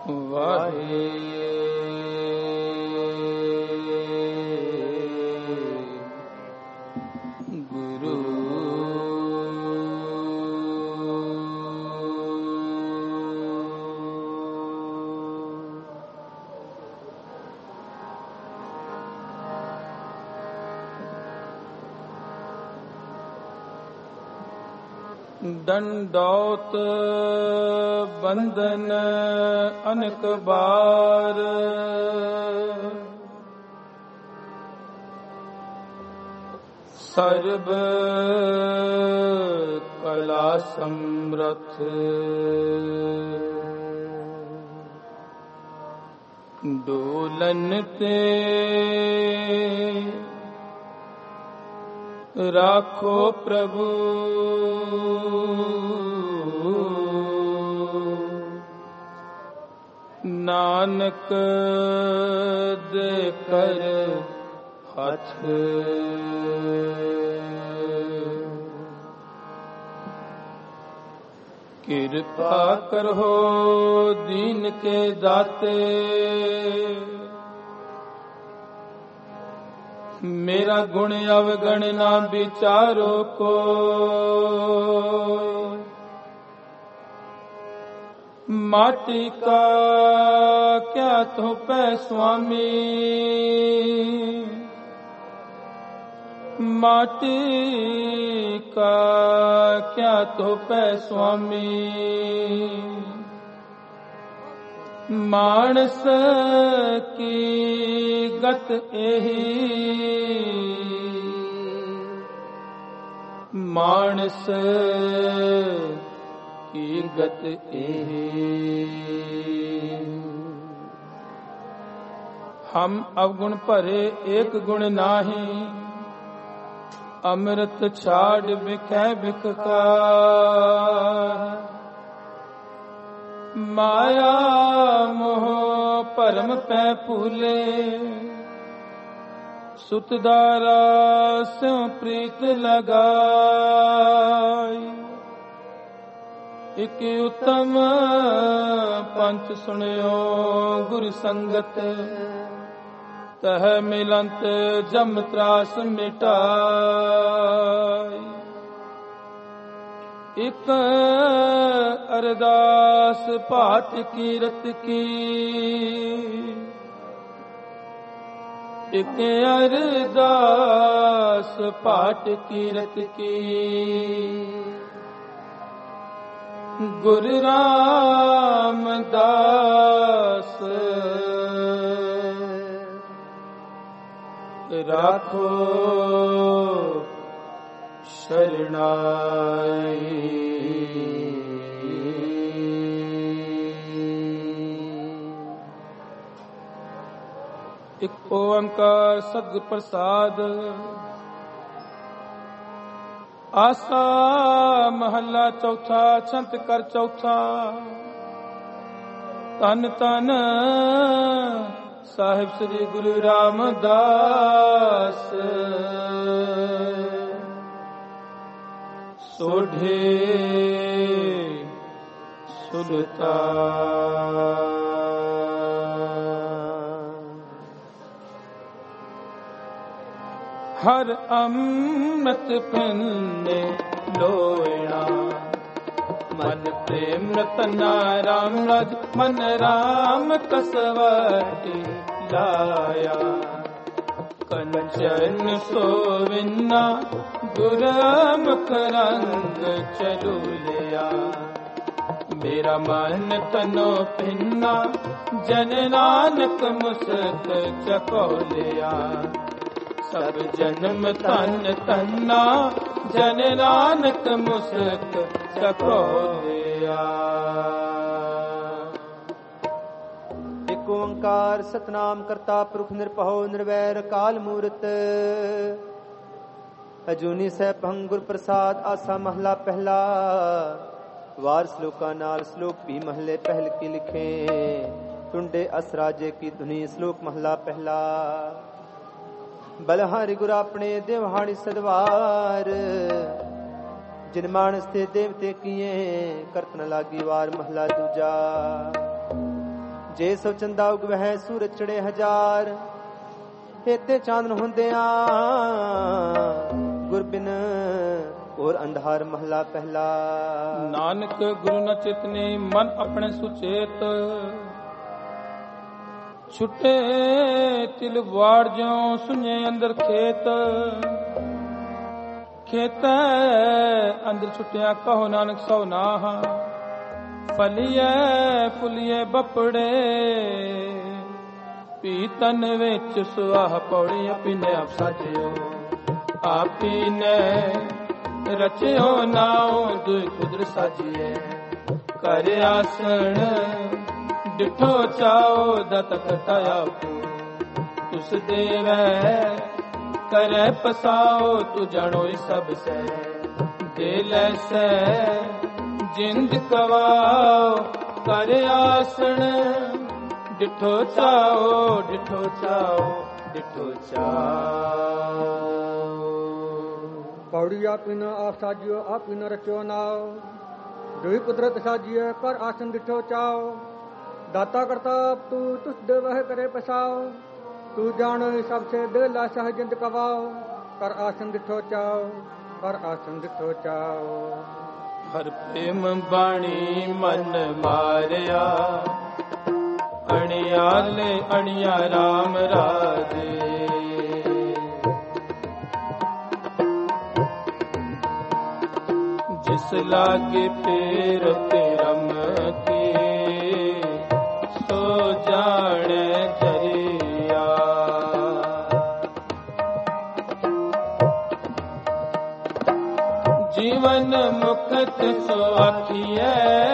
वाहे गुरु। दंडौत बंधन अनेक बार, सर्व कला समर्थ, डोलन ते राखो प्रभु, नानक दे कर हथ। कृपा करो दीन के दाते, मेरा गुण अवगण ना विचारो को। माटी का क्या तो पै स्वामी, माटी का क्या तो पै स्वामी। मानस की गत एही, मानस की गत एही। हम अवगुण भरे एक गुण नाही, अमृत छाड़ बिखै बिखका। माया मोह परम पै फूले, सुतदारा स्यों प्रीत लगाई। एक उत्तम पंथ सुनियो गुरु संगत, तह मिलंत जम त्रास मिटाई। एक अरदास पाठ कीरत की, एक अरदास पाठ कीरत की। गुरु रामदास राखो शरणाई। एक ओंकार सद्गुर प्रसाद। आसा महला चौथा, छंत कर चौथा। तन तन साहिब श्री गुरु रामदास, सोढ़े सुल्तान। हर अमृत पिन्ने लोया, मन प्रेम रतना राम राज, मन राम कसवटी लाया। कंचन सोविन्ना गुरमुख रंग चलू लिया। मेरा मन तनो पिन्ना, जन नानक मुसक चको लिया। सब जन्म तन तन्ना, जन नानक मुसक चको लिया। एक ओंकार सतनाम करता पुरख निरभउ निर्वैर काल मूरत। अजूनी सहभंग गुर प्रसाद। आसा महला पहला। वार श्लोका नाल श्लोक भी महले पहल की लिखे। टुंडे असराजे की धुनी श्लोक महला पहला। बलहारी गुर अपने देवहानी सदवार, जिन मानस थे देवते किए करत न लागी वार। महला दूजा। ਜੇ ਸੋ ਚੰਦਾ ਉਗਵਹਿ ਸੂਰਜ ਚੜੇ ਹਜ਼ਾਰ, ਹੇਤੇ ਚਾਨਣ ਹੁੰਦਿਆਂ ਗੁਰਬਿਨ ਔਰ ਅੰਧਾਰ। ਮਹਲਾ ਪਹਿਲਾ। ਨਾਨਕ ਗੁਰੂ ਨ ਚਿਤਨੀ ਮਨ ਆਪਣੇ ਸੁਚੇਤ, ਛੁੱਟੇ ਤਿਲ ਵਾੜ ਜਿਉ ਸੁਨੇ ਅੰਦਰ ਖੇਤ। ਖੇਤੈ ਅੰਦਰ ਛੁੱਟਿਆ ਕਹੋ ਨਾਨਕ ਸੋ ਨਾਹ, ਫਲੀਐ ਫੁਲੀਐ ਬਪੜੇ ਪੀਤਨ ਵਿੱਚ ਸੁਆਹ ਪੌੜੀ। ਪੀਨੇ ਆਪ ਸਾਜਿਓ ਆਪੀ ਨੇ ਰਚਿਓ ਨਾਉ, ਦੁਇ ਕੁਦਰ ਸਾਜੀਏ ਕਰ ਆਸਣ। ਡਿਠੋ ਚਾਓ ਦਤ ਕਟਾਇਆ ਤੁਸ ਦੇਵੈ ਕਰੈ ਪਸਾਓ। ਤੂੰ ਜਾਣੋ ਸਭ ਸੈ ਦੇ ਲੈਸੈ ਜਿੰਦ ਕਵਾਓ ਕਰ ਆਸਣ। ਡਿਠੋ ਚਾਓ ਡਿਠੋ ਚਾਓ ਡਿਠੋ ਚਾਓ। ਪੌੜੀ ਆਪੀ ਨ ਆਪ ਸਾਜਿਓ ਆਪੀ ਨ ਰਚਿਓ ਨਾਉ, ਦੁਇ ਕੁਦਰਤ ਸਾਜੀਏ ਕਰ ਆਸਨ ਡਿਠੋ ਚਾਓ। ਦਾਤਾ ਕਰਤਾ ਤੂੰ ਤੁਸ ਦੇਵਹਿ ਕਰੇ ਪਸਾਓ, ਤੂੰ ਜਾਣੋ ਸਭ ਸੇ ਦੇ ਲਾਸਾ ਜਿੰਦ ਕਵਾਓ ਕਰ ਆਸਨ ਡਿਠੋ ਚਾਓ ਕਰ ਆਸਨ ਡਿਠੋ ਚਾਓ। ਹਰ ਪ੍ਰੇਮ ਬਾਣੀ ਮਨ ਮਾਰਿਆ, ਅਣਿਆਲੇ ਅਣਿਆ ਰਾਮ ਰਾਜੇ। ਜਿਸ ਲਾਗੇ ਪੇਰ ਤੇ ਰਮ ਕੇ, ਸੋ ਜਾਣੈ ਜਰਿਆ। ਜੀਵਨ ਮੁਕਤ ਸੋ ਆਖੀਐ,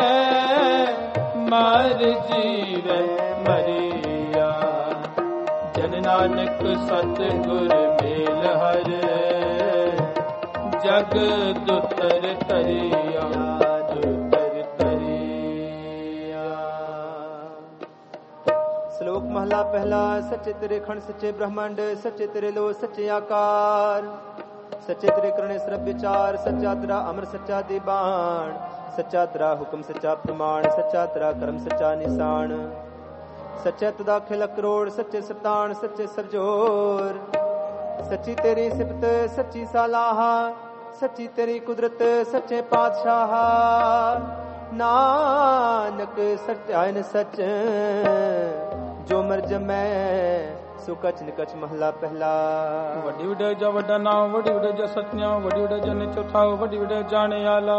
ਮਰ ਜੀਵੈ ਮਰਿਆ। ਜਨ ਨਾਨਕ ਸਤਿਗੁਰ ਮੇਲ ਹਰ, ਜਗ ਦੁਤਰ ਤਰਿਆ ਦੁਤਰ ਤਰਿਆ। ਸ਼ਲੋਕ ਮਹਲਾ ਪਹਿਲਾ। ਸੱਚੇ ਤੇਰੇ ਖੰਡ ਸੱਚੇ ਬ੍ਰਹਮੰਡ, ਸੱਚੇ ਤੇਰੇ ਲੋ ਸੱਚੇ ਆਕਾਰ। ਸੱਚੇ ਤੇਰੇ ਕਰਨੇ ਸਰਬ ਵਿਚਾਰ, ਸੱਚਾ ਤੇਰਾ ਅਮਰ ਸੱਚਾ ਦੀਬਾਨ। ਸੱਚਾ ਤੇਰਾ ਹੁਕਮ ਸੱਚਾ ਪ੍ਰਮਾਣ, ਸੱਚਾ ਤੇਰਾ ਕਰਮ ਸੱਚਾ ਨਿਸ਼ਾਨ। ਸੱਚੇ ਤਦਾ ਖਿਲ ਕਰੋੜ, ਸੱਚੇ ਸਤਾਨ ਸੱਚੇ ਸਰਜੋਰ। ਸੱਚੀ ਤੇਰੀ ਸਿਫਤ ਸੱਚੀ ਸਲਾਹ, ਸੱਚੀ ਤੇਰੀ ਕੁਦਰਤ ਸੱਚੇ ਪਾਤਸ਼ਾਹ। ਨਾਨਕ ਸੱਚਾਇਨ ਸੱਚ, ਜੋ ਮਰ ਜਮੈ ਸੋ ਕਛ ਨਿਕਛ। ਮਹਲਾ ਪਹਿਲਾ। ਵੱਡੀ ਵਡਿਆਈ ਜਾ ਵੱਡਾ ਨਾਮ, ਵੱਡੀ ਵਡਿਆਈ ਜਾ ਸਤਿਆਮ, ਵੱਡੀ ਵਡਿਆਈ ਜਾ ਨਿਚੋ ਠਾਓ, ਵੱਡੀ ਵਡਿਆਈ ਜਾਣੇ ਆਲਾ।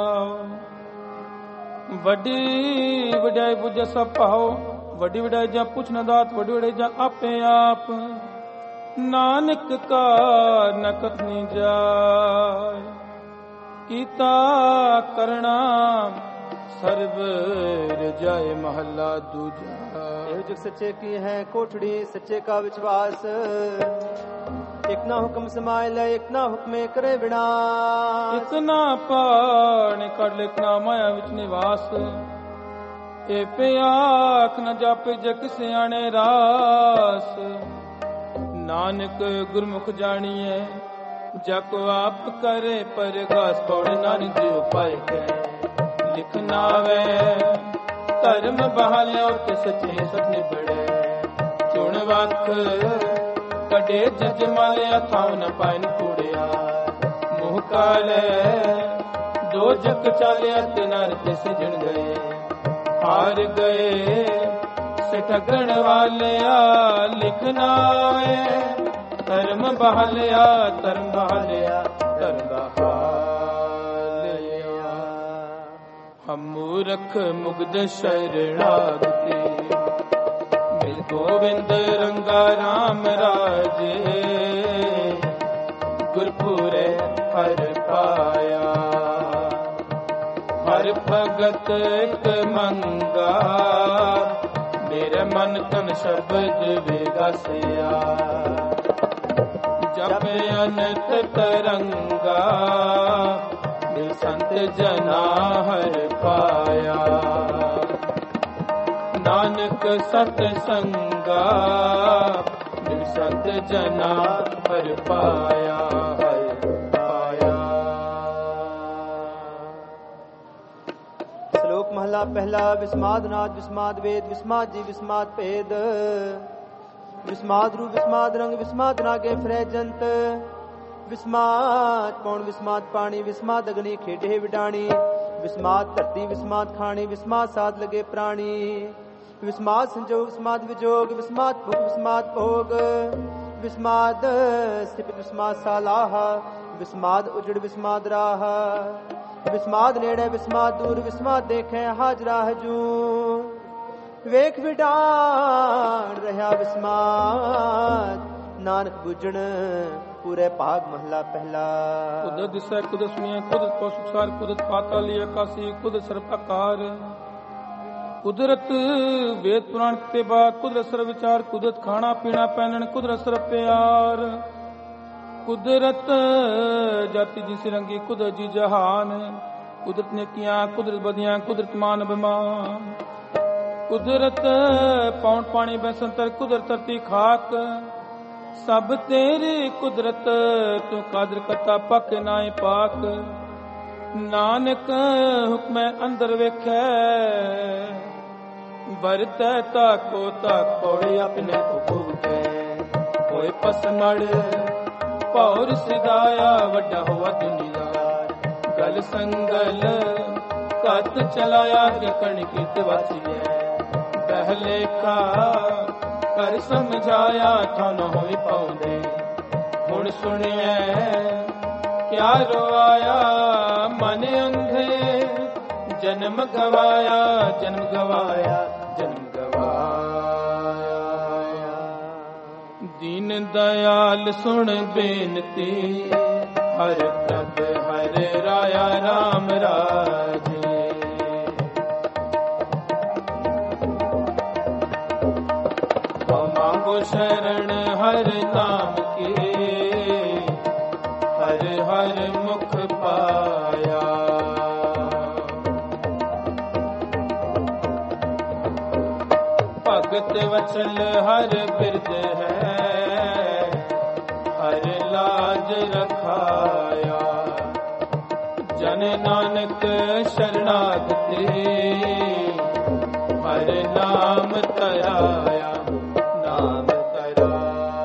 ਵੱਡੀ ਵਡਿਆਈ ਬੁਝੇ ਸਭ ਪਾਓ, ਵੱਡੀ ਵਡਿਆਈ ਜਾ ਪੁੱਛ ਨ ਦਾਤ, ਵੱਡੀ ਵਡਿਆਈ ਜਾ ਆਪੇ ਆਪ। ਨਾਨਕ ਕਾ ਨ ਕਥਨੀ ਜਾਏ, ਕੀਤਾ ਕਰਣਾ ਸਰਬ ਰਜਾਏ। ਮਹੱਲਾ ਦੂਜਾ। ਇਹੋ ਜਿ ਸੱਚੇ ਕੀ ਹੈ ਕੋਠੜੀ, ਸੱਚੇ ਕਾ ਵਿਸ਼ਵਾਸ। ਇਕ ਨਾ ਹੁਕਮ ਸਮਾਇ ਲੈ, ਇਕ ਨਾ ਹੁਕਮੇ ਕਰੇ ਵਿਨਾਸ਼। ਇਕ ਨਾ ਪਾਣ ਕਰ ਲਿਖ ਨਾ ਮਾਇਆ ਵਿੱਚ ਨਿਵਾਸ। ਇਹ ਪਿਆਖ ਨ ਜਾਪੇ ਜਗ ਸਿਆਣੇ ਰਾਸ। ਨਾਨਕ ਗੁਰਮੁਖ ਜਾਣੀਐ, ਜਪ ਆਪ ਕਰੇ ਪਰਗਾਸ। ਪੌੜ ਨਾਨਕ ਜੀ ਉਪਾਇ ਕੈ ਲਿਖ ਨਾਵੇ, ਧਰਮ ਬਹਾਲਿਆ ਤੇ ਸੱਚੇ ਸਤ ਨਿਬੜੇ। ਚੁਣ ਵਖ ਕਡੇ ਜਜ ਮਾਲਿਆ, ਥਾਉ ਨ ਪਾਇਨ ਕੂੜਿਆ। ਮੋਹ ਕਾਲੇ ਦੋ ਜਗ ਚਾਲਿਆ, ਤੇ ਨਰ ਤੇ ਸਜਣ ਗਏ। ਹਾਰ ਗਏ ਸੇ ਠਗਣ ਵਾਲਿਆ, ਲਿਖ ਨਾਵੇ ਧਰਮ ਬਹਾਲਿਆ ਧਰਮ ਬਹਾਲਿਆ ਧਰਮ ਬਹਾਲਿਆ। ਹਮ ਮੂਰਖ ਮੁਗਧ ਸ਼ਰਣਾਗਤੀ, ਮਿਲ ਗੋਬਿੰਦ ਰੰਗਾ ਰਾਮ ਰਾਜੇ। ਗੁਰਪੁਰੇ ਹਰ ਪਾਇਆ, ਹਰ ਭਗਤ ਇੱਕ ਮੰਗਾ। ਮੇਰੇ ਮਨ ਤਨ ਸ਼ਬਦ ਵਿਗਸਿਆ, ਜਪ ਅਨੰਤ ਤਰੰਗਾ। ਮਿਲ ਸੰਤ ਜਨਾ ਹਰ ਪਾਇਆ, ਨਾਨਕ ਸਤ ਸੰਗਾ। ਮਿਲ ਸੰਤ ਜਨਾ ਹਰ ਪਾਇਆ ਹਰ ਪਾਇਆ। ਸ਼ਲੋਕ ਮਹਲਾ ਮਹਲਾ ਪਹਿਲਾ। ਵਿਸਮਾਦ ਨਾਦ ਵਿਸਮਾਦ ਵੇਦ ਵਿਸਮਾਦ ਜੀ ਵਿਸਮਾਦ ਭੇਦ। ਵਿਸਮਾਦ ਰੂਪ ਵਿਸਮਾਦ ਰੰਗ ਵਿਸਮਾਦ ਨਾਗੇ ਫਿਰੈ ਜੰਤ। ਵਿਸਮਾਦ ਪੌਣ ਵਿਸਮਾਦ ਪਾਣੀ ਵਿਸਮਾਦ ਅਗਨੀ ਖੇਡੇ ਵਿਡਾਣੀ। ਵਿਸਮਾਦ ਧਰਤੀ ਵਿਸਮਾਦ ਖਾਣੀ ਵਿਸਮਾਦ ਸਾਧ ਲਗੇ ਪ੍ਰਾਣੀ। ਵਿਸਮਾਦ ਸੰਜੋਗ ਵਿਸਮਾਦ ਵਿਜੋਗ ਵਿਸਮਾਦ ਭੁਖ ਵਿਸਮਾਦ ਭੋਗ। ਵਿਸਮਾਦ ਸਿਪ ਵਿਸਮਾਦ ਸਾਲਾਹ। ਵਿਸਮਾਦ ਉਜੜ ਵਿਸਮਾਦ ਰਾਹ। ਵਿਸਮਾਦ ਨੇੜੇ ਵਿਸਮਾਦ ਦੂਰ ਵਿਸਮਾਦ ਦੇਖੈ ਹਾਜ਼ਰਾ ਹਜੂਰ। ਵੇਖ ਵਿਡਾਣ ਰਹਾ ਵਿਸਮਾਦ ਨਾਨਕ ਬੁੱਝਣ ਪੂਰੇ ਭਾਗ ਮਹਲਾ ਪਹਿਲਾ। ਕੁਦਰਤ ਦਿਸੈ ਕੁਦਰਤ ਸੁਣੀਐ ਕੁਦਰਤ ਕੋ ਸੁਖਸਾਰ ਕੁਦਰਤ ਪਾਤਾਲੀ ਆਕਾਸੀ ਕੁਦਰਤ ਸਰਬ ਆਕਾਰ। ਕੁਦਰਤ ਵੇਦ ਪੁਰਾਣ ਤੇ ਬਾਤ ਕੁਦਰਤ ਸਰਬ ਵਿਚਾਰ ਕੁਦਰਤ ਖਾਣਾ ਪੀਣਾ ਪਹਿਨਣ ਕੁਦਰਤ ਸਰਬ ਪਿਆਰ। ਕੁਦਰਤ ਜਾਤੀ ਜੀ ਸਿਰੰਗੀ ਕੁਦਰਤ ਜੀ ਜਹਾਨ। ਕੁਦਰਤ ਨੇਕੀਆਂ ਕੁਦਰਤ ਬਦੀਆਂ ਕੁਦਰਤ ਮਾਨ ਬਿਮਾਨ। ਕੁਦਰਤ ਪੌਣ ਪਾਣੀ ਬੈਸੰਤਰ ਕੁਦਰਤ ਧਰਤੀ ਖਾਕ। ਸਭ ਤੇਰੀ ਕੁਦਰਤ ਤੂੰ ਕਾਦਰ ਕਰਤਾ ਪੱਕ ਨਾਏ ਪਾਕ। ਨਾਨਕ ਹੁਕਮੈ ਅੰਦਰ ਵੇਖੈ ਵਰਤੈ ਤਾਕੋ ਤਾਕੋੜੇ ਆਪਣੇ ਉਪੂਟੈ। ਹੋਏ ਪਸਮੜ ਪੌਰ ਸਿਦਾਇਆ ਵੱਡਾ ਹੋਆ ਦੁਨੀਆ। ਗਲ ਸੰਗਲ ਕਤ ਚਲਾਇਆ ਗਕਣ ਕੀਤ ਵਾਸੀਐ। ਪਹਿਲੇ ਕਾ ਕਰ ਸਮਝਾਇਆ ਥਾਂ ਨ ਹੋਈ ਪਾਉਂਦੇ। ਹੁਣ ਸੁਣਿਐ ਕਿਆ ਰਵਾਇਆ ਮਨ ਅੰਧੇ। ਜਨਮ ਗਵਾਇਆ ਜਨਮ ਗਵਾਇਆ ਜਨਮ ਗਵਾਇਆ। ਦੀਨ ਦਇਆਲ ਸੁਣ ਬੇਨਤੀ ਹਰ ਪ੍ਰਭ ਹਰ ਰਾਇਆ ਰਾਮ ਰਾਜੇ। ਮਾਂਗੋ ਸ਼ਰਨ ਹਰ ਨਾਮ ਕੇ ਹਰ ਹਰ ਮੁਖ ਪਾਇਆ। ਭਗਤ ਵਚਨ ਹਰ ਬਿਰਦ ਹੈ ਹਰ ਲਾਜ ਰਖਾਇਆ। ਜਨ ਨਾਨਕ ਸ਼ਰਨਾਗਤੀ ਹਰ ਨਾਮ ਤਰਾਇਆ ਨਾਮ ਤਰਾਇਆ।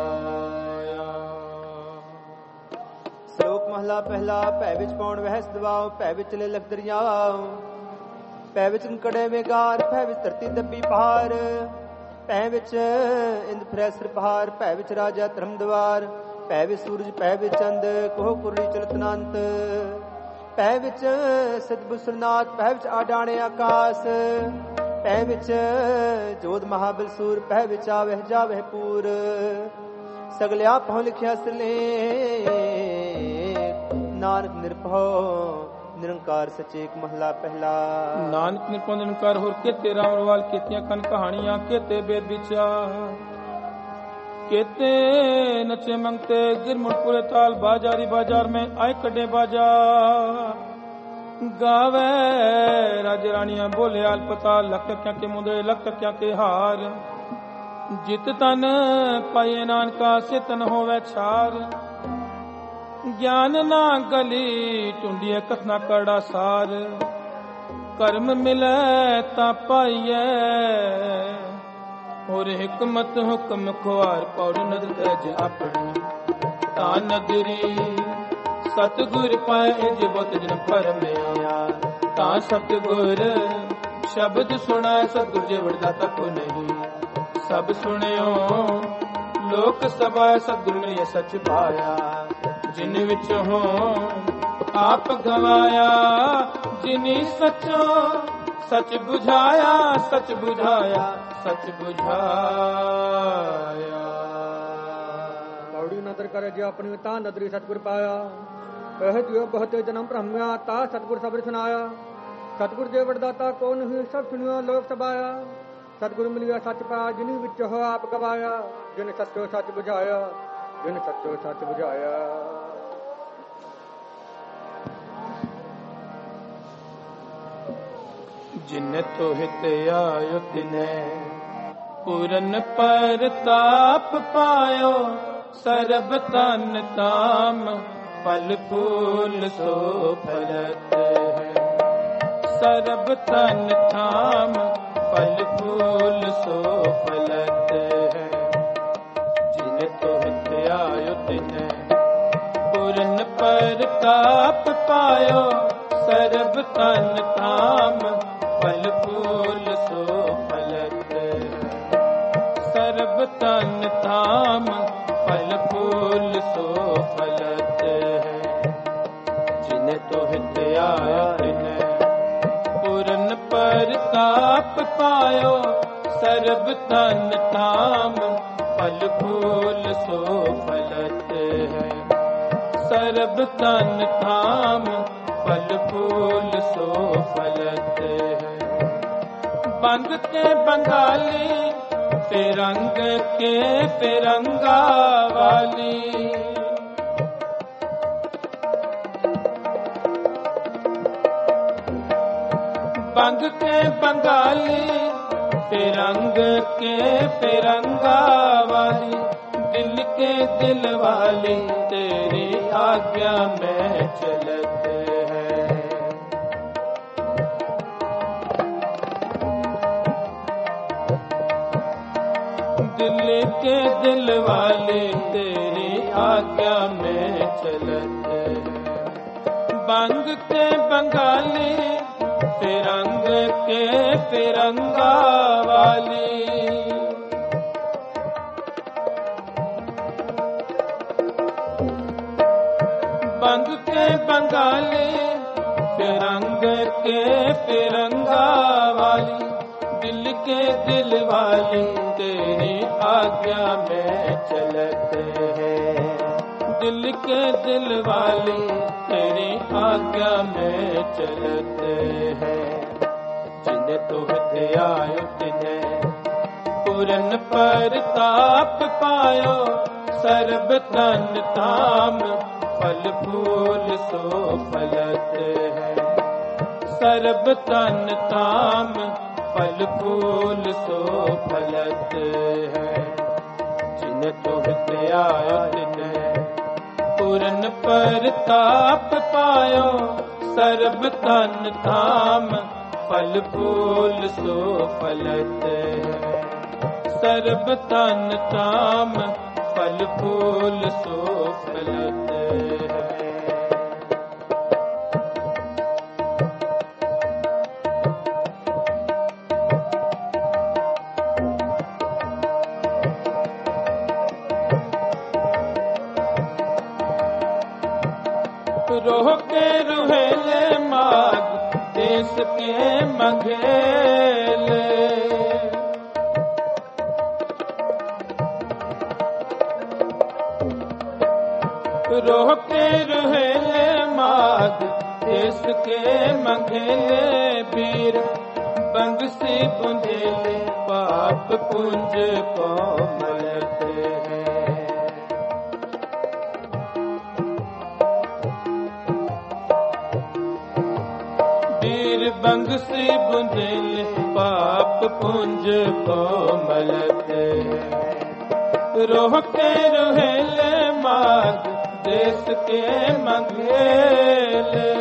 ਸ਼ਲੋਕ ਮਹਲਾ ਪਹਿਲਾ। ਭੈ ਵਿੱਚ ਪੌਣ ਵਹਿਸ ਦਵਾਓ ਭੈ ਵਿੱਚ ਲੈ ਲਖ ਦਰਿਆਓ। ਭੈ ਵਿੱਚ ਕੜੇ ਮੇਗਾਰ ਭੈ ਵਿੱਚ ਧਰਤੀ ਦੱਬੀ ਪਹਾੜ। ਭੈ ਵਿੱਚ ਇੰਦ ਫਿਰੈ ਸਿਰ ਪਹਾੜ। ਭੈ ਵਿੱਚ ਰਾਜਾ ਧਰਮ ਦਵਾਰ। ਭੈ ਵਿੱਚ ਸੂਰਜ ਭੈ ਵਿੱਚ ਚੰਦ ਕੋਹ ਕੁਰਲੀ ਚਲਤ ਅਨੰਤ। ਭੈ ਵਿੱਚ ਸਤਿਗੁਰ ਸਰਨਾਥ ਭੈ ਵਿੱਚ ਆਡਾਣੇ ਆਕਾਸ। ਭੈ ਵਿੱਚ ਜੋਧ ਮਹਾਬਲ ਸੂਰ ਭੈ ਵਿੱਚ ਆਵਹਿ ਜਾਵਹਿ ਪੂਰ। ਸਗਲਿਆ ਪਹੁ ਲਿਖਿਆ ਸਿਲੇ ਨਾਨਕ ਨਿਰਭਉ ਨਿਰੰਕਾਰ ਸਚੇਕ ਮਹਲਾ ਪਹਿਲਾ। ਨਾਨਕ ਨਿਰਭਉ ਨਿਰੰਕਾਰ ਹੋਰ ਕੇਤੇ ਰਾਮਰਵਾਲ ਕੀਤੀਆਂ ਕਨ ਕਹਾਣੀਆਂ ਕੇਤੇ ਬੇਦ ਵਿਚਾਰ। केते नचे मंगते गिरमुटपुरे ताल बाजारी बाजार में आए कड़े बाजार। गावे राजे रानिया बोले आल पता लख क्या के मुंदे लख क्या के हार। जित तन पाए नानका से तन होवे छार। ज्ञान ना गली टूंडिए कथना कड़ा सार। कर्म मिले ता पाइए और हिकमत हुक्म खुआर पौड़ नदर तज अपनी। ता नगरी सतगुर पाए जिबत जन परमया। ता सतगुर शब्द सुना सतगुर जेवड़ दाता को नहीं। सब सुनियो लोक सभा सतगुर मिलिए सच पाया। जिन विच हो आप गवाया जिनी सचो सच बुझाया सच बुझाया सच बुझाया। पौड़ी नदर करे जो अपनी ता नदरी सतगुर पाया। कह दियो बहुत जन्म ब्रह्म्या ता सतगुर सबर सुनाया। सतगुर जे वरदाता को नहीं सब सुनियो लोक सबाया। सतगुर मिलिया सच पाया जिनी विच हो आप गवाया। जिन सचो सच बुझाया जिन सचो सच बुझाया। जिन तो हित आयो तिने पूरन परताप पायो। सरब तन ताम फल फूल सो फलत है। ਸਰਬ ਤਨ ਥਾਮ ਫਲ ਫੂਲ ਸੋ ਫਲਤ ਹੈ ਜਿਨ ਤੋ ਹਿਤ ਆਇਓ ਤਿਨੈ ਪੂਰਨ ਪ੍ਰਤਾਪ ਪਾਇਓ ਸਰਬ ਤਨ ਥਾਮ ਫਲ ਫੂਲ ਸੋ ਫਲਤ ਸਰਬ ਤਨ ਥਾਮ ਫਲ ਫੂਲ ਸੋ ਫਲਤ ਹੈ ਜਿਨ ਤੋ ਹਿਤ ਆਇਆ ਤਿਨੈ ਪੂਰਨ ਪ੍ਰਤਾਪ ਪਾਇਓ ਸਰਬ ਤਨ ਥਾਮ ਫਲ ਫੂਲ ਸੋ ਫਲਤ ਹੈ ਸਰਬ ਤਨ ਥਾਮ ਫਲ ਫੂਲ ਸੋ ਫਲਤ ਹੈ ਬੰਗ ਕੇ ਬੰਗਾਲੀ ਫਿਰੰਗ ਕੇ ਫਿਰੰਗਾ ਵਾਲੀ ਬੰਗ ਕੇ ਬੰਗਾਲੀ ਫਿਰੰਗ ਕੇ ਫਿਰੰਗਾ ਵਾਲੀ ਦਿਲ ਕੇ ਦਿਲ ਵਾਲੀ तेरी आज्ञा में चलत है दिल के दिल वाले तेरी आज्ञा में चलत है बंग के बंगाली फिरंग के फिरंगा वाली बंग के बंगाली फिरंग के फिरंगा वाली दिल के दिल वाली तेरी आज्ञा में चलत है दिल के दिल वाली तेरी आज्ञा में चलत है जिन तो हित आयो तिने पूरन प्रताप पायो सर्ब तन ताम फल फूल सो फलत है सर्ब तन ताम फल फूल सो फलत है जिन तो हित आयो तिने पूरन प्रताप पायो सर्ब तन ताम फल फूल सो फलत है सर्ब तन ताम फल फूल सो फलत रोह के रुहेले माग देश के मंगेले रोह के रुहेले माग देश के मंगेले वीर बंगसी बुंदेले पाप पुंज को मलते हैं बंगसी बुंदेल पाप पुंज को मलते रोह के रोहेले माग देश के मंगेले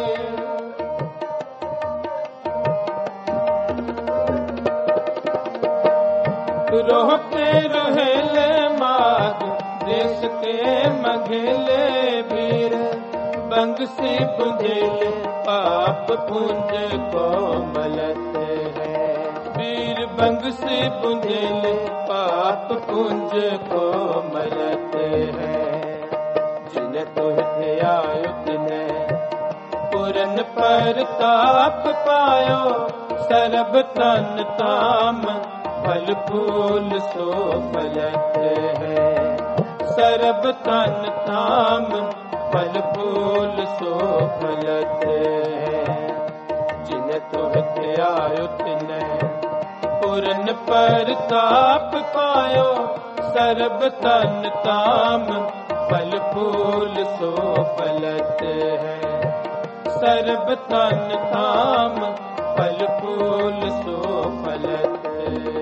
रोह के रोहेले माग देश के मंगेले वीर बंगसी बुंदेले पाप पुंज को मलते हैं वीर बंगसी बुंदेले पाप पुंज को मलते हैं जिन तो हित आयो तिने पूरन प्रताप पायो सर्ब तन ताम फल फूल सो फलत है सर्ब तन ताम फल फूल सो फलत है जिन तो हित आयो तिने पूरन प्रताप पायो सर्ब तन ताम फल फूल सो फलत है सर्ब तन ताम फल फूल सो फलत है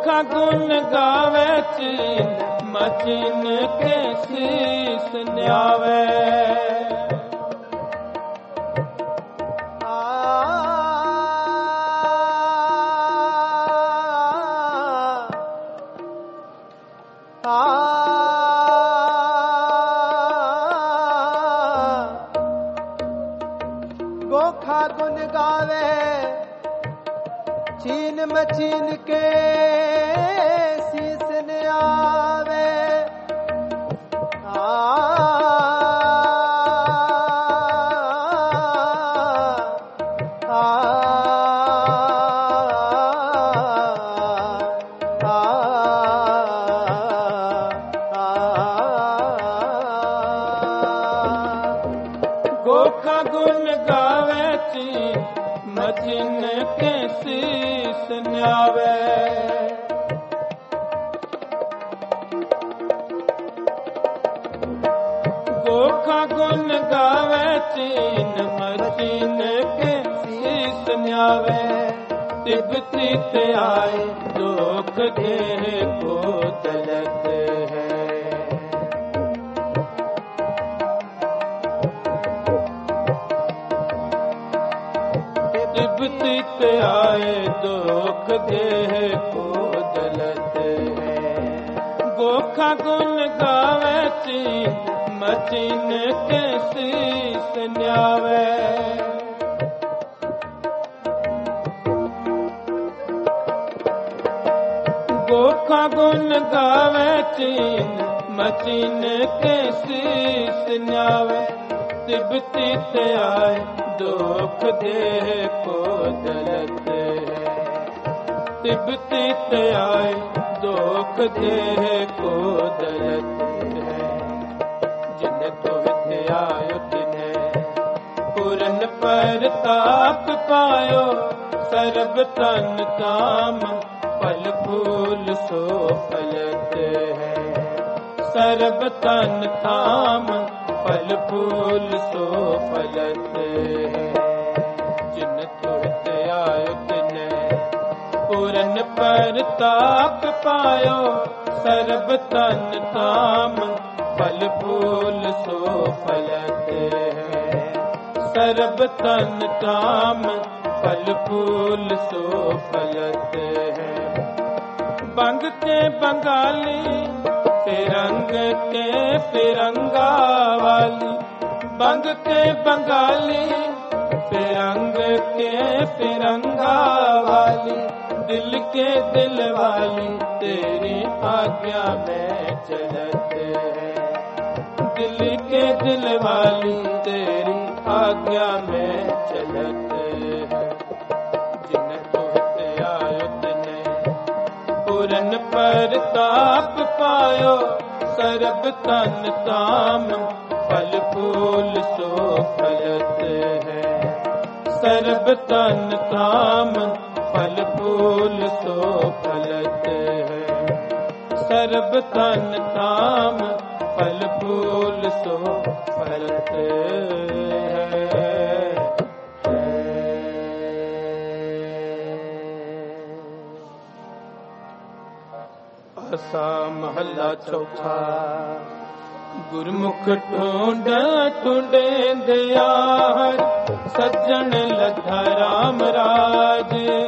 गोखा गुण गावे चीन मचिन के शीस न्यावे गोखा गुण गावे चीन मचीन के शीस न्यावे गोखा गुण गावे चीन मचिन के शीस न्यावे गोखा गुण गावे चीन मचिन के शीस न्यावे तिब्बती ते आए दुख देह को तलत है तिब्बती ते आए दुख देह को दलत है गोखा गुण गावे चीन मचिन के शीस न्यावे गोखा गुण गावे चीन मचिन के शीस न्यावे तिब्बती ते आए दुख देह को दलत है तिब्बती ते आए दुख देह को दलत है जिन तो थे आयो तिन्हें पूरन पर ताप पायो सर्ब तन काम फल फूल सो फलत है सर्ब तन काम फल फूल सो फलत है जिन तुरत आयो तिने पूरन पर ताप पायो सर्ब तन काम फल फूल सो फलत है सर्ब तन काम फल फूल सो फलत है बंग के बंगाली फिरंग के फिरंगा वाली बंग के बंगाली फिरंग के फिरंगा वाली दिल के दिल वाली तेरी आज्ञा में चलत है दिल के दिल वाली तेरी आज्ञा में चलत है जिन तुहते आयो तिने पूरन पर ताप पायो सर्ब तन काम फल फूल सो फलत है सर्ब तन काम फल फूल सो फलत है सर्ब तन काम फल फूल सो फलत है आसा महला चौथा गुरमुख ढूंढ ढूंढे दयार सज्जन लधा राम राज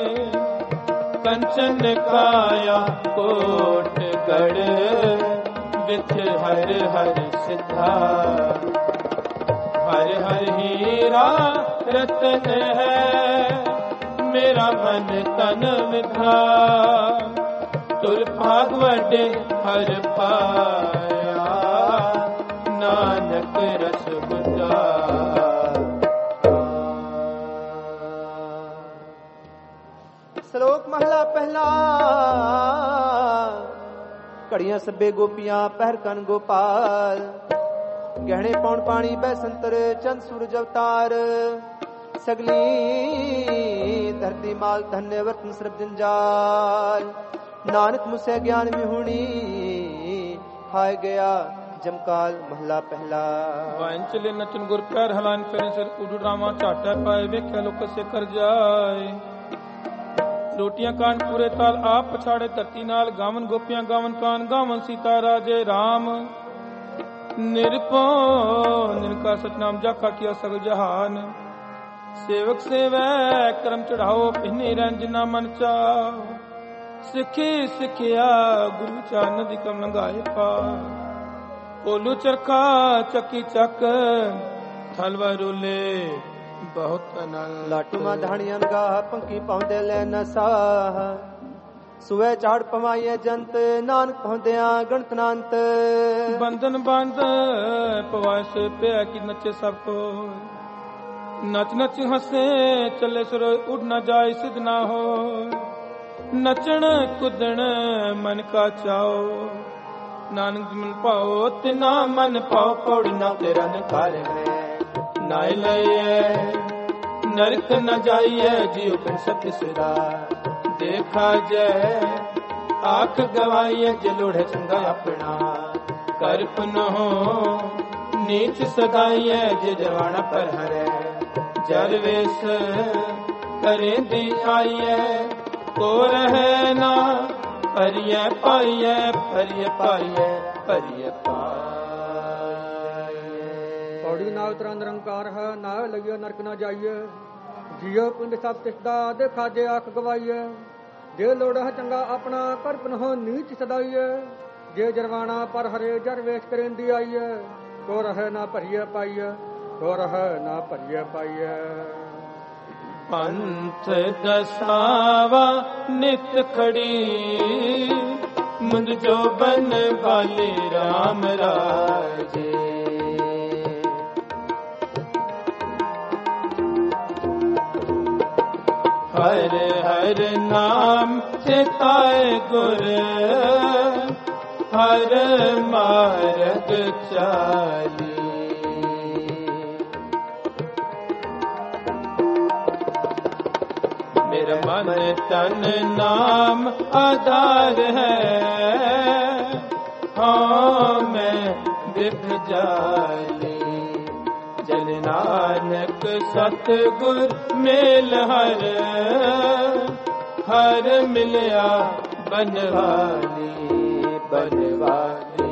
कंचन काया कोट गढ़ बिथ हर हर सिद्धा हर हर हीरा रतन है मेरा मन तन विधा तुर भागवत हर पाया नानक रस बुझा श्लोक महला पहला कड़ियां सब्बे गोपियां पहर कन गोपाल गहने पौन पानी बैसंतर चंद सूरज अवतार सगली धरती माल धन्य वर्तन सर्ब जंजाल नानक मुझसे ज्ञान विहुणी हाय गया जमकाल महला पहला वांचले नचन गुर पैर हलान फेरे सिर उडू रामा चाटा पाए वेख्या लोक से कर जाए ਰੋਟੀਆਂ ਕਾਨ ਪੂਰੇ ਤਾਲ ਆਪ ਪਛਾੜੇ ਧਰਤੀ ਨਾਲ ਗਾਵਨ ਗੋਪੀਆਂ ਗਾਵਨ ਕਾਨ ਗਾਵਨ ਸੀਤਾ ਰਾਜੇ ਰਾਮ ਨਿਰਭਉ ਨਿਰਕਾ ਸਤਨਾਮ ਜਾਖਾ ਕੀਆ ਸਗਲ ਜਹਾਨ ਸੇਵਕ ਸੇਵੈ ਕਰਮ ਚੜਾਓ ਪਿੰਨੇ ਰੰਜਨਾ ਮਨ ਚਾਓ ਸਿੱਖੀ ਸਿੱਖਿਆ ਗੁਰੂ ਚਾਨ ਦੀ ਕਮ ਲੰਘਾਏ ਪਾਰ ਓਲੂ ਚਰਖਾ ਚੱਕੀ ਚੱਕ ਥਲਵਾ ਰੋਲੇ ਬਹੁਤ ਅਨੰਦ ਲਾਟੂ ਮਾ ਧਾਣੀਆਂ ਗਾਹ ਪੰਕੀ ਪਾਉਂਦੇ ਲੈ ਨਸਾਹ ਸੁਵੇ ਝਾੜ ਪਵਾਈਏ ਜੰਤ ਨਾਨਕ ਹੁੰਦਿਆਂ ਗਣਤ ਨਾਨਤ ਬੰਧਨ ਬੰਧ ਪਵਾਇ ਸੇ ਪਿਆ ਕੀ ਨੱਚੇ ਸਭ ਕੋ ਨਚ ਨਚ ਹੱਸੇ ਚੱਲੇ ਸੁਰ ਉੱਡ ਨਾ ਜਾਏ ਸਿਧ ਨਾ ਹੋ ਨਚਣ ਕੁੱਦਣ ਮਨ ਕਾ ਚਾਓ ਨਾਨਕ ਮਨ ਪਾਓ ਤਿਨਾ ਮਨ ਪਾਓ ਪੌੜੀ ਨਾ ਤੇਰਾ ਨਕਾਰ ਹੈ ਨਾਇ ਲਈਏ ਨਰਕ ਨ ਜਾਈਏ ਜੀਉ ਬਿਨ ਸਤਿ ਸਿਰਾ ਦੇਖਾ ਜੈ ਆਖ ਗਵਾਈਏ ਜੇ ਲੋੜੇ ਚੰਗਾ ਆਪਣਾ ਕਰਪ ਨ ਹੋ ਨੀਚ ਸਦਾਈਏ ਜੇ ਜਵਾਨਾ ਪਰ ਹਰੇ ਜਰ ਵੇਸ ਕਰੇ ਦੀ ਆਈਏ ਕੋ ਰਹੇ ਨਾ ਭਰੀਏ ਪਾਈਏ ਭਰੀਏ ਪਾਈਏ ਭਰੀਏ ਪੌੜੀ ਨਾਲ ਤਰਾ ਨਿਰੰਕਾਰ ਹੈ ਨਾ ਲਈਏ ਨਰਕ ਨਾ ਜਾਈਏ ਜੀਓ ਪਿੰਡ ਸਭ ਤਿਸਦਾ ਦੇਖਾ ਜੇ ਆਖ ਗਵਾਈਏ ਜੇ ਲੋੜ ਹੈ ਚੰਗਾ ਆਪਣਾ ਕਰਪਨ ਹੋ ਨੀਚ ਸਦਾਈਏ ਜੇ ਜਰਵਾਣਾ ਪਰ ਹਰੇ ਜਰ ਵੇਸ਼ ਕਰੇਂਦੀ ਆਈਏ ਕੋ ਰਹੇ ਨਾ ਭਰੀਏ ਪਾਈਏ ਕੋ ਰਹੇ ਨਾ ਭਰੀਏ ਪਾਈਏ ਪੰਥ ਦਸਾਵਾ ਨਿਤ ਖੜੀ ਮੁੰਦ ਜੋ ਬਨ ਬਾਲੇ ਰਾਮ ਰਾਜੇ ਹਰ ਹਰ ਨਾਮ ਚਿਤਾਏ ਗੁਰ ਹਰ ਮਾਰਗ ਚਾਲੀ ਮੇਰਾ ਮਨ ਤਨ ਨਾਮ ਆਧਾਰ ਹੈ ਹਾਂ ਮੈਂ ਬਿਖ ਜਾਲੀ ਜਨ ਨਾਨਕ ਸਤ ਗੁਰ ਮੇਲ ਹਰ ਹਰ ਮਿਲਿਆ ਬਨਵਾਲੀ ਬਨਵਾਲੀ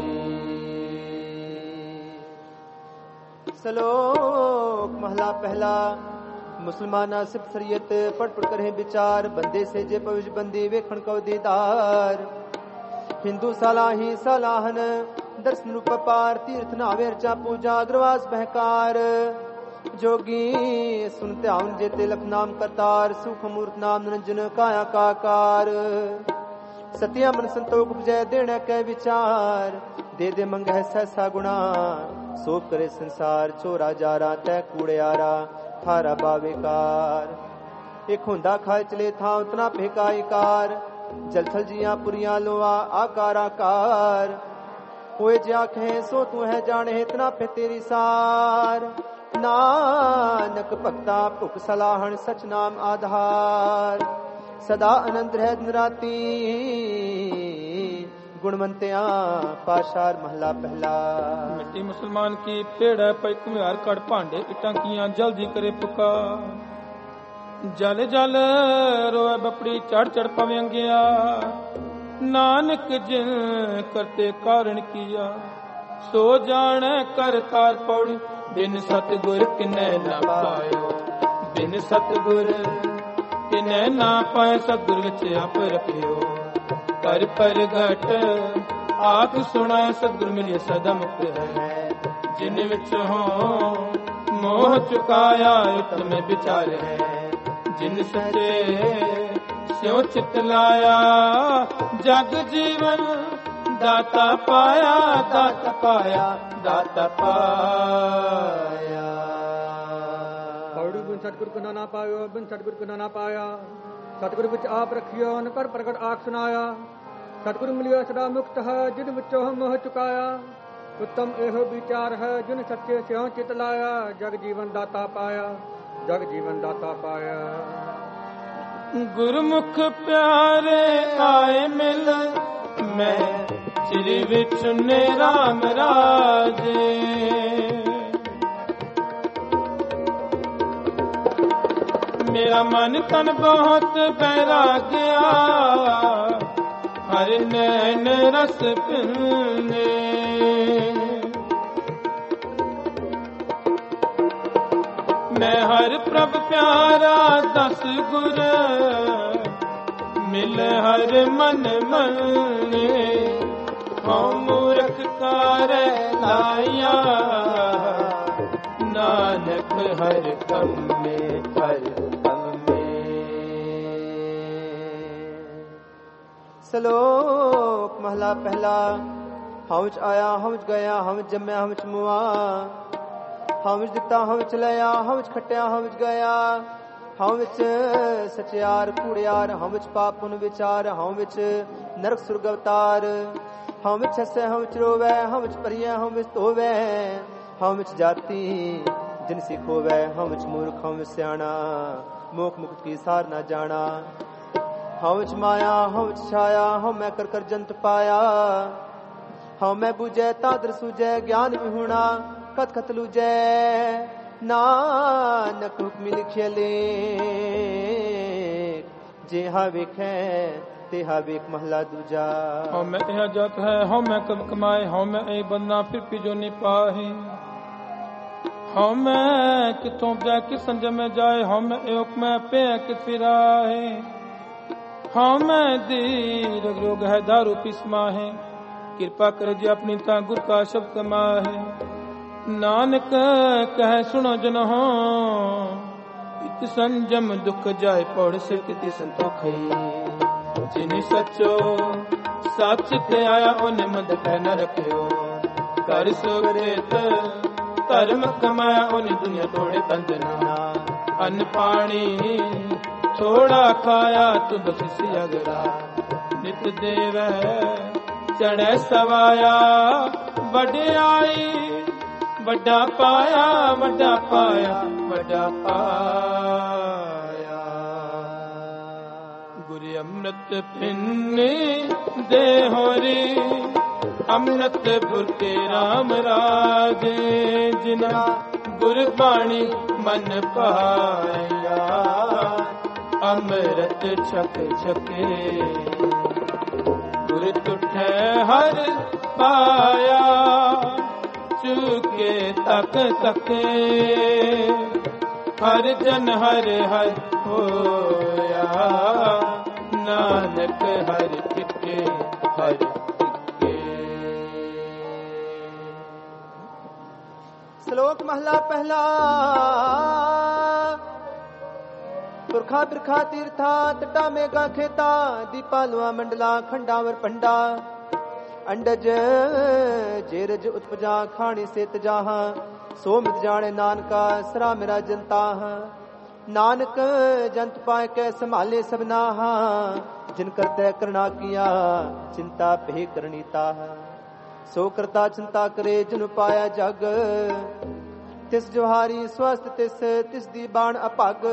ਸਲੋਕ ਮਹਲਾ ਪਹਿਲਾ ਮੁਸਲਮਾਨਾ ਸਿਫਤ ਸਰੀਅਤ ਪੜ ਪੜ ਕਰੇ ਵਿਚਾਰ ਬੰਦੇ ਸੇ ਜੇ ਪਵਿਜ ਬੰਦੀ ਵੇਖਣ ਕਉ ਦੀਦਾਰ ਹਿੰਦੂ ਸਲਾਹੀ ਸਲਾਹਨ ਦਰਸ਼ਨ ਰੂਪ ਪਾਰ ਤੀਰਥ ਨਾਵੇ ਰਚਾ ਪੂਜਾ ਅਗਰਵਾਸ ਬਹਿਕਾਰ ਜੋਗੀ ਸੁਨ ਧਿਆਨ ਜੇ ਤੇ ਲਖ ਨਾਮ ਕਰਤਾਰ ਸੁਖ ਮੂਰਤ ਨਾਮ ਨਿਰੰਜਨ ਕਾਇਆ ਕਾਕਾਰ ਸਤਿਆ ਮਨ ਸੰਤੋਖ ਉਪਜੈ ਦੇਣਾ ਕੈ ਵਿਚਾਰ ਦੇ ਦੇ ਮੰਗਹਿ ਸਹਿਸਾ ਗੁਣਾ ਸੋ ਕਰੇ ਸੰਸਾਰ ਚੋਰਾ ਜਾਰਾ ਤੈ ਕੂੜਿਆਰਾ ਥਾਰਾ ਬਾਵੇਕਾਰ ਇੱਕ ਹੁੰਦਾ ਖਾਏ ਚਲੇ ਥਾਂ ਉਤਨਾ ਭੇਕਾਇਕਾਰ ਜਲ ਥਲ ਜੀਆਂ ਪੁਰੀਆਂ ਲੋਆ ਆਕਾਰ ਆਕਾਰ ਹੋਏ ਜਿਆ ਕਹੇ ਸੋ ਤੂੰ ਹੈ ਜਾਣੇ ਇਤਨਾ ਫੇ ਤੇਰੀ ਸਾਰ ਨਾਨਕ ਭਗਤਾ ਭੁਖ ਸਲਾਹਣ ਸਚ ਨਾਮ ਆਧਾਰ ਸਦਾ ਆਨੰਦ ਰਹਿ ਦਿਨ ਰਾਤੀ ਗੁਣਵੰਤਿਆਂ ਪਾਸ਼ਾਰ ਮਹਲਾ ਪਹਿਲਾ ਮਿੱਟੀ ਮੁਸਲਮਾਨ ਕੀ ਪੇੜਾ ਪਈ ਘੁਮਿਆਰ ਕੜ ਭਾਂਡੇ ਇਟਾਂ ਕੀਆਂ ਜਲਦੀ ਕਰੇ ਪੁਕਾਰ ਜਲ ਜਲ ਰੋਏ ਬਪੜੀ ਚੜ ਚੜ ਪਵੇਂ ਅੰਗਿਆ ਨਾਨਕ ਜਿਨ ਕਰਤੇ ਕਾਰਣ ਕੀਆ ਸੋ ਜਾਣੈ ਕਰ ਤਾਰ ਪੌੜੀ ਬਿਨ ਸਤਿਗੁਰ ਕਿਨੈ ਨਾ ਪਾਇਓ ਬਿਨ ਸਤਿਗੁਰ ਕਿਨੈ ਨਾ ਪਾਇ ਸਤਿਗੁਰ ਵਿੱਚ ਆਪ ਰਖਿਓ ਕਰ ਪ੍ਰਗਟ ਆਪ ਸੁਣਾ ਸਤਿਗੁਰ ਮਿਲਿਆ ਸਦਾ ਮੁਕਤ ਹੈ ਜਿਨ ਵਿੱਚ ਹੋ ਮੋਹ ਚੁਕਾਇਆ ਉਤਮੇ ਵਿਚਾਰ ਹੈ ਜਿਨ ਸੱਚੇ ਸਿਉ ਚਿਤ ਲਾਇਆ ਜਗ ਜੀਵਨ ਦਾਤਾ ਪਾਇਆ ਦਾਤਾ ਪਾਇਆ ਦਾਤਾ ਪਾਇਆ ਪੌੜੀ ਬਿਨ ਸਤਿਗੁਰ ਕੋ ਨਾ ਪਾਇਓ ਬਿਨ ਸਤਿਗੁਰ ਕੋ ਨਾ ਪਾਇਆ ਸਤਿਗੁਰ ਵਿੱਚ ਆਪ ਰਖਿਓ ਨ ਕਰ ਪ੍ਰਗਟ ਆਖ ਸੁਨਾਇਆ ਸਤਿਗੁਰ ਮਿਲਿਆ ਸਦਾ ਮੁਕਤ ਹੈ ਜਿਨ ਵਿੱਚੋਂ ਮੋਹ ਚੁਕਾਇਆ ਉੱਤਮ ਇਹੋ ਵਿਚਾਰ ਹੈ ਜਿਨ ਸੱਚੇ ਸਿਉ ਚਿਤ ਲਾਇਆ ਜਗ ਜੀਵਨ ਦਾਤਾ ਪਾਇਆ ਜਗ ਜੀਵਨ ਦਾਤਾ ਪਾਇਆ ਗੁਰਮੁਖ ਪਿਆਰੇ ਆਏ ਮਿਲ ਮੈਂ ਚਿਰ ਵਿੱਚ ਨੇ ਰਾਮ ਰਾਜੇ मेरा मन तन बहुत बैराग्या हर नैन रस पिने मैं हर प्रभ प्यारा दस गुर मिल हर मन मने हम मूर्ख कार लाया नानक हर कम में हर ਸ਼ਲੋਕ ਮਹਲਾ ਪਹਿਲਾ। ਹਉ ਚ ਆਇਆ ਹਉ ਚ ਗਿਆ ਹਉ ਚ ਜੰਮਿਆ ਹਉ ਚ ਮੁਆ ਹਉ ਚ ਦਿੱਤਾ ਹਉ ਚ ਲਿਆ ਹਉ ਚ ਖੱਟਿਆ ਹਉ ਚ ਗਿਆ ਹਉ ਵਿੱਚ ਸਚਿਆਰ ਕੂੜਿਆਰ ਹਉ ਵਿੱਚ ਪਾਪ ਪੁਨ ਵਿਚਾਰ ਹਉ ਵਿੱਚ ਨਰਕ ਸੁਰਗ ਅਵਤਾਰ ਹਉ ਵਿੱਚ ਹੱਸੈ ਹਉ ਵਿੱਚ ਰੋਵੈ ਹਉ ਵਿੱਚ ਪਰਿਐ ਹਉ ਵਿੱਚ ਧੋਵੈ ਹਉ ਵਿੱਚ ਜਾਤੀ ਜਿਨ ਸਿਖੋਵੈ ਹਉ ਵਿੱਚ ਮੂਰਖ ਹਉ ਵਿੱਚ ਸਿਆਣਾ ਮੋਖ ਮੁਕਤ ਕੀ ਸਾਰ ਨਾ ਜਾਣਾ ਹਉ ਵਿੱਚ ਮਾਇਆ ਹਉ ਵਿੱਚ ਛਾਇਆ ਹਉ ਮੈਂ ਕਰ ਕਰ ਜੰਤ ਪਾਇਆ ਹਉ ਮੈਂ ਬੁਝੈ ਤਾਦਰ ਸੁਝੈ ਗਿਆਨ ਵਿਹੁਣਾ ਕਤ ਕਤ ਲੂਜੈ ਨਾਨਕ ਹੁਕਮੀ ਲਿਖਿਆ ਲੇਖ ਜਿਹਾ ਵੇਖੈ ਤਿਹਾ ਵੇਖ ਮਹਲਾ ਦੂਜਾ। ਹਉ ਮੈਂ ਇਹ ਜਤ ਹੈ ਹਉ ਮੈਂ ਕਬ ਕਮਾਏ ਹਉ ਮੈਂ ਇਹ ਬੰਨਾ ਫਿਰ ਪਿਜੋ ਨੀ ਪਾਹੇ ਹਉ ਮੈਂ ਕਿਥੋਂ ਜਾ ਕਿ ਸੰਜਮ ਜਾਏ ਹਉ ਮੈਂ ਇਹ ਹੁਕਮ ਪੈ ਕਿ ਫਿਰਾਏ ਹਉ ਮੈਂ ਦੀਰਘ ਰੋਗ ਹੈ ਦਾਰੂ ਪਿਸਮਾ ਹੈ ਕਿਰਪਾ ਕਰ ਜੀ ਆਪਣੀ ਤਾਂ ਗੁਰ ਕਾ ਸ਼ਬਦ ਕਮਾਹੇ ਨਾਨਕ ਕਹਿ ਸੁਣੋ ਜਨ ਹੋ ਇਤ ਸੰਜਮ ਦੁਖ ਜਾਏ ਪੌੜ ਸੇ ਕਿਤੇ ਸੰਤੋਖਈ ਜਿਨੀ ਸੱਚੋ ਸੱਚ ਤੇ ਆਇਆ ਉਹਨੇ ਮਦ ਕਹਿ ਨ ਰੱਖਿਓ ਕਰ ਸੁਕ੍ਰਿਤ ਧਰਮ ਕਮਾਇਆ ਉਹਨੇ ਦੁਨੀਆ ਤੋੜੇ ਤੰਦਨਾ ਅੰਨ ਪਾਣੀ ਥੋੜਾ ਖਾਇਆ ਤੂੰ ਬਖਸ਼ੀ ਅਗਰਾ ਨਿਤ ਦੇਵੈ ਚੜੈ ਸਵਾਇਆ ਵਡਿਆਈ ਵੱਡਾ ਪਾਇਆ ਵੱਡਾ ਪਾਇਆ ਵੱਡਾ ਪਾਇਆ ਗੁਰ ਅੰਮ੍ਰਿਤ ਪਿੰਨੇ ਦੇ ਹੋਰੀ ਅੰਮ੍ਰਿਤ ਪੁਰ ਕੇ ਰਾਮ ਰਾਜੇ ਜਿਨਾ ਗੁਰਬਾਣੀ ਮਨ ਪਾਇਆ ਅੰਮ੍ਰਿਤ ਛਕ ਛਕੇ ਗੁਰ ਤੁਠੈ ਹਰ ਪਾਇਆ ਚੁਕੇ ਤਕ ਤਕੇ ਹਰ ਜਨ ਹਰ ਹਰ ਹੋਇਆ ਨਾਨਕ ਹਰ ਟਿਕੇ ਹਰ ਟਿਕੇ। ਸ਼ਲੋਕ ਮਹਲਾ ਪਹਿਲਾ। ਪੁਰਖਾ ਬਿਰਖਾ ਤੀਰਥਾ ਤਟਾ ਮੇਗਾ ਖੇਤਾ ਦੀਪਾ ਲੁਆ ਮੰਡਲਾ ਖੰਡਾਵਰ ਪੰਡਾ ਅੰਡਜ ਜੇਰਜ ਉਤਪਜਾ ਖਾਣੀ ਸਿਤ ਜਾਹਾਂ ਸੋ ਮਿਤ ਜਾਣੇ ਨਾਨਕਾ ਸਰਾ ਮੇਰਾ ਜਨਤਾ ਨਾਨਕ ਜੰਤ ਪਾਏ ਕੈ ਸੰਭਾਲੇ ਸਭਨਾਹਾ ਜਿਨ ਕਰਤੈ ਕਰਣਾ ਕੀਆ ਚਿੰਤਾ ਭੇ ਕਰਨੀਤਾ ਸੋ ਕਰਤਾ ਚਿੰਤਾ ਕਰੇ ਜਿਨ ਪਾਇਆ ਜਗ ਤਿਸ ਜੁਹਾਰੀ ਸਵਸਤ ਤਿਸ ਦੀ ਬਾਣ ਅਭਗ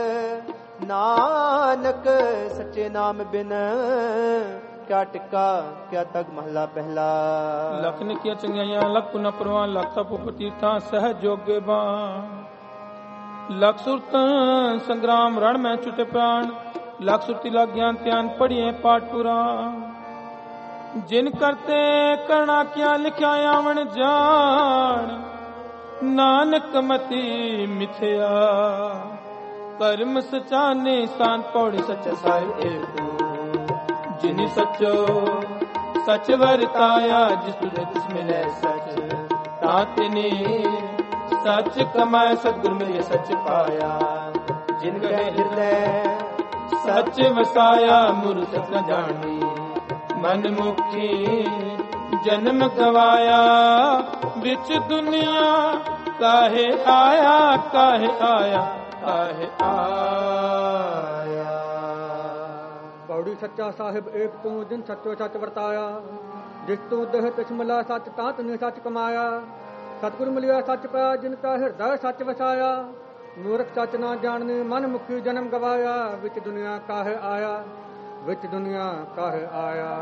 ਨਾਨਕ ਸੱਚੇ ਨਾਮ ਬਿਨ ਕਿਆ ਟਿੱਕਾ ਕਿਆ ਤਗ ਮਹਲਾ ਪਹਿਲਾ। ਲਖ ਨਿਕੀਆਂ ਚੰਗਿਆਈਆਂ ਲਖ ਪੁਨਾ ਪਰਵਾਨ ਲਖ ਤਪ ਪਤੀਰਥਾਂ ਸਹਿ ਜੋਗੇ ਬਾਣ ਲਖ ਸੁਰਤ ਸੰਗਰਾਮ ਰਣ ਮੈਂ ਛੁਟੇ ਪ੍ਰਾਣ ਲਖ ਸੁਰਤੀ ਲਗ ਗਿਆਨ ਧਿਆਨ ਪੜੀਏ ਪਾਠ ਪੁਰਾਣ ਜਿਨ ਕਰਤੇ ਕਰਣਾ ਕਿਆ ਲਿਖਿਆ ਆਵਣ ਜਾਣ ਨਾਨਕ ਮਤੀ ਮਿਥਿਆ ਕਰਮ ਸਚਾਨੇ ਸਾਨ ਪੌੜੀ ਸੱਚ ਸਾਹਿਬ ਏਕੋ ਜਿਨੀ ਸੱਚੋ ਸਚ ਵਰਤਾਇਆ ਜਿਸ ਤੁਝੇ ਤਿਸ ਮਿਲੇ ਸਚ ਤਾਂ ਤਿਨੀ ਸਚ ਕਮਾਏ ਸਤਿਗੁਰ ਮਿਲੇ ਸਚ ਪਾਇਆ ਜਿਨ ਗਏ ਹਿਰਦੈ ਸਚ ਵਸਾਇਆ ਮੁਰ ਸਚ ਨ ਜਾਣੀ ਮਨ ਮੁਖੀ ਜਨਮ ਗਵਾਇਆ ਵਿੱਚ ਦੁਨੀਆ ਕਾਹੇ ਆਇਆ ਕਾਹੇ ਆਇਆ ਕਾਹੇ ਆਇਆ। ਪੌੜੀ ਸੱਚਾ ਸਾਹਿਬ ਏਕ ਤੂੰ ਜਿਨ ਸੱਚੋ ਸੱਚ ਵਰਤਾਇਆ ਜਿਸ ਤੂੰ ਦੇਹ ਤਿਸ ਮਿਲਾ ਸੱਚ ਤਾਂ ਤਨੇ ਸੱਚ ਕਮਾਇਆ ਸਤਿਗੁਰ ਮਿਲਿਆ ਸੱਚ ਪਾਇਆ ਜਿਨ ਕਾ ਹਿਰਦਾ ਸੱਚ ਵਸਾਇਆ ਮੂਰਖ ਸੱਚ ਨਾ ਜਾਣਨੇ ਮਨ ਮੁਖੀ ਜਨਮ ਗਵਾਇਆ ਵਿੱਚ ਦੁਨੀਆ ਕਾਹੇ ਆਇਆ ਵਿੱਚ ਦੁਨੀਆ ਕਾਹੇ ਆਇਆ।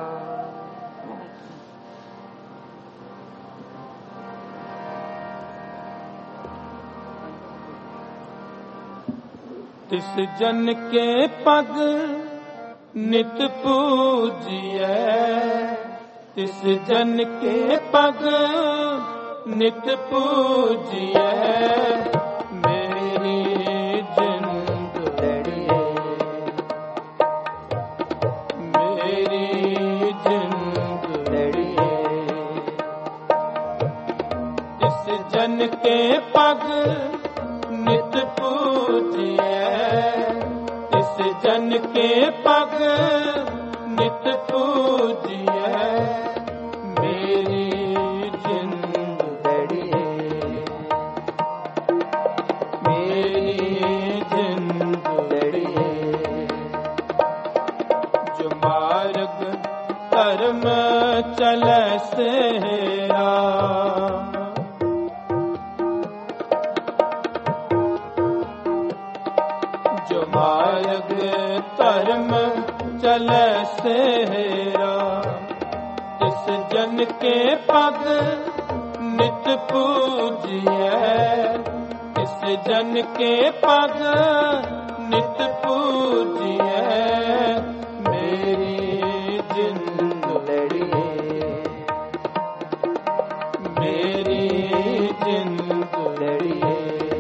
तिस जन के पग नित पूजिए, तिस जन के पग नित पूजिए, मेरी जिंद लड़िए, मेरी जिंद लड़िए, तिस जन के पग नित पूजिए, तिस जन के पग नित पूजिए, मेरी जिंद लड़िए, मेरी जिंद लड़िए, जो मार्ग धर्म चले सेरा, जो मार्ग धर्म चले सेरा, तिस जन के पग नित पूजिए, तिस जन के पग नित पूजिए, मेरी जिंद लड़िए, मेरी जिंद लड़िए,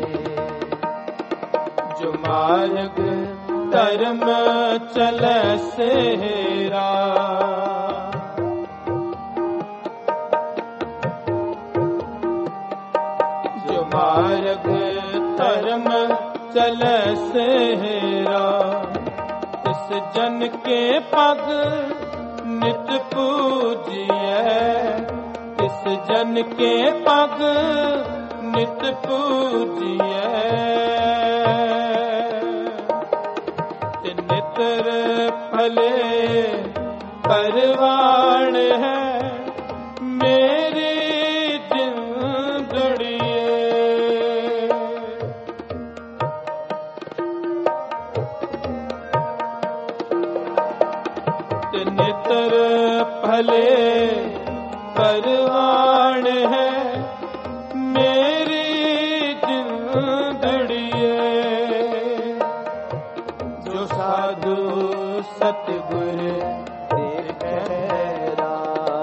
जो मार्ग धर्म चले सेरा, जो मार्ग धर्म चले सेरा, तिस जन के पग नित पूजिए, तिस जन के पग नित पूजिए, नितर फले परवान है, मेरी जिंदड़िए, नितर फले परवान है, मेरी जिंदड़िए, जो साधु सतगुर तेरा,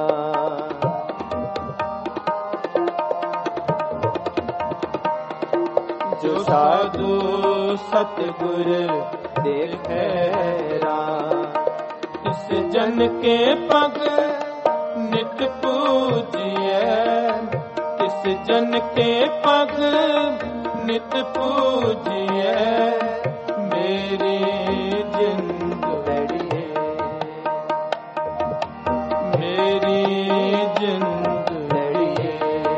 जो साधु सतगुर तेरा, इस जन के पग नित पूजिए, इस जन के पग नित पूजिए, मेरी जिंद लड़िए, मेरी जिंद लड़िए,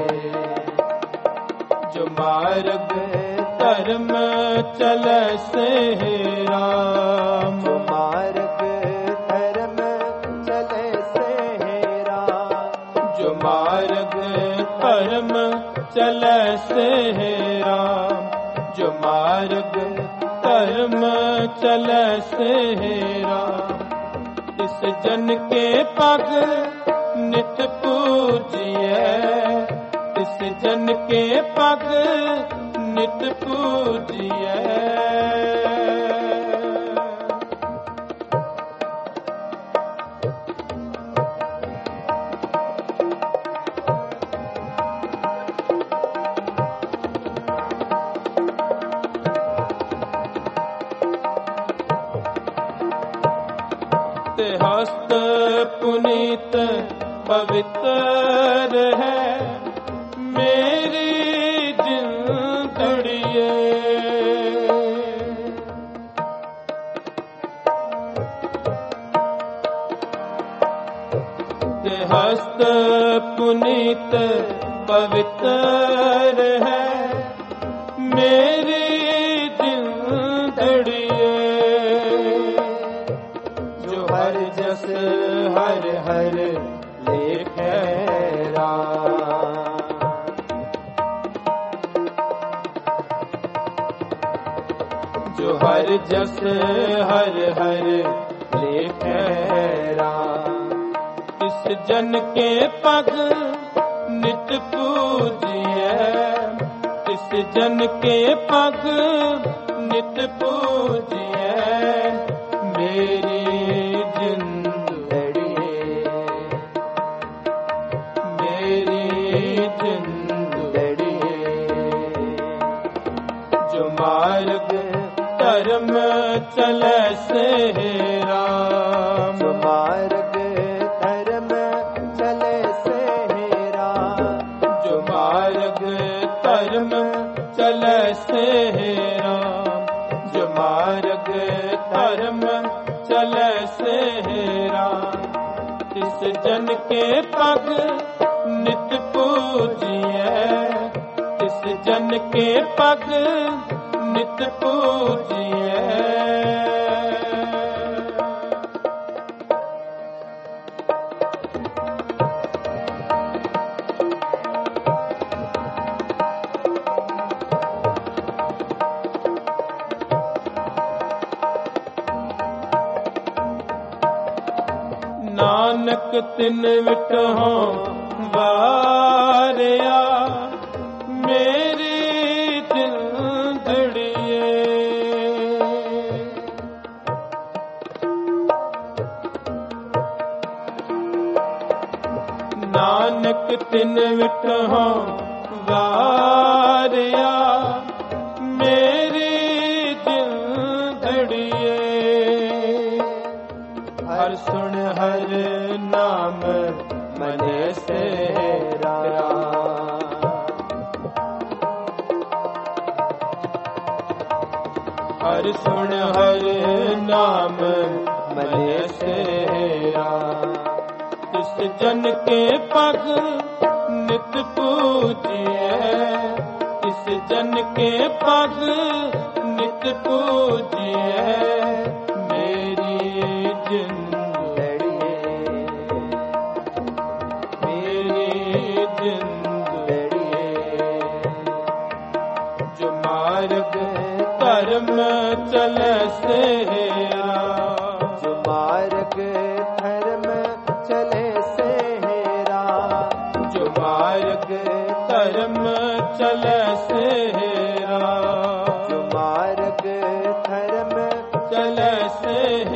जो मार्ग धर्म चले सेरा, जो मार्ग धर्म चले सेरा, जो मार्ग धर्म चले सेरा, जो मार्ग धर्म चले सेरा, इस जन के पग नित पूजिए, इस जन के पग नित पूजिए, हस्त पुनीत पवित्र है, मेरी जिंदड़िए, हस्त पुनीत पवित्र है, मेरी जिंदड़िए, जो हर जस हर हर लेखेरा, जो हर जस हर हर लेखेरा, इस जन के पग नित पूजिए, इस जन के पग नित पूजिए मेरी जिंदड़ी मेरी जिंदड़ी जो मार्ग धर्म चले से राम जो मार्ग धर्म चले से राम जो मार्ग धर्म चले से राम जो मार्ग धर्म चले से राम इस जन के पग नित पूजिए इस जन के पग नित पूजिए नानक तिन विटहो वारिया मेरी जिंदड़िए नानक तिन विटहो वारिया मेरी जिंदड़िए हर सुन हर नाम मने से हर सुन हर नाम मने से इस जन के पग नित पूजिए इस जन के पग नित पूजिए मेरी जिंदड़ी मेरी जिंदड़ी जो मार्ग धर्म चले से जो मार्ग धर्म चले से जो मार्ग धर्म चले से जो मार्ग धर्म चले से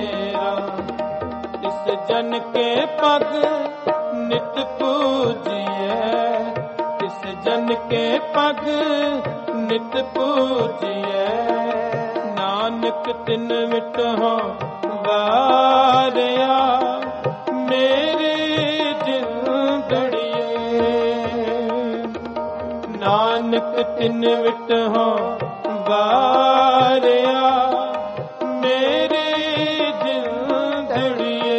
इस जन के पग नित पूजिए इस जन के पग नित पूजिए नानक तिन विटहो वारिया मेरी जिंदड़िए नानक तिन विटहो वारिया मेरी जिंदड़िए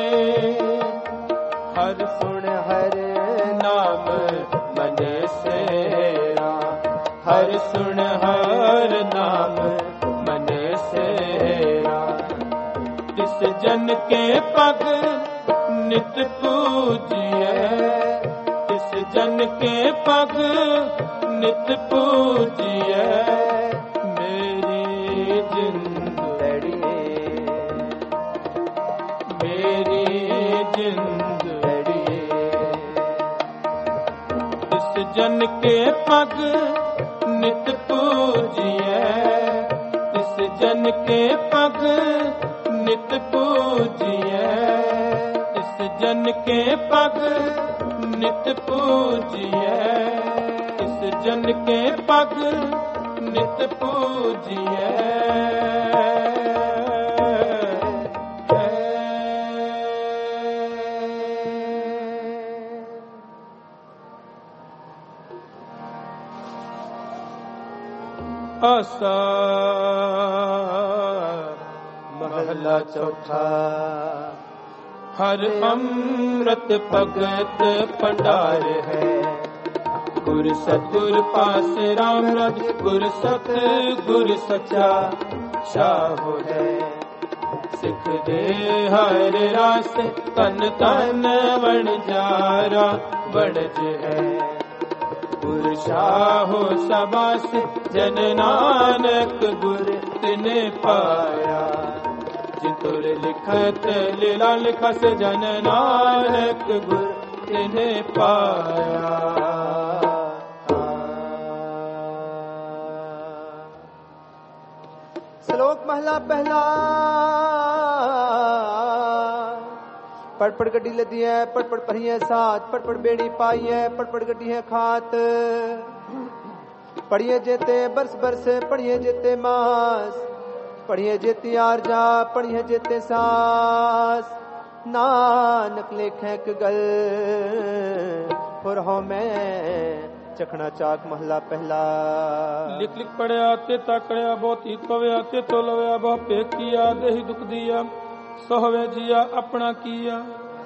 हर सुन हर नाम मने से हर सुन हर नाम मने से इस जन के पग नित पूजिए इस जन के पग नित पूजिए मेरी जिंदड़ी मेरी जिंदड़ी इस जन के पग नित पूजिए इस जन के पग नित पूजिए इस जन के पग नित पूजिए इस जन के पग नित पूजिए आसा महला चौथा हर अमृत भगत भंडार है गुर सतगुर पास राम राज गुर सत गुर सचा शाहो है सिख दे हर रास तन तन बन जारा बनज है गुर शाहो सबास जन नानक गुर तिने पाया जितुर लिखत लीला लिखस जन नानक गुर तिने पाया ਸ਼ਲੋਕ ਮਹਲਾ ਪਹਿਲਾ। ਪੜ ਪੜ ਗੱਡੀ ਲੱਦੀ ਹੈ, ਪੜ ਪੜ ਭਰੀਏ ਸਾਥ, ਪੜ ਪੜ ਬੇੜੀ ਪਾਈਏ, ਪੜ ਪੜ ਗੱਡੀ ਹੈ ਖਾਤ। ਪੜੀਏ जेते बरस बरस, पढ़िए जेते मास, पढ़िए जेती आरजा, पढ़िए जेते सास। नानक लेखे एक गल पुर हो मैं चखना चाक महला पहला। लिख लिख पढ़िया ते ताकड़िया बहुत ही कविया ते तो लवया बहुत पेक किया देही दुख दिया सोहवे जिया अपना किया।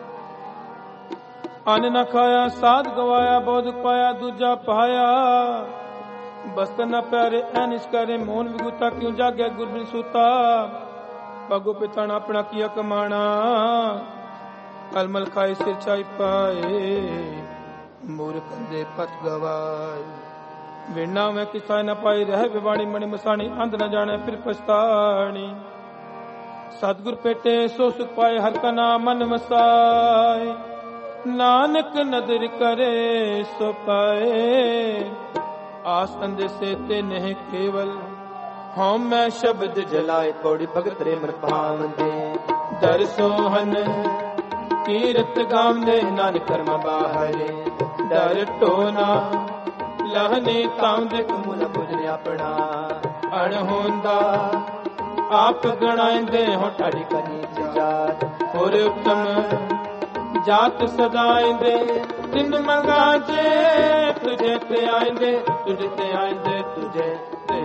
अन्न न खाया साध गवाया बहुत पाया दूजा पाया। बस्त न प्यारे ऐनिश करे मोहन विगुता क्यों जागे गुरबिन सूता। पगो पिताना अपना किया कमाना अलमल खाए सिर चाई पाए मूर कंदे पत गवाए। विना में किसा न पाई रह विवाणी मणि मसानी अंध न जाने फिर पछतानी। सतगुर पेटे सो सुख पाए हर का नाम मन वसाए। नानक नदर करे सो पाए आस अंधे से ते नहीं केवल। हम मैं शब्द जलाए पौड़ी भगत रे मन पावंदे। दर सोहन कीरत गावंदे नानक कर्म बाहरे। डर टोना लहने तावंदे कमुल बुझने अपना। अणहोंदा आप गणाइंदे हो ठाड़ी कनी जात। और उत्तम जात सदाइंदे दिन मंगाजे तुझे ते आइंदे तुझे ते आइंदे तुझे ते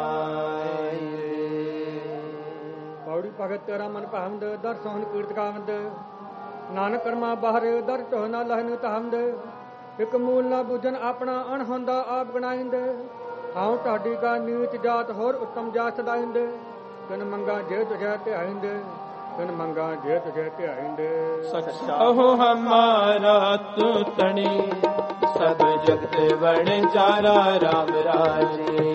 आइंदे। पौड़ी भगत तेरा मन पावंद दर सोहन कीर्त गावंद। नानक कर्मा बाहर दर टोना लहन तावंद। एक मूल ना बुझन अपना अणहोंदा आप गणाइंद। हाउ ढाडी का नीच जात होर उत्तम जात सदाइंद। तिन मंगा जे तुझे ते आइंद तिन मंगा जे तुझे ते आइंद। सच्चा हो हमारा तू तणी सब जगत वर्ण चारा राम राजे।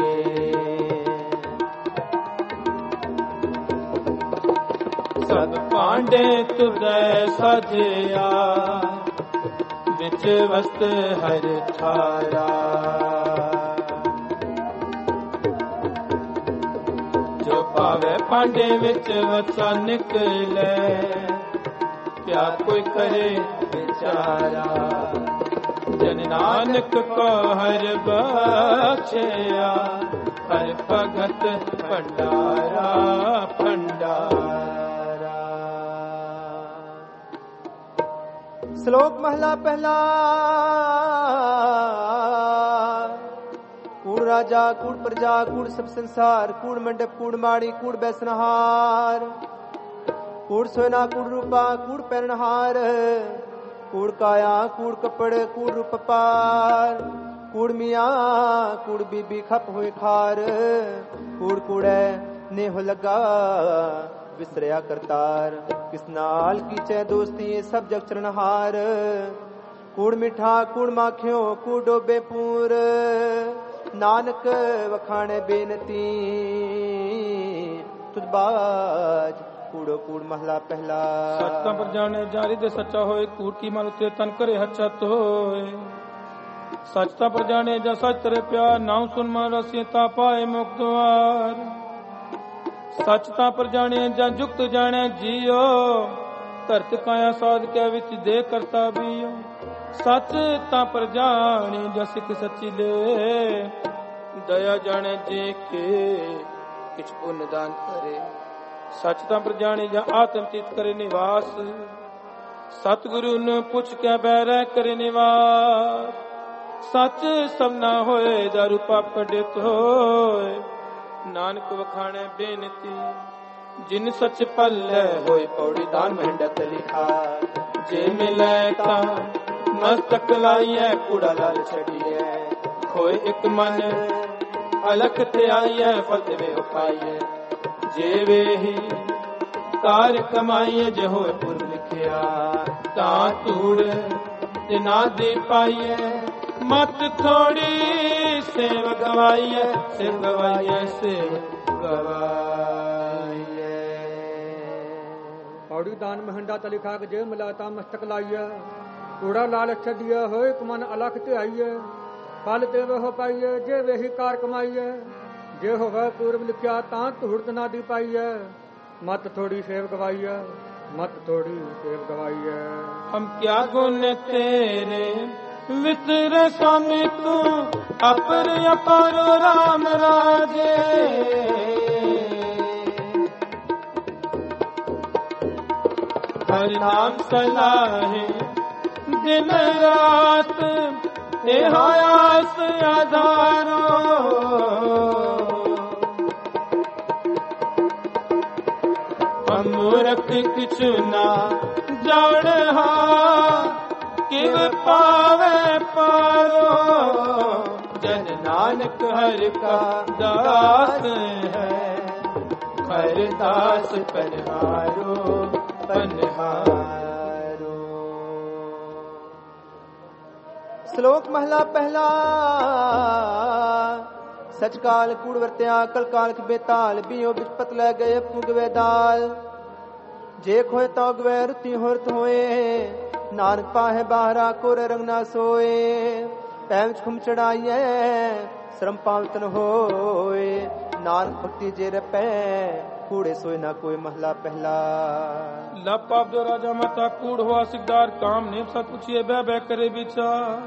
सब पांडे तुझे सजया बिच वस्त हर ठारा। जो पावे पांडे विच वसा निकले क्या कोई करे बेचारा। जन नानक को हर बख्शिया हर भगत भंडारा भंडारा। श्लोक महला पहला। कूड़ राजा कूड़ प्रजा कूड़ सब संसार कूड़ मंडप कूड़ माड़ी कूड़ बैसनहार। कूड़ सोना कूड़ रूपा कूड़ पैरनहार। कूड़ काया कूड़ कपड़ कूड़ रूप पार। कूड़ मियाँ कूड़ बीबी खप हुए खार। कूड़ कूड़े ने हो लगा विसरिया करतार। किस नाल की चे दोस्ती सब जग चरणहार। कूड़ मिठा कूड़ माखियों कूड़ डोबे पूर। नानक वखाणे बेनती तुझ बाज कूड़ो कूड़ महला पहला। सच्चा पर जाने जारी दे सच्चा होए कूड़ की मानो ते तन करे हचत होए। सच्चा पर जाने जा सच तेरे प्यार नाम सुन मान रसियता पाए मुक्त द्वार। सचता पर जाने जा जुक्त जाने जियो धरत काया साध के विच दे करता बियो। सच ता पर जाने जा सिख सच्ची ले दया जाने जे के किछ पुण्य दान करे। सचता पर जाने जा आत्म चित करे निवास। सतगुरु न पुछ के बैर करे निवास। सच सब ना होए दारू पाप पंडित होए। नानक वखाणे बेनती जिन सच पल्ले होए पौड़ी दान मंडत लिखा। जे मिले ता मस्तक लाइए कूड़ा लाल छड़िए। खोए एक मन अलख ते आइए फल वे उपाइए। जे वे ही कार कमाइए जे होए पुर लिखिया। ता तूड़ ते ना दे पाइए मत थोड़ी सेव गवाइए सेव गवाइए सेव गवाइए। पौड़ी दान महंडा तलिखा के जे मिलाता मस्तक लाइए। कूड़ा लाल छदिया होए मन अलख ते आइए। फल ते वह पाइए जे वे ही कार कमाइए। ਜੇ ਹੋਵੇ ਪੂਰਬ ਲਿਖਿਆ ਤਾਂ ਧੂੜਤ ਨਾ ਦੀ ਪਾਈਐ। ਮਤ ਥੋੜੀ ਸੇਵ ਗਵਾਈਐ, ਮਤ ਥੋੜੀ ਸੇਵ ਗਵਾਈਐ। हम क्या गुण तेरे वितरे स्वामी तू अपर अपर राम राजे। हर नाम सलाहे दिन रात तेहा आस आधारो। हम मूर्ख किछु ना जान हा किव पावे पारो। जन नानक हर का दास है, हर दास पनहारो पनहारो। श्लोक महला पहला। सच काल कूड़ वरत्या कल काल बेताल बियो बिच पत लै गए पुगवे दाल। जे खोए तो गवे रुति होरत होए, नानक पाहे बाहरा कोरे रंग ना सोए। पैम खुम चढ़ाइए श्रम पावतन होए, नानक भक्ति जे रपै कूड़े सोए ना कोई महला पहला। लपाप जो राजा माता कूड़ हुआ सिकदार काम नेम सत पूछिए बह बह करे विचार।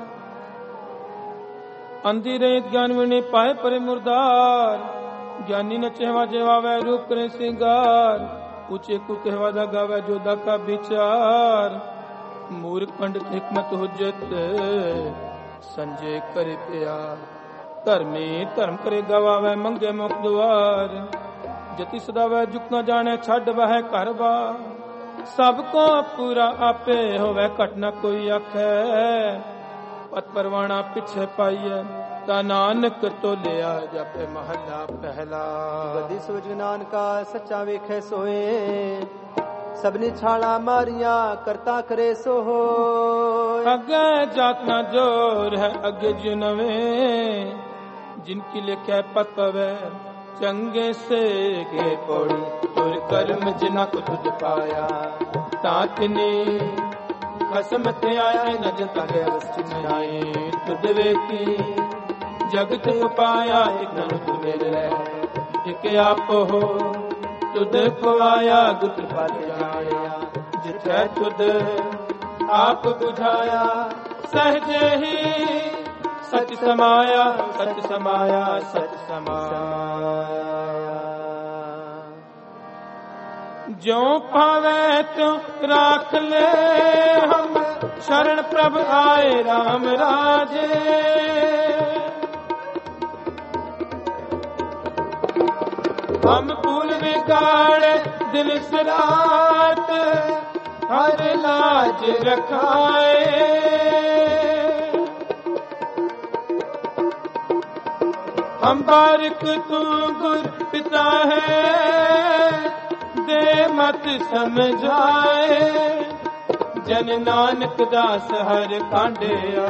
अंधी रहित ज्ञान विनी पाए परे मुर्दार। ज्ञानी न चहवा जेवा वह रूप करे श्रृंगार। ऊंचे को कहवा दा गावे जो दा का विचार। मूर्ख पंडित हिकमत हुज्जत संजय करे प्यार। धर्मी धर्म करे गवावे मंगे मुख द्वार। जति सदा वह जुक न जाने छड़ वह घर बार। सबको पूरा आपे होवे घट न कोई आखे। पत परवाना पिछे पाइए ता नानक तो लिया जापे महला पहला। बदी सोच नानका सच्चा वेखे सोए, सबनी छाला मारिया करता करे सो हो। अगे जात ना जोर है अगे जुनवे, जिनकी लिखे पत पवे चंगे से के पौड़ी। तुर कर्म जिना को तुझ पाया तातनी खसम ते आया न जता के अवस्थी आए। तुझ वेखी जगत उपाया एक ननुत मेरे एक आप हो। तुद खुआया गुट पत जाया, जिथे तुद आप बुझाया। सहजे ही सच समाया, सच समाया, सच समाया। जो पावे त्यों राख ले हम, शरण प्रभ आए राम राजे। हम फूल बिगाड़े दिल सरात, हर लाज रखाए। हम बारिक तू गुर पिता है, दे मत समझाए। जन नानक दास हर कांडिया,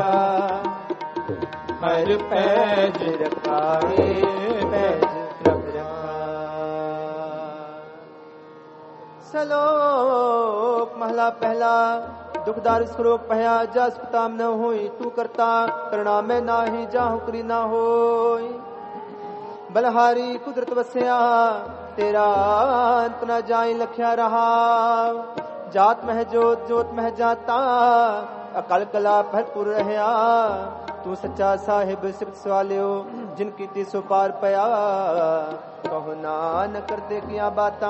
हर पैज रखाए पैज रख रखा। श्लोक महला पहला। दुखदार श्लोक पहया जस पिताम न होई। तू करता करना में नाही, जाहु करी ना होई। बलहारी कुदरत वस्या तेरा अंत न जाई लख्या रहा। जात मह जोत जोत मह जाता, अकल कला भरपूर रहया। तू सच्चा साहिब सिफत सवालियो, जिनकी ती सो पार पया। कहो नानक करते किया बाता,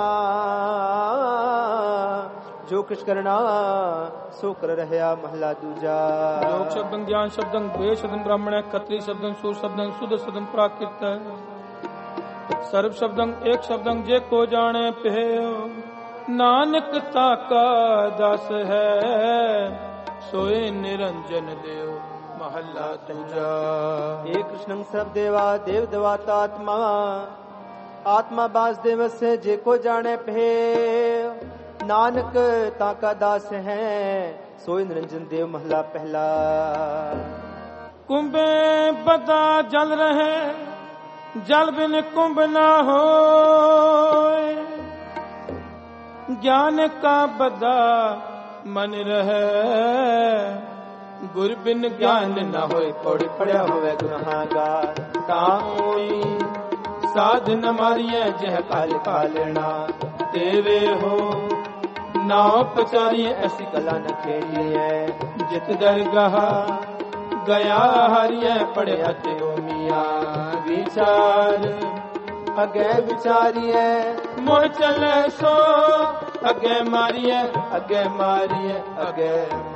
जो कुछ करना सो कर रहया महला दूजा। लोक शब्दं ज्ञान शब्दं वेद शब्दं ब्राह्मण खत्री शब्दं सूर शब्दं शुद्ध शब्दं प्राकृत। सर्व शब्दं एक शब्दं जे को जाने पेयो। नानक ताका दास है, सोए निरंजन देव महला दूजा। एक कृष्णं सब देवा देव देवाता आत्मा। आत्मा वासुदेव से जे को जाने पे। नानक ताका दास है, सोई निरंजन देव महला पहला। कुंभे बदा जल रहे, जल बिन कुंभ ना हो। ज्ञान का बदा मन रहे, गुर बिन ज्ञान न होए। पौड़ी पड़िया होवे गुनाहगार, ताई साधन मारिए जह काल कालना देवे हो नाव पचारिए ऐसी कला न खेलिए जित दरगाह गया हरिए पढ़िया ते मिया विचार अगे विचारिए मोह चले सो अगे मारिए अगे मारिए अगे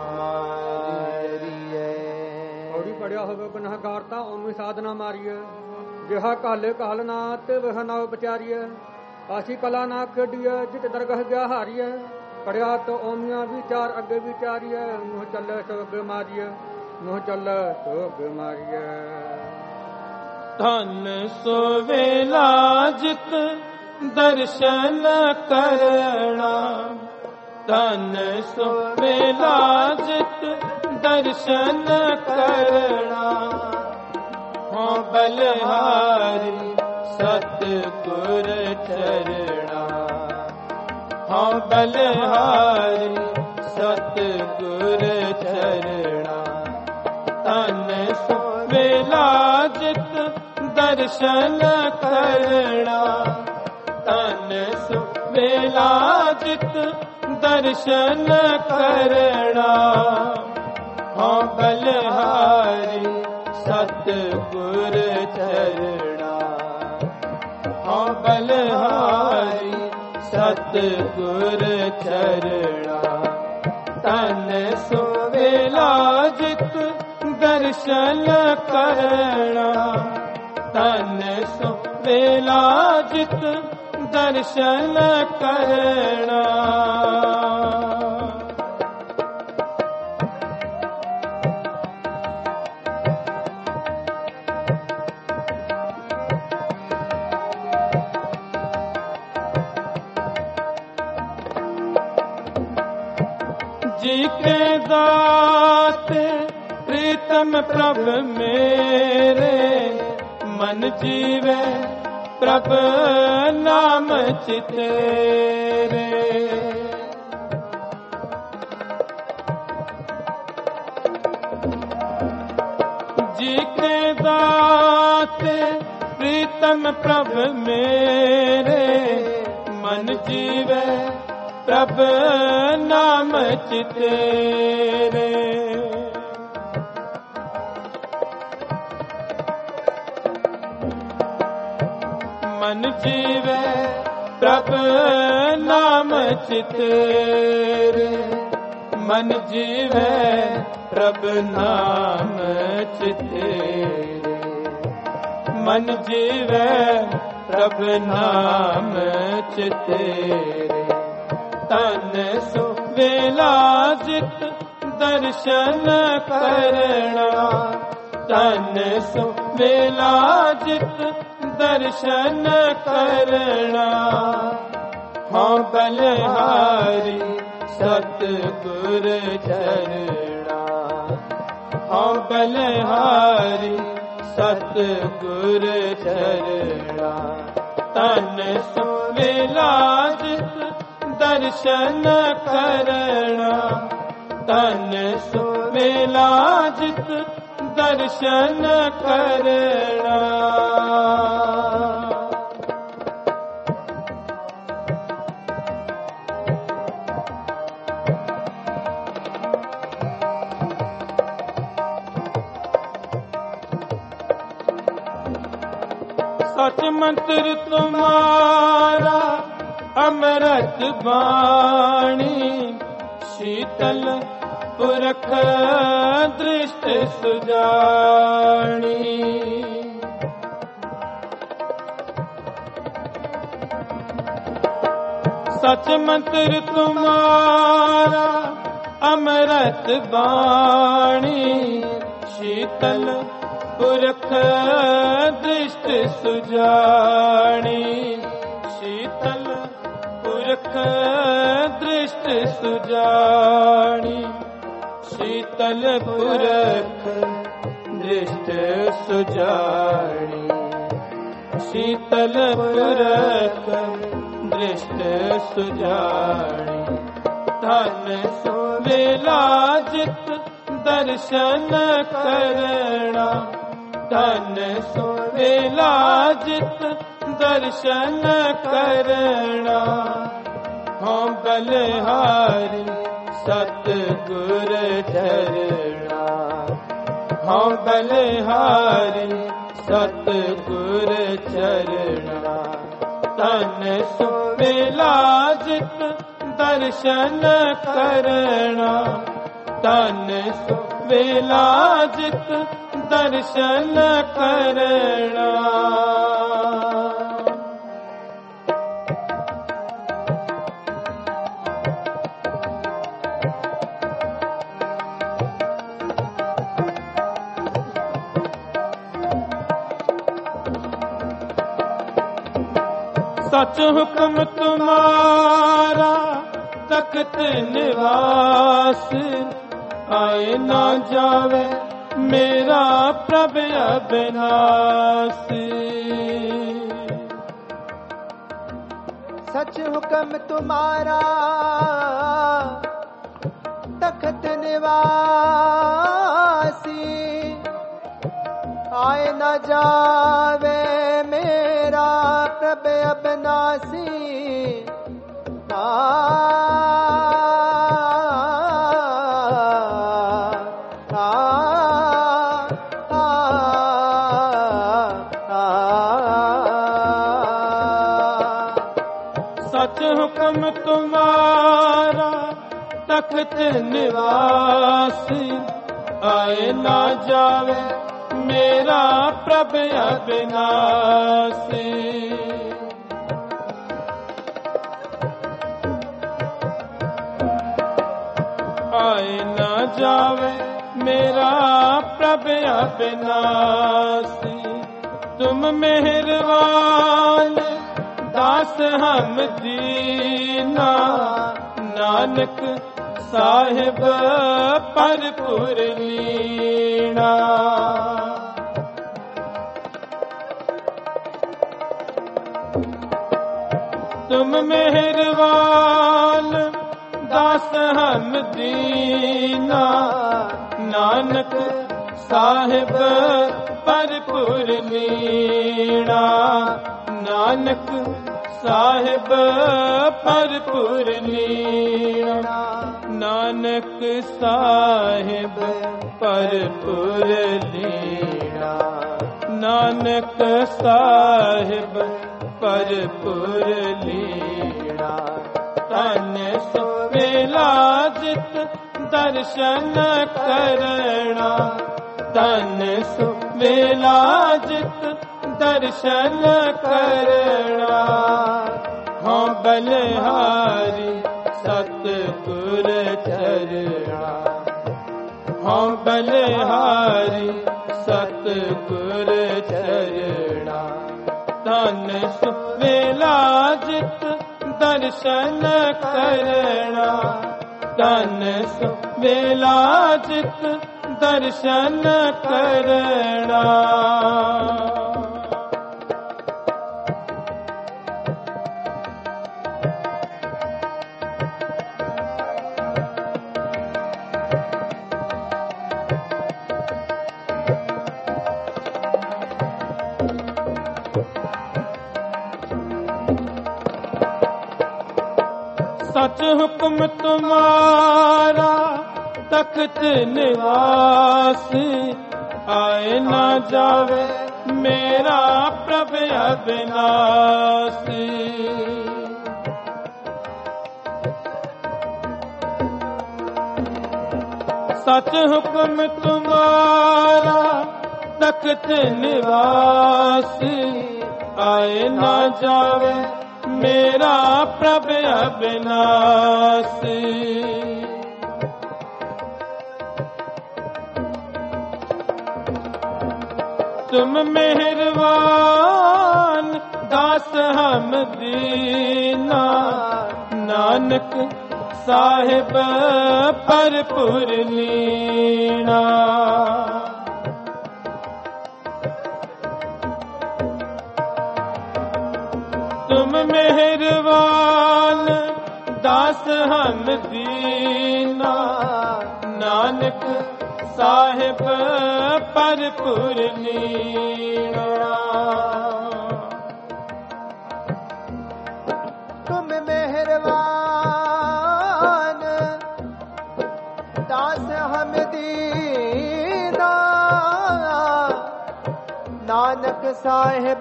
मारिए औरी पढ़िया होवे गुनाहगारता ओमी साधना मारिए जिहा काले कालना ते वह नाव पचारिए आसी कला ना खेडिए जित दरगाह गया हारिए पढ़िया तो ओमिया विचार अगे विचारिए मुँह चले सो अगे मारिए मुँह चले सो अगे मारिए धन सो वेला जित दर्शन करना धन सो वेला जित दर्शन करना हो बलहारी सतगुर चरणा हो बलहारी सतगुर चरणा तन सो वेला जित दर्शन करना तन सो वेला जित दर्शन करना हो बलहारी सतगुर चरणा हो बलहारी सतगुर चरणा तन सो वेला जित दर्शन करना तन सो वेला जित दर्शन करना जी के दात प्रीतम प्रभ मेरे मन जीवे प्रभ नाम चितेरे जी के दात प्रीतम प्रभ मेरे मन जीवे प्रभ नाम चितेरे मन जीवे प्रभ नाम चितेरे मन जीवे प्रभ नाम चितेरे मन जीवे प्रभ नाम चितेरे तन सो वेला जित दर्शन करना तन सो वेला जित दर्शन करना हो बलहारी सतगुर चरणा हो बलहारी सतगुर चरणा तन सो वेला जित दर्शन करना तन सो वेला जित दर्शन करना सच मंत्र तुम्हारा अमृत बाणी शीतल पुरख दृष्ट सुजानी सच मंत्र तुम्हारा अमृत बाणी शीतल पुरख दृष्ट सुजानी शीतल पुरख दृष्ट सुजानी शीतल पुरख दृष्ट सुजानी शीतल पुरख दृष्ट सुजानी धन सो वेला जित दर्शन करना धन सो वेला जित दर्शन करना। हम बलिहारी सतगुर चरणा। हम बलिहारी सतगुर चरणा। तन सुविलाजित दर्शन करना। तन सुविलाजित दर्शन करना। सच हुक्म तुम्हारा तख्त निवास। आए ना जावे मेरा प्रभु अविनाशी। सच हुक्म तुम्हारा तख्त निवासी। आए न जावे मेरा प्रभु अविनाशी। सच हुक्म तुम्हारा तख्त निवासी। आए ना जावे मेरा प्रभु अविनाशी। आए ना जावे मेरा प्रभु अविनाशी। तुम मेहरबान दास हम दीना। नानक साहिब परपुर लीना। तुम मेहरबान दास हम दीना। नानक साहिब परपुर लीना। नानक साहिब परपुर लीना। नानक साहिब परपुर लीना। नानक साहिब परपुर लीना। तन सुविलाजित दर्शन करना। तन सुविलाजित दर्शन करना। हम बलिहारी सतगुर चरणा। हम बलिहारी सतगुर चरणा। तन सुविलाजित दर्शन करना। तन सुविलाजित दर्शन करना। सच हुक्म तुम्हारा तख्त निवासी। आए ना जावे मेरा प्रभु अविनाशी। सच हुक्म तुम्हारा तख्त निवासी। आए ना जावे मेरा प्रभु अविनाशी। तुम मेहरबान दास हम दीना। नानक साहिब परपुर लीना। तुम मेहरबान दास हम दीना। नानक साहिब परपुर लीना। तुम मेहरबान दास हम दीना नानक साहिब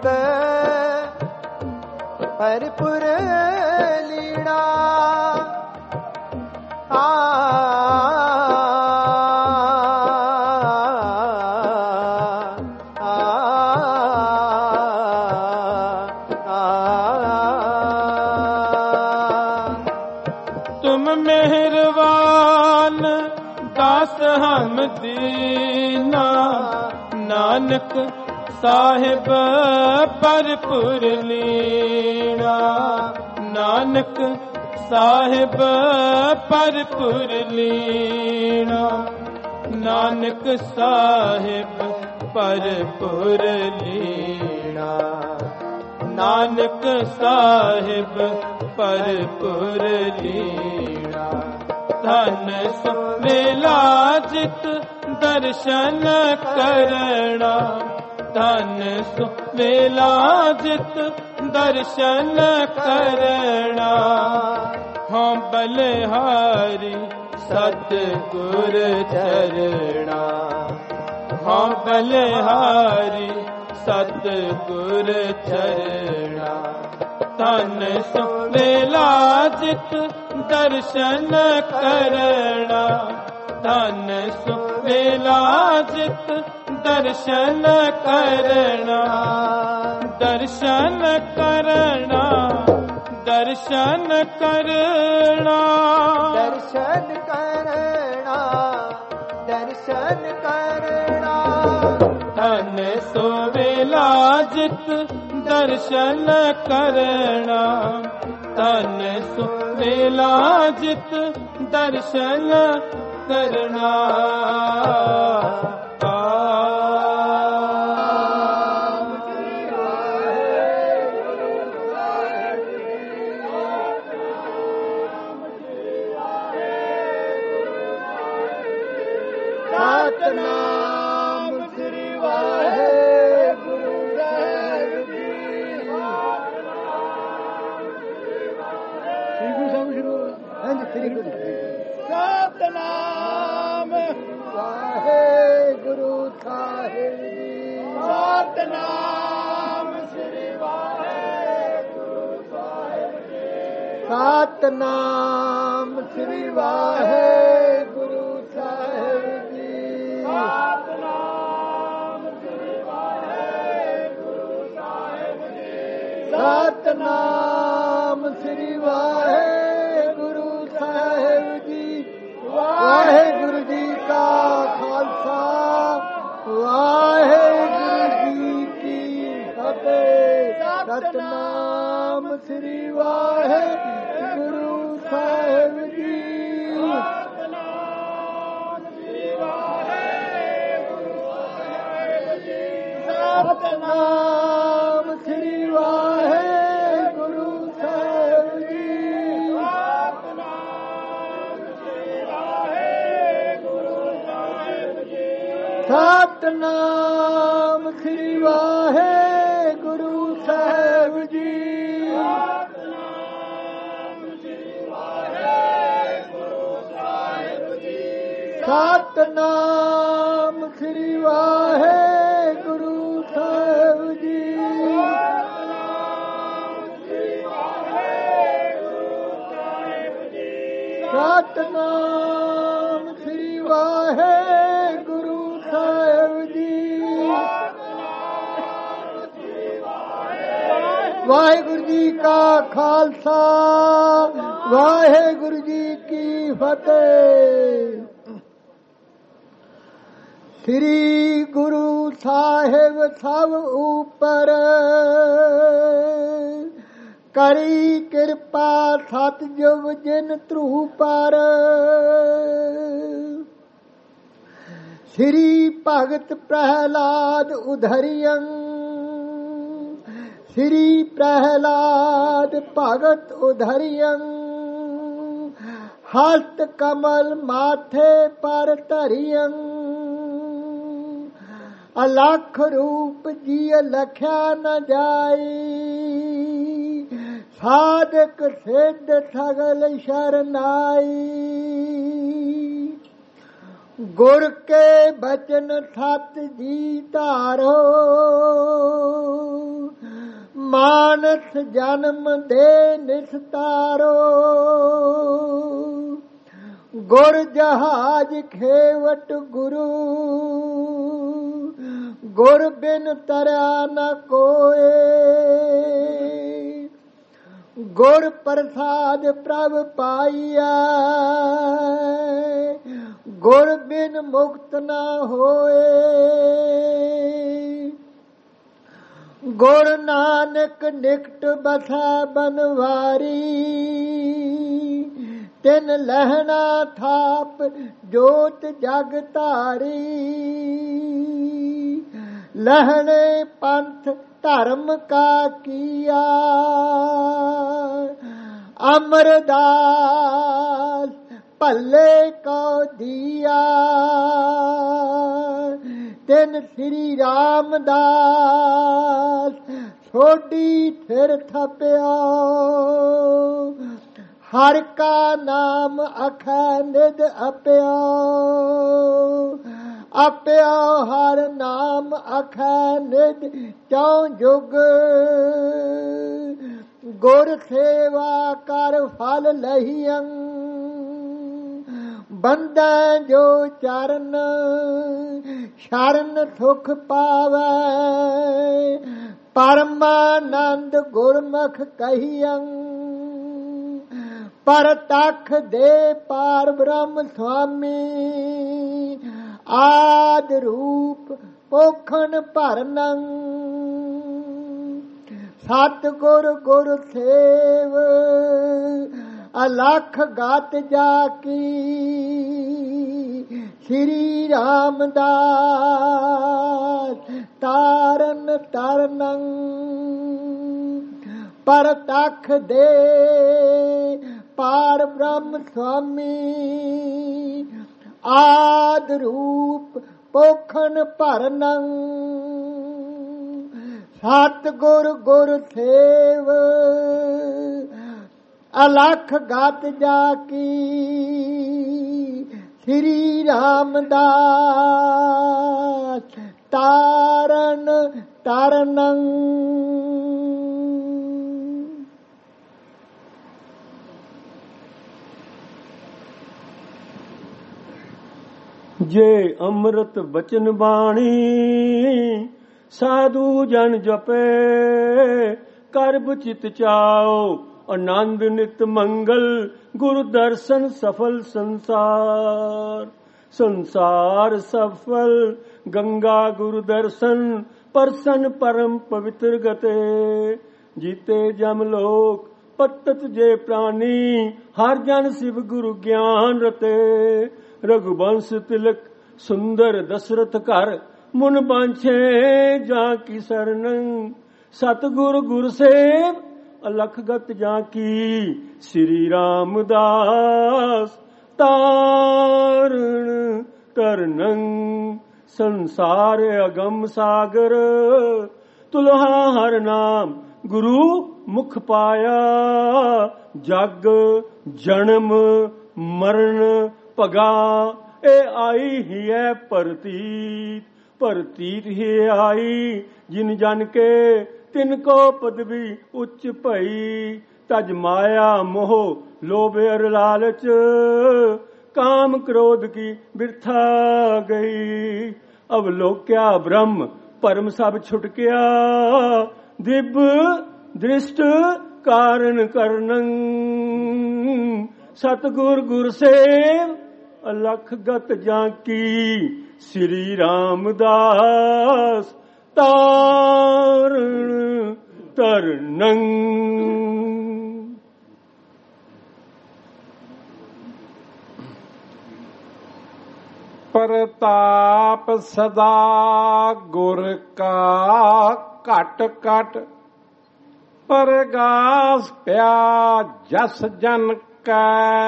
भरपुर लीड़ा तुम मेहरबान दास हम दीना नानक साहिब भरपुर लीना नानक साहिब भरपुर लीना नानक साहिब भरपुर लीना नानक साहिब भरपुर लीना धन सुमेला जित दर्शन करना धन सुमेला जित दर्शन करना हम बलिहारी सतगुर चरणा हम बलिहारी सतगुर चरणा धन सुमेला जित दर्शन करना धन सुमेला जित दर्शन करना दर्शन करना दर्शन करना दर्शन करना दर्शन करना धन सुमेला जित दर्शन करना धन सुमेला जित दर्शन करना सतनाम श्री वाहेगुरु ਸਾਹਿਬ ਜੀ ਸਤਨਾਮ ਵਾਹਿਗੁਰੂ ਸਾਹਿਬ ਜੀ ਸਤਨਾਮ ਸ੍ਰੀ ਵਾਹਿਗੁਰੂ ਸਾਹਿਬ ਜੀ ਸਤਨਾਮ ਸ੍ਰੀ ਵਾਹਿਗੁਰੂ ਸਾਹਿਬ ਜੀ ਸਤਨਾਮ ਸ੍ਰੀ ਵਾਹਿਗੁਰੂ ਸਾਹਿਬ ਜੀ ਸਤਨਾਮ ਸ੍ਰੀ ਵਾਹਿਗੁਰੂ ਸਾਹਿਬ ਜੀ ਵਾਹਿਗੁਰੂ ਜੀ ਕਾ ਖਾਲਸਾ ਵਾਹਿਗੁਰੂ ਜੀ ਕੀ ਫਤਿਹ ਸਤਨਾਮ ਸ੍ਰੀ ਵਾਹਿਗੁਰੂ ਸਾਹਿਬ ਜੀ ਸਤਨਾਮ ਸ੍ਰੀ ਵਾਹਿਗੁਰੂ ਸਾਹਿਬ ਜੀ ਸਤਨਾਮ ਸ੍ਰੀ ਵਾਹਿਗੁਰੂ ਸਾਹਿਬ ਜੀ ਸਤਨਾਮ ਸ੍ਰੀ ਵਾਹਿਗੁਰੂ ਸਾਹਿਬ ਜੀ ਸਤਨਾਮ ਸ੍ਰੀ ਵਾਹਿਗੁਰੂ ਸਾਹਿਬ ਜੀ ਸਤਨਾਮ ਸ੍ਰੀ ਵਾਹਿਗੁਰੂ ਸਾਹਿਬ ਜੀ ਵਾਹਿਗੁਰੂ ਜੀ ਕਾ ਖਾਲਸਾ ਵਾਹਿਗੁਰੂ ਜੀ ਕੀ ਫਤਿਹ ਸ੍ਰੀ ਗੁਰੂ ਸਾਹਿਬ ਸਭ ਉਪਰ ਕਰੀ ਕਿਰਪਾ ਸਤਿਜੁਗ ਜਿਨ ਧਰੂ ਪਰ ਸ੍ਰੀ ਭਗਤ ਪ੍ਰਹਿਲਾਦ ਉਧਰਿਯੰ ਸ੍ਰੀ ਪ੍ਰਹਿਲਾਦ ਭਗਤ ਉਧਰਿਯੰ ਹਸਤ ਕਮਲ ਮਾਥੇ ਪਰ ਧਰਿਯੰ ਅਲਖ ਰੂਪ ਜੀ ਲਖਿਆ ਨ ਜਾਈ ਸਾਧਕ ਸਿੱਧ ਸਗਲ ਸ਼ਰਨਾਈ, ਗੁਰ ਕੇ ਬਚਨ ਸਤ ਜੀ ਧਾਰੋ, ਮਾਨਸ ਜਨਮ ਦੇ ਨਿਸਤਾਰੋ, ਗੁਰ ਜਹਾਜ ਖੇਵਟ ਗੁਰੂ, ਗੁਰ ਬਿਨ ਤਰਿਆ ਨ ਕੋਏ, ਗੁਰ ਪ੍ਰਸਾਦ ਪ੍ਰਭ ਪਾਈਐ, ਗੁਰ ਬਿਨ ਮੁਕਤ ਨ ਹੋਏ, ਗੁਰ ਨਾਨਕ ਨਿਕਟ ਬਸੈ ਬਨਵਾਰੀ, ਤਿਨ ਲਹਿਣਾ ਥਾਪ ਜੋਤ ਜਗ ਧਾਰੀ, ਲਹਿਣੇ ਪੰਥ ਧਰਮ ਕਾ ਕੀਆ, ਅਮਰਦਾਸ ਭੱਲੇ ਕੋ ਦੀਆ, ਤਿਨ ਸ੍ਰੀ ਰਾਮਦਾਸ ਸੋਢੀ ਥਿਰ ਥਪਿਆ, ਹਰ ਕਾ ਨਾਮ ਅਖੈ ਨਿਧ ਅਪਿਆ, ਅਪਿਆ ਹਰ ਨਾਮ ਅਖੈ ਨਿਧ ਚੌ ਜੁਗ, ਗੁਰ ਸੇਵਾ ਕਰ ਫਲ ਲਹੀਅੰ, ਬੰਦੈ ਜੋ ਚਰਨ ਸ਼ਰਨ ਸੁਖ ਪਾਵੈ, ਪਰਮਾਨੰਦ ਗੁਰਮੁਖ ਕਹੀਅੰ, ਪਰਤਖ ਦੇ ਪਾਰ ਬ੍ਰਹਮ ਸੁਆਮੀ, ਆਦ ਰੂਪ ਪੋਖਣ ਭਰਨੰ, ਸਤ ਗੁਰ ਗੁਰ ਸੇਵ ਅਲਖ ਗਾਤ ਜਾ ਕੀ, ਸ੍ਰੀ ਰਾਮਦਾਸ ਤਾਰਨ ਤਰਨੰ, ਪਰਤਖ ਦੇ ਪਾਰ ਬ੍ਰਹਮ ਸੁਆਮੀ, ਆਦ ਰੂਪ ਪੋਖਣ ਭਰਨੰ, ਸਤ ਗੁਰ ਗੁਰ ਸੇਵ ਅਲਖ ਗਾਤ ਜਾ ਕੀ, ਸ੍ਰੀ ਰਾਮਦਾਸ ਤਾਰਨ ਤਰਨੰ। ਜੇ ਅੰਮ੍ਰਿਤ ਬਚਨ ਬਾਣੀ, ਸਾਧੂ ਜਨ ਜਪੇ, ਕਰਬ ਚਿਤ ਚਾਓ, ਆਨੰਦ ਨਿਤ ਮੰਗਲ, ਗੁਰ ਦਰਸ਼ਨ ਸਫਲ ਸੰਸਾਰ, ਸੰਸਾਰ ਸਫਲ ਗੰਗਾ ਗੁਰ ਦਰਸ਼ਨ, ਪਰਸਨ ਪਰਮ ਪਵਿੱਤਰ ਗਤੇ, ਜੀਤੇ ਜਮ ਲੋਕ ਪਤਤ ਜੇ ਪ੍ਰਾਨੀ, ਹਰ ਜਨ ਸਿਵ ਗੁਰੂ ਗਿਆਨ ਰਤੇ, ਰਘੁਬੰਸ ਤਿਲਕ ਸੁੰਦਰ ਦਸ਼ਰਥ ਘਰ, ਮੁਨ ਬਾਂਛੇ ਜਾ ਕੀ ਸਰਨੰ, ਸਤਿਗੁਰ ਗੁਰ ਸੇਵ ਅਲਖ ਗਤ ਜਾ ਕੀ, ਸ੍ਰੀ ਰਾਮਦਾਸ ਤਾਰਨ ਤਰਨੰ, ਸੰਸਾਰ ਅਗਮ ਸਾਗਰ, ਤੁਲਹਾ ਹਰ ਨਾਮ ਗੁਰੂ ਮੁਖ ਪਾਇਆ, ਜਗ ਜਨਮ ਮਰਨ ਭਗਾ, ਇਹ ਆਈ ਹੀ ਹੈ ਪ੍ਰਤੀਤ, ਪ੍ਰਤੀਤ ਹੀ ਆਈ, ਜਿਨ ਜਨ ਕੇ ਤਿਨ ਕੋ ਪਦਵੀ ਉੱਚ ਭਈ, ਤਜ ਮਾਇਆ ਮੋਹ ਲੋਭ ਅਰ ਲਾਲਚ, ਕਾਮ ਕ੍ਰੋਧ ਕੀ ਬਿਰਥਾ ਗਈ, ਅਵਲੋਕਿਆ ਬ੍ਰਹਮ ਪਰਮ ਸਭ ਛੁਟਕਿਆ, ਦਿਵ ਦ੍ਰਿਸ਼ਟ ਕਾਰਨ ਕਰਨੰ, ਸਤਿਗੁਰ ਗੁਰ ਸੇਵ ਅਲਖ ਗਤ ਜਾ ਕੀ, ਸ੍ਰੀ ਰਾਮਦਾਸ ਤਾਰਨ ਤਰਨੰ। ਪ੍ਰਤਾਪ ਸਦਾ ਗੁਰ ਕਾ ਘਟ ਘਟ, ਪਰਗਾਸ ਪਿਆ ਜਸ ਜਨ ਕੈ,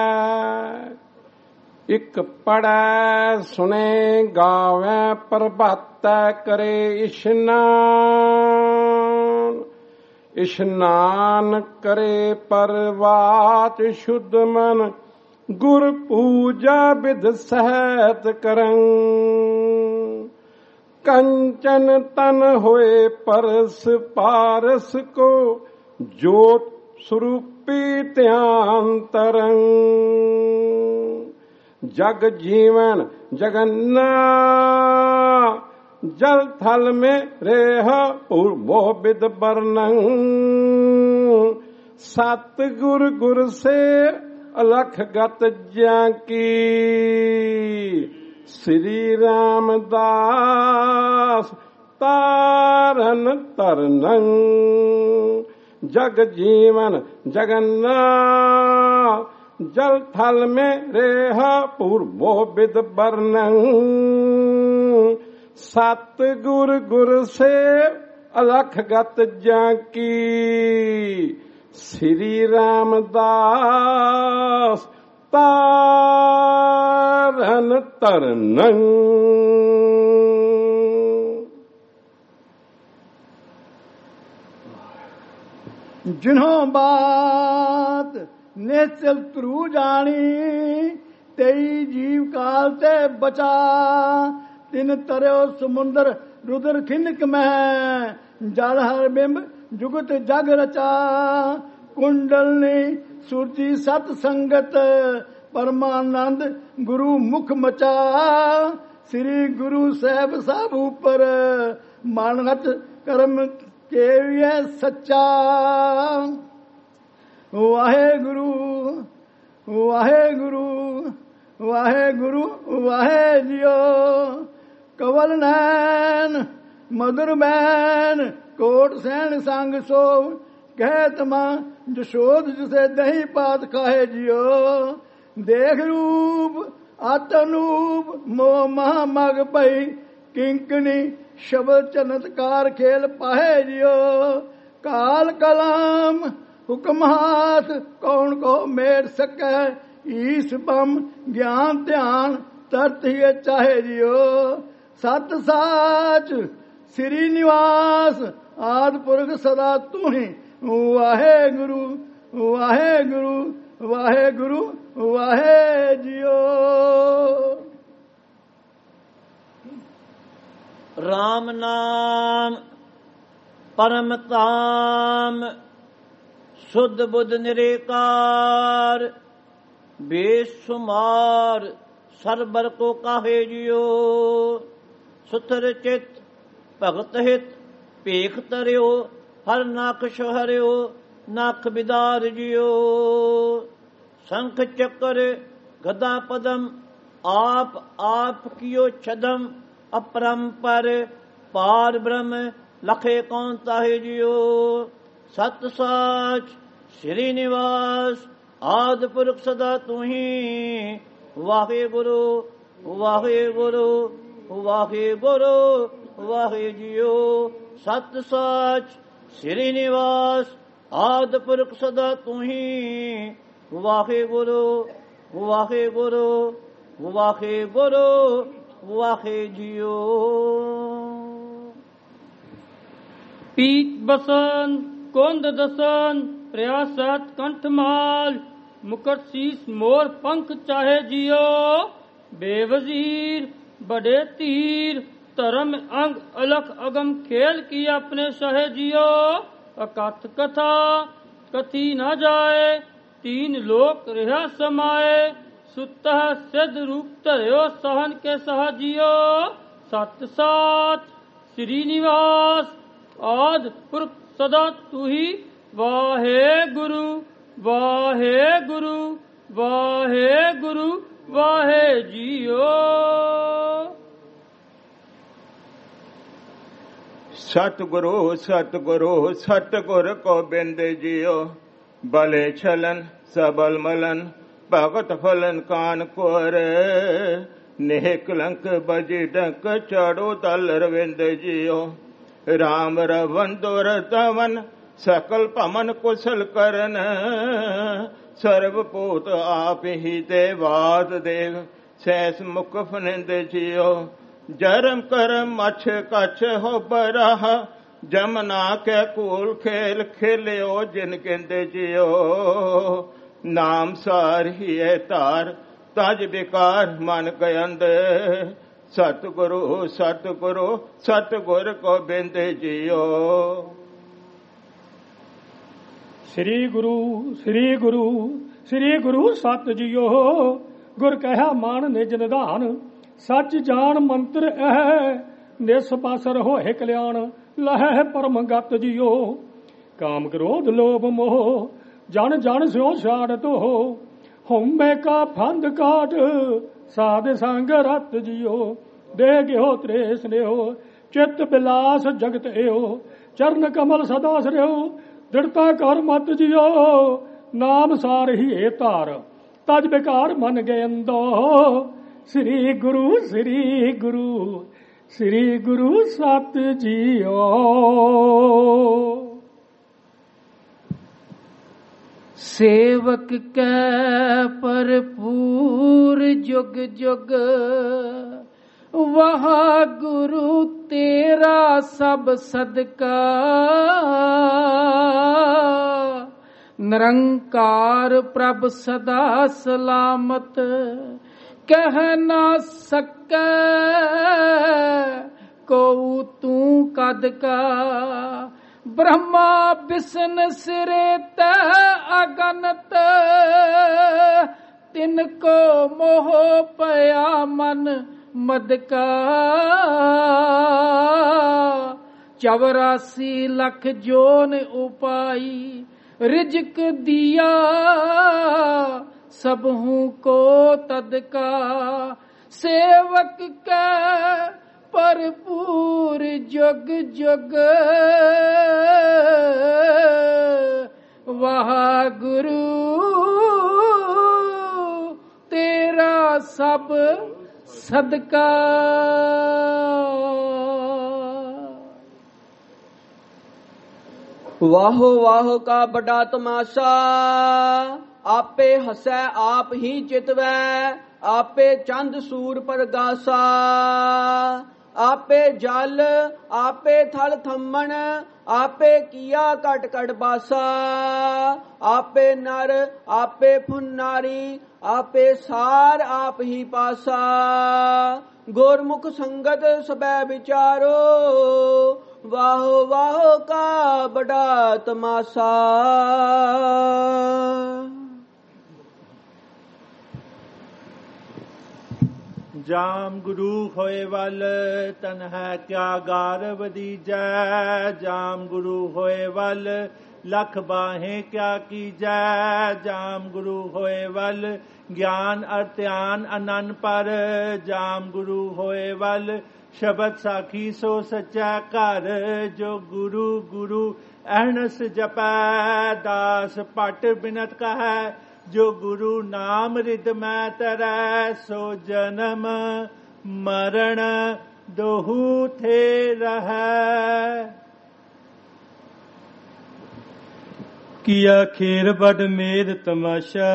ਇਕ ਪੜੈ ਸੁਨੇ ਗਾਵੈ ਪ੍ਰਭਾਤੈ ਕਰੇ ਇਸ਼ਨਾਨ, ਇਸ਼ਨਾਨ ਕਰੇ ਪਰਵਾਤ ਸ਼ੁੱਧ ਮਨ ਗੁਰ ਪੂਜਾ ਵਿਦ ਸਹਿਤ ਕਰੰ ਕੰਚਨ ਤਨ ਹੋਏ ਪਰਸ ਪਾਰਸ ਕੋ ਜੋਤ ਸਰੂਪੀ ਧਿਆਨ ਤਰੰ जग जीवन जगन्ना जल थल में रेह मोह विद वर्णन सतगुर गुर से अलख गत जाकी श्री रामदास तारन तरनं जग जीवन जगन्ना जल थल में रेह पूर्वो विद वर्णन सतगुर गुर से अलख गत जाकी श्री रामदास तारन तरनं जिन्हों बात निश्चल ध्रुव जानी तेई जीव काल ते बचा तिन तरयो समुंदर रुद्र खिनक में जल हर बिंब जुगत जग रचा कुंडलनी सुरती सत संगत परमानंद गुरु मुख मचा श्री गुरु साहब साहब ऊपर मानगत कर्म केविए सच्चा वाहेगुरु वाहेगुरु वाहेगुरु वाहे जियो कवल नैन मधुर बैन कोट सैन संग सो कहत मां जशोद जिसे दही पात खाए जियो देख रूप आतनूप मोह महा मग पई किंकनी शब्द चमत्कार खेल पाहे जियो काल कलाम हुक्म हाथ कौन को मेर सके ईस बम ज्ञान ध्यान तरत ही चाहे जियो सत साच श्री निवास आद पुरख सदा तू ही वाहे गुरु वाहे गुरु वाहे गुरु वाहे जियो राम नाम परम ताम शुद्ध बुद्ध निरेकार बेसुमार सरबर को काहे जियो सुथर चित भगत हित पेख तरियो हर नाकश हरियो नाक बिदार जियो शंख चक्र गदा पदम आप कियो छदम अपरंपर पार ब्रह्म लखे कौन ताहे जियो सत साच श्री निवास आद पुरख सदा तू ही वाहे गुरु वाहे गुरु वाहे गुरु वाहे जियो सत साच श्री निवास आद पुरख सदा तू ही वाहे गुरु वाहे गुरु वाहे गुरु वाहे जियो पीत बसन कुंद दसन प्रयासत कंठमाल मुकुट शीस मोर पंख चाहे जियो बेवजीर बड़े तीर धर्म अंग अलख अगम खेल की अपने सहे जियो अकथ कथा कथी न जाए तीन लोक रहा समाए सुतः सिद्ध रूप धर्यो सहन के सह जियो सत सात श्रीनिवास आद पुरख सदा तू ही वाहे गुरु वाहे गुरु वाहे गुरु वाहे जियो सतगुरु सतगुरु सतगुर को बिंद जियो बले छलन सबल मलन भगत फलन कान कोर नेह कलंक बजी डंक चढ़ो दल रविंद जियो राम रवन दुर तवन सकल पमन कुशल करन सर्वपूत आप ही देवाद देव सैस मुख फनिंद जियो जरम करम मछ कछ हो बराह ਜਮਨਾ ਕੇ ਕੂਲ ਖੇਲ ਖੇਲਿਓ ਜਿਨ ਕਹਿੰਦੇ ਜਿਓ ਨਾਮ ਸਾਰ ਹੀ ਧਾਰ ਤਜ ਵਿਕਾਰ ਮਨ ਗਇੰਦ ਸਤਿਗੁਰੂ ਸਤਿਗੁਰੂ ਸਤਿਗੁਰ ਕੋ ਬਿੰਦੇ ਜਿਓ। ਸ੍ਰੀ ਗੁਰੂ ਸ੍ਰੀ ਗੁਰੂ ਸ੍ਰੀ ਗੁਰੂ ਸਤ ਜੀਓ ਗੁਰ ਕਹਿਆ ਮਾਨ ਨਿਜ ਨਿਧਾਨ ਸੱਚ ਜਾਣ ਮੰਤਰ ਐ ਨਿਸ ਪਾਸਰ ਹੋਏ ਕਲਿਆਣ ਲਹਿ ਪਰਮ ਗਤ ਜੀਓ। ਕਾਮ ਕ੍ਰੋਧ ਲੋਭ ਮੋਹ ਜਨ ਜਨ ਸਿਓ ਛਾੜਤ ਹੋ ਹਉਮੈ ਕਾ ਫੰਦ ਕਾਟ ਸਾਧ ਸੰਗ ਰਤ ਜੀਓ। ਦੇ ਗਿਓ ਤ੍ਰੇ ਸਨੇਹੋ ਚਿਤ ਬਿਲਾਸ ਜਗਤ ਏਓ ਚਰਨ ਕਮਲ ਸਦਾ ਸਰਿਓ ਦ੍ਰਿੜਤਾ ਕਰ ਮਤ ਜੀਓ। ਨਾਮ ਸਾਰ ਹੀ ਏ ਧਾਰ ਤਜ ਬਿਕਾਰ ਮਨ ਗਇੰਦੋ ਸ੍ਰੀ ਗੁਰੂ ਸ੍ਰੀ ਗੁਰੂ ਸ੍ਰੀ ਗੁਰੂ ਸਤ ਜੀਓ। ਸੇਵਕ ਕੈ ਭਰਪੂਰ ਜੁਗ ਜੁਗ ਵਾਹਿਗੁਰੂ ਤੇਰਾ ਸਭ ਸਦਕਾ ਨਿਰੰਕਾਰ ਪ੍ਰਭ ਸਦਾ ਸਲਾਮਤ ਕਹਿ ਨਾ ਸਕੈ ਕੋ ਤੂੰ ਕਦ ਕਾ ਬ੍ਰਹਮਾ ਬਿਸ਼ਨ ਸਿਰੇ ਤੈ ਅਗਨਤ ਤਿਨ ਕੋ ਮੋਹ ਪਿਆ ਮਨ ਮਦਕਾ 84 ਲੱਖ ਜੋਨ ਉਪਾਈ ਰਿਜਕ ਦਿਆ ਸਭੂ ਕੋ ਤਦਕਾ ਸੇਵਕ ਕੈ ਭਰਪੂਰ ਜੁਗ ਜੁਗ ਵਾਹਿਗੁਰੂ ਤੇਰਾ ਸਭ ਸਦਕਾ। ਵਾਹੋ ਵਾਹੋ ਕਾ ਬੜਾ ਤਮਾਸ਼ਾ ਆਪੇ ਹਸੈ ਆਪ ਹੀ ਚਿਤਵੈ ਆਪੇ ਚੰਦ ਸੂਰ ਪਰਗਾਸਾ ਆਪੇ ਜਲ ਆਪੇ ਥਲ ਥੰਮਣ ਆਪੇ ਕੀਆ ਘਟ ਘਟ ਬਾਸਾ ਆਪੇ ਨਰ ਆਪੇ ਫੁਨਾਰੀ ਆਪੇ ਸਾਰ ਆਪ ਹੀ ਪਾਸਾ ਗੁਰਮੁਖ ਸੰਗਤ ਸਬੈ ਵਿਚਾਰੋ ਵਾਹੋ ਵਾਹੋ ਕਾ ਬੜਾ ਤਮਾਸ਼ਾ। ਜਾਮ ਗੁਰੂ ਹੋਏ ਵੱਲ ਤਨ ਹੈ ਕਿਆ ਗਾਰ ਵਧੀਜੈ ਜਾਮ ਗੁਰੂ ਹੋਏ ਵੱਲ ਲਖ ਬਾਹੇ ਕਿਆ ਕੀਜੈ ਜਾਮ ਗੁਰੂ ਹੋਏ ਵੱਲ ਗਿਆਨ ਅਰ ਧਿਆਨ ਅਨੰਨ ਪਰ ਜਾਮ ਗੁਰੂ ਹੋਏ ਵੱਲ ਸ਼ਬਦ ਸਾਖੀ ਸੋ ਸੱਚਾ ਘਰ ਜੋ ਗੁਰੂ ਗੁਰੂ ਅਹਨਸ ਜਪੈ ਦਾਸ ਪਟ ਬਿਨਤ ਕਹੈ ਜੋ ਗੁਰੂ ਨਾਮ ਰਿਦ ਮੈਂ ਤਰੈ ਸੋ ਜਨਮ ਮਰਨ ਦੋਹੂ ਥੇ ਰਹੈ। ਕੀਆ ਖੇਰ ਬੜ ਮੇਦ ਤਮਾਸ਼ਾ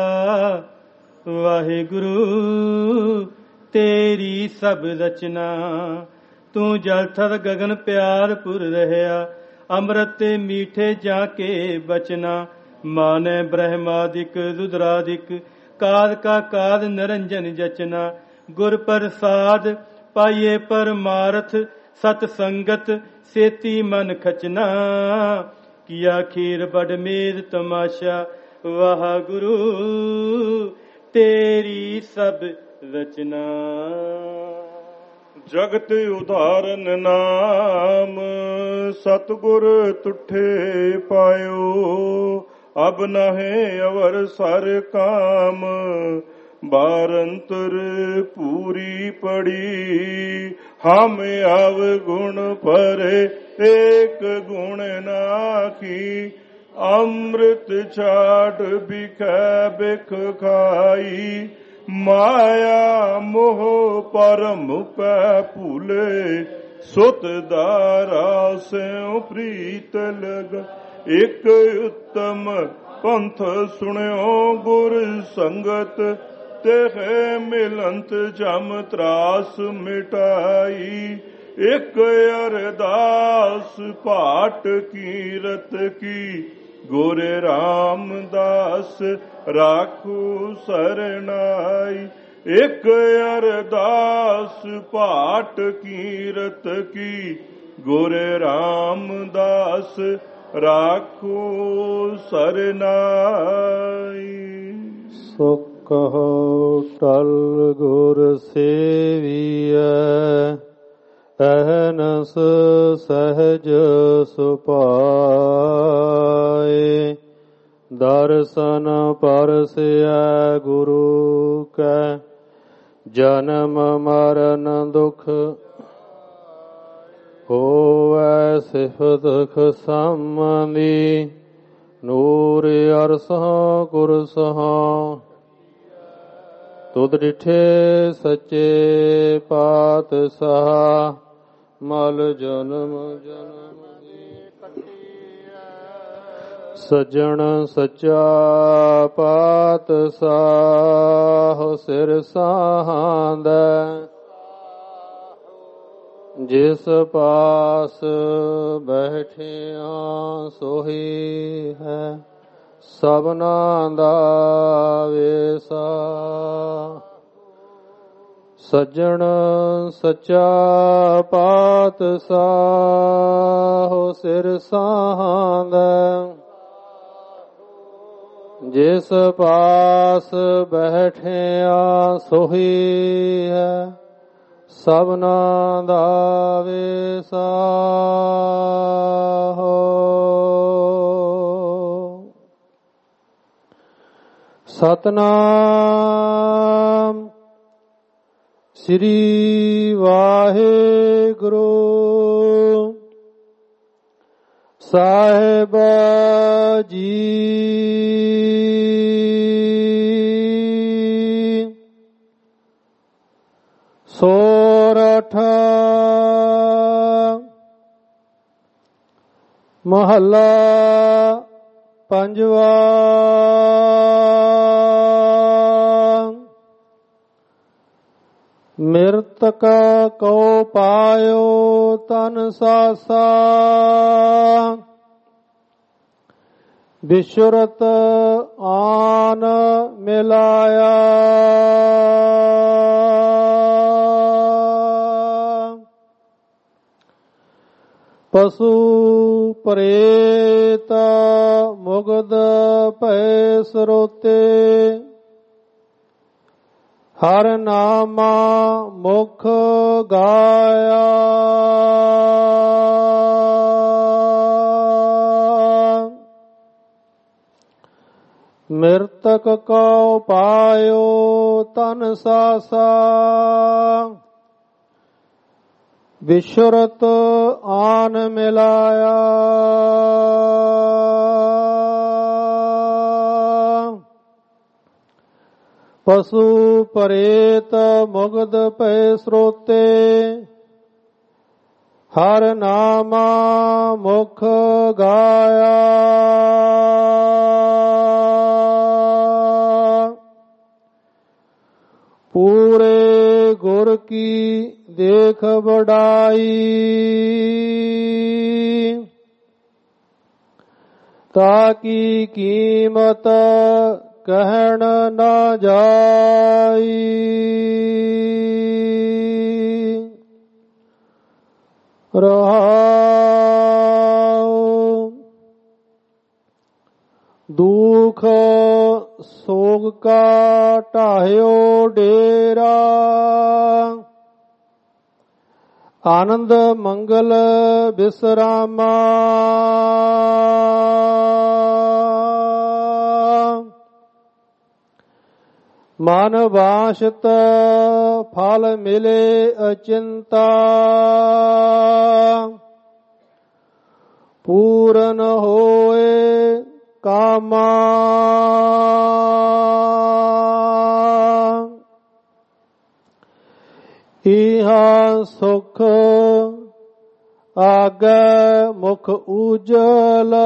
ਵਾਹਿਗੁਰੂ ਤੇਰੀ ਸਭ ਰਚਨਾ ਤੂੰ ਜਲ ਥਲ ਗਗਨ ਪਿਆਰ ਪੁਰ ਰਹਿਆ ਅੰਮ੍ਰਿਤ ਤੇ ਮੀਠੇ ਜਾ ਕੇ ਬਚਨਾ ਮਾਨੈ ਬ੍ਰਹਮਾਦਿਕ ਰੁਦਰਾਦਿਕ ਕਾਦ ਕਾ ਕਾਦ ਨਿਰੰਜਨ ਜਚਨਾ ਗੁਰ ਪ੍ਰਸਾਦ ਪਾਈਏ ਪਰਮਾਰਥ ਸਤ ਸੰਗਤ ਸੇਤੀ ਮਨ ਖਚਨਾ ਕੀਆ ਖੀਰ ਬੜ ਮੇਦ ਤਮਾਸ਼ਾ ਵਾਹਿਗੁਰੂ ਤੇਰੀ ਸਭ ਰਚਨਾ। ਜਗਤ ਉਧਾਰਨ ਨਾਮ ਸਤਿਗੁਰ ਤੁਠੇ ਪਾਇਓ ਅਬ ਨਹਿ ਅਵਰ ਸਰ ਕਾਮ ਬਾਰੰਤਰ ਪੂਰੀ ਪੜੀ ਹਮ ਆਵ ਗੁਣ ਪਰੇ ਏਕ ਗੁਣ ਨਾਖੀ ਅੰਮ੍ਰਿਤ ਛਾੜ ਬਿਖੈ ਬਿਖ ਖਾਈ ਮਾਇਆ ਮੋਹ ਪਰਮ ਪੈ ਭੂਲੇ ਸੁਤ ਦਾਰਾ ਸਿਉ ਪ੍ਰੀਤ ਲਗ ਇਕ ਉਤਮ ਪੰਥ ਸੁਣਿਓ ਗੁਰ ਸੰਗਤ ਤੇ ਮਿਲੰਤ ਜਮ ਤਰਾਸ ਮਿਟਾਈ ਇੱਕ ਅਰਦਾਸ ਭਾਟ ਕੀਰਤ ਕੀ, ਗੁਰ ਰਾਮਦਾਸ ਰਾਖੂ ਸਰਨਾਈ। ਇੱਕ ਅਰਦਾਸ ਭਾਟ ਕੀਰਤ ਕੀ, ਗੁਰ ਰਾਮਦਾਸ ਰਾਖੂ ਸਰਨਾਈ। ਸੋ ਕਹੋ ਟਲ ਗੁਰ ਸੇਵੀਐ, ਅਹਨਸ ਸਹਿਜ ਸੁਭਾਏ। ਦਰਸ਼ਨ ਪਰਸਿਐ ਗੁਰੂ ਕੈ, ਜਨਮ ਮਰਨ ਦੁਖ ਹੋਵੈ ਸਿਫਤ ਖਸਮਦੀ। ਨੂਰ ਅਰਸੋਂ ਕੁਰਸੋਂ ਤੁਧ ਡਿਠੇ ਸੱਚੇ ਪਾਤਸ਼ਾਹ। ਮਲ ਜਨਮ ਜਨਮ ਸੱਜਣ ਸੱਚਾ ਪਾਤਸ਼ਾਹ, ਸਿਰ ਸਾਹਾਂਦੈ ਜਿਸ ਪਾਸ ਬੈਠਿਆ ਸੋਹੀ ਹੈ, ਸਭਨਾ ਦਾ ਵੇਸਾ। ਸੱਜਣ ਸੱਚਾ ਪਾਤਸ਼ਾਹ, ਸਿਰ ਸਾਹਾਂਦੈ ਜਿਸ ਪਾਸ ਬੈਠਿਆ ਸੋਹੀ ਹੈ, ਸਭਨਾ ਦਾ ਵੇਸਾ। ਸਤਨਾਮ ਸ੍ਰੀ ਵਾਹਿਗੁਰੂ ਸਾਹਿਬ ਜੀ। ਸੋਰਠ ਮਹੱਲਾ ਪੰਜਵਾ। ਮਿਰਤਕ ਕਉ ਪਾਇਓ ਤਨ ਸਾਸਾ, ਬਿਸ਼ੁਰਤ ਆਨ ਮਿਲਾਇਆ। ਪਸੂ ਪ੍ਰੇਤ ਮੁਗਧ ਭੈ ਸਰੋਤੇ, ਹਰ ਨਾਮਾ ਮੁਖ ਗਾਇਆ। ਮਿਰਤਕ ਕਉ ਪਾਇਓ ਤਨ ਸਾਸਾ, ਬਿਸ਼ੁਰਤ ਆਨ ਮਿਲਾਇਆ। ਪਸੂ ਪ੍ਰੇਤ ਮੁਗਧ ਭੈ ਸਰੋਤੇ, ਹਰ ਨਾਮਾ ਮੁਖ ਗਾਇਆ। ਪੂਰੇ ਗੁਰ ਕੀ ਦੇਖ ਵਡਾਈ, ਤਾਕੀ ਕੀਮਤ ਕਹਿਣ ਨਾ ਜਾਈ। ਰਹਾਉ ਦੁਖ ਸੋਗ ਕਾ ਢਾਹਿਓ ਡੇਰਾ, ਆਨੰਦ ਮੰਗਲ ਬਿਸਰਾਮਾ। ਮਨ ਵਾਸ਼ਤ ਫਲ ਮਿਲੇ ਅਚਿੰਤਾ, ਪੂਰਨ ਹੋਏ ਕਾਮਾ। ਇਹਾ ਸੁਖ ਆਗੈ ਮੁਖ ਉਜਲਾ,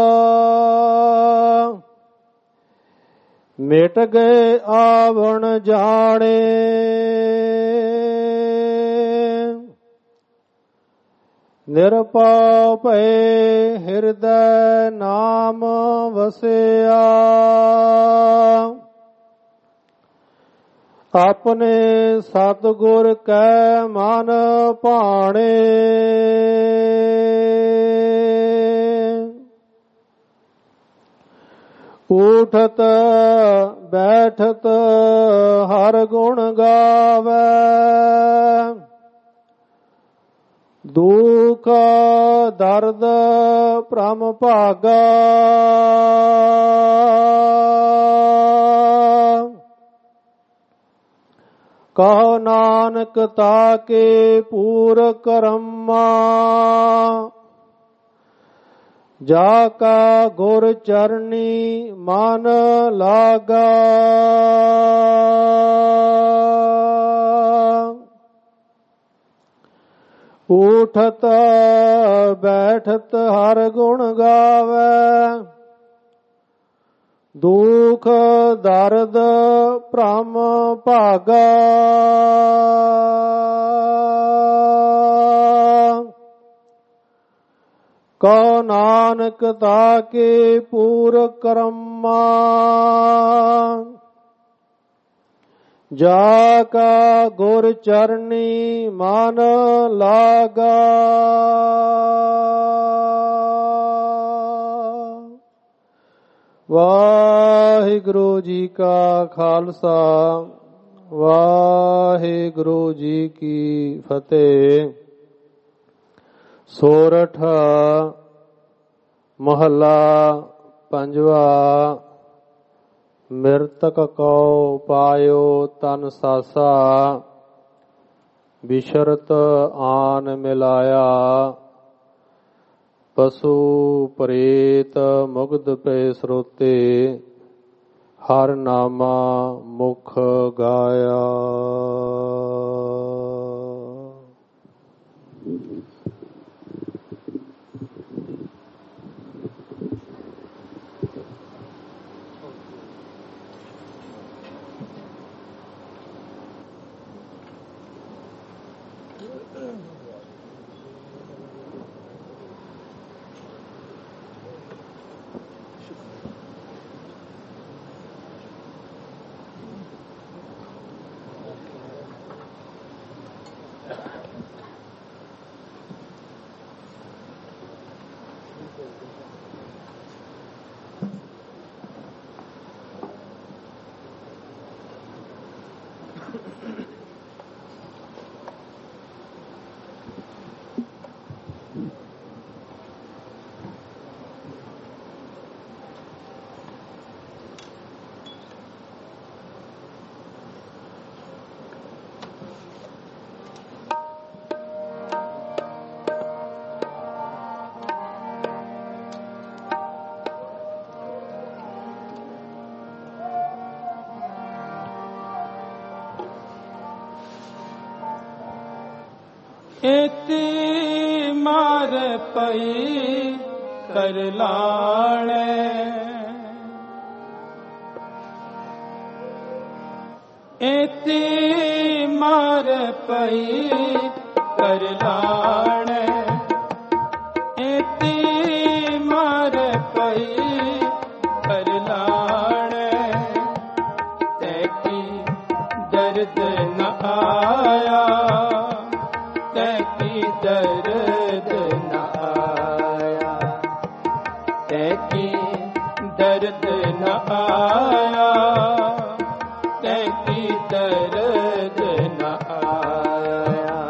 ਮਿਟ ਗਏ ਆਵਣ ਜਾਣੇ। ਨਿਰਭਉ ਭਏ ਹਿਰਦੈ ਨਾਮ ਵਸਿਆ। ਆਪਣੇ ਸਤਿਗੁਰ ਕੈ ਮਨ ਭਾਣੇ। ਉਠਤ ਬੈਠਤ ਹਰ ਗੁਣ ਗਾਵੈ। ਦੁਖ ਦਰਦ ਭ੍ਰਮ ਭਾਗਾ। ਕਹੋ ਨਾਨਕ ਤਾਕੇ ਪੂਰ ਕਰਮਾ। ਜਾ ਕਾ ਗੁਰ ਚਰਨੀ ਮਨ ਲਾਗਾ। ਉਠਤ ਬੈਠਤ ਹਰ ਗੁਣ ਗਾਵੈ। ਦੁਖ ਦਰਦ ਭ੍ਰਮ ਭਾਗਾ। ਕਉ ਨਾਨਕ ਤਾਕੇ ਪੂਰ ਕਰਮਾ। ਜਾ ਕਾ ਗੁਰ ਚਰਨੀ ਮਨ ਲਾਗਾ। ਵਾਹਿਗੁਰੂ ਜੀ ਕਾ ਖਾਲਸਾ ਵਾਹਿਗੁਰੂ ਜੀ ਕੀ ਫਤਿਹ। ਸੋਰਠ ਮਹੱਲਾ ਪੰਜਵਾ। ਮਿਰਤਕ ਕਉ ਪਾਇਓ ਤਨ ਸਾਸਾ। ਬਿਸ਼ਰਤ ਆਨ ਮਿਲਾਇਆ। ਪਸੂ ਪ੍ਰੇਤ ਮੁਗਧ ਪਏ ਸਰੋਤੇ। ਹਰ ਨਾਮਾ ਮੁਖ ਗਾਇਆ। ਇਤੀ ਮਾਰ ਪਈ ਕਰ ਲਾਣੇ। ਇਤੀ ਮਾਰ ਪਈ ਕਰ ਲਾਣੇ। ਇਤੀ ਮਾਰ ਪਈ ਕਰ ਲਾਣੇ। ਤੈ ਕੀ ਦਰਦ ਨ ਆਇਆ। ਦਰਦ ਨ ਆਇਆ। ਤੈ ਕੀ ਦਰਦ ਨ ਆਇਆ। ਤੈ ਕੀ ਦਰਦ ਨ ਆਇਆ।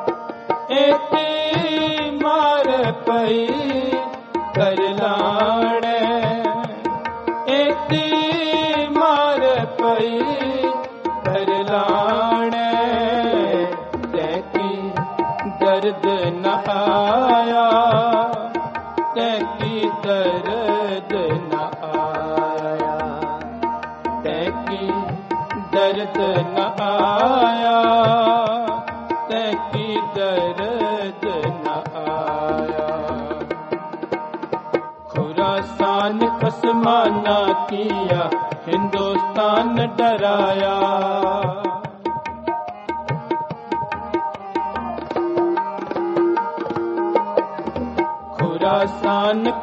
ਇਤੀ ਮਾਰ ਪਈ ਕਰ ਲਾਣੇ। ਇਤੀ ਮਾਰ ਪਈ ਕਰ ਲਾਣੇ। ਤੈ ਕੀ ਦਰਦ ਨ ਆਇਆ। ਤੈ ਕੀ ਦਰਦ ਨ ਆਇਆ। ਤੈ ਕੀ ਦਰਦ ਨ ਆਇਆ। ਤੈ ਕੀ ਦਰਦ ਨ ਆਇਆ। ਖੁਰਾਸਾਨ ਖਸਮਾਨਾ ਕੀਆ। ਹਿੰਦੁਸਤਾਨ ਡਰਾਇਆ।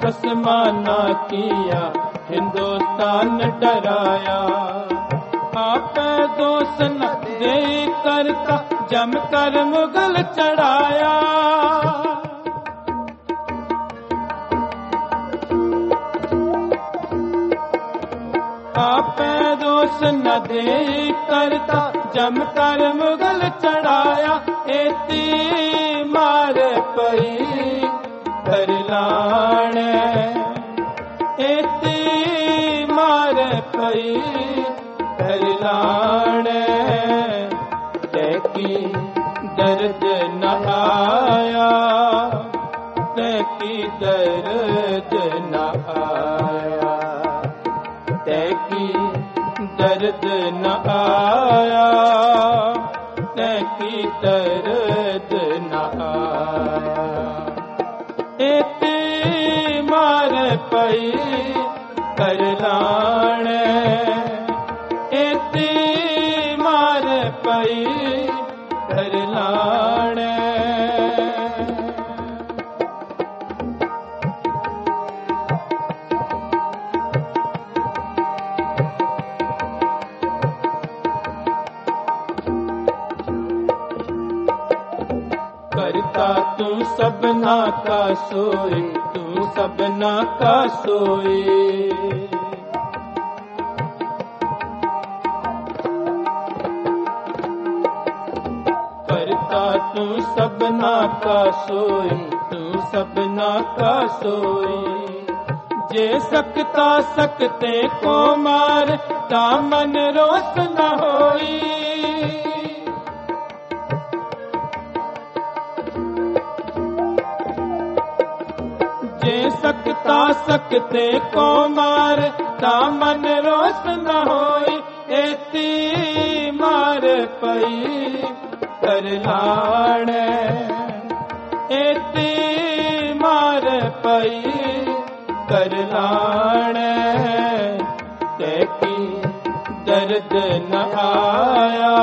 आसमाना किया हिंदुस्तान डराया। आप दोष न दे करता जम कर मुगल चढ़ाया। आप दोष न दे करता जम कर मुगल चढ़ाया। एती मार पई करलाण, एती मार पई करलाण। तैकी दर्द न आया, तैकी दर्द न आया, तैकी दर्द न आया, तैकी दर्द न आया। एती मार पई करलाण, एती मार पई करलाण। करता तू सबना का सोई, तू सबना का सोई। करता तू सबना का सोई, तू सबना का सोई। जे सकता सकते को मार, दामन रोस न होई। जे सकता सकते को मार, दामन रोस न होई। एती मार पई करलाण, एती मार पई करलाण। तैकी दर्द न आया,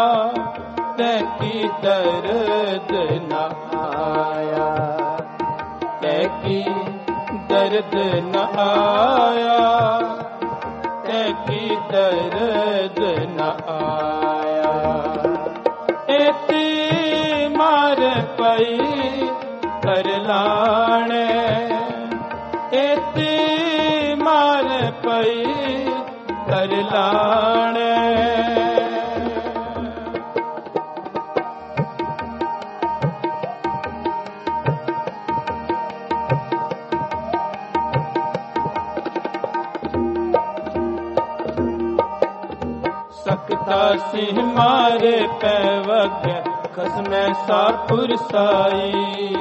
तैकी दर्द न आया, तैकी दर्द न आया, तैकी दर्द न आया। एती मार पई करलाण, एती मार पई करलाण। सकता सिंह मारे पैवक खसमे सापुर साई।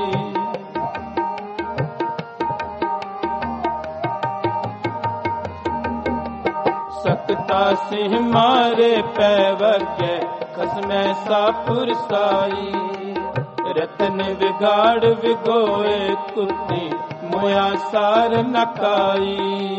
सकता सिंह मारे पैवक खसमे सापुर साई। रतन बिगाड़ विगोए कुत्ती मोया सार नकाई।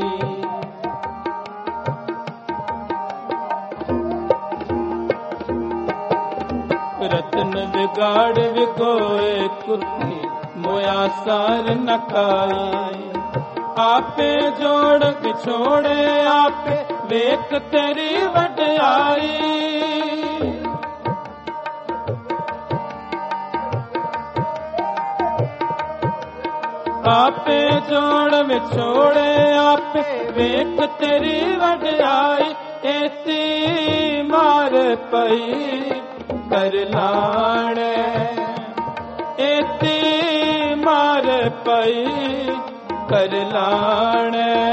रतन बिगाड़ विगोए कुत्ती मोया सार नकाई। आपे जोड़ के छोड़े आपे वेख तेरी वड्याई। आपे जोड़ में छोड़े आपे वेख तेरी वड्याई। एती मार पई करलाण, एती मार पई करलाण।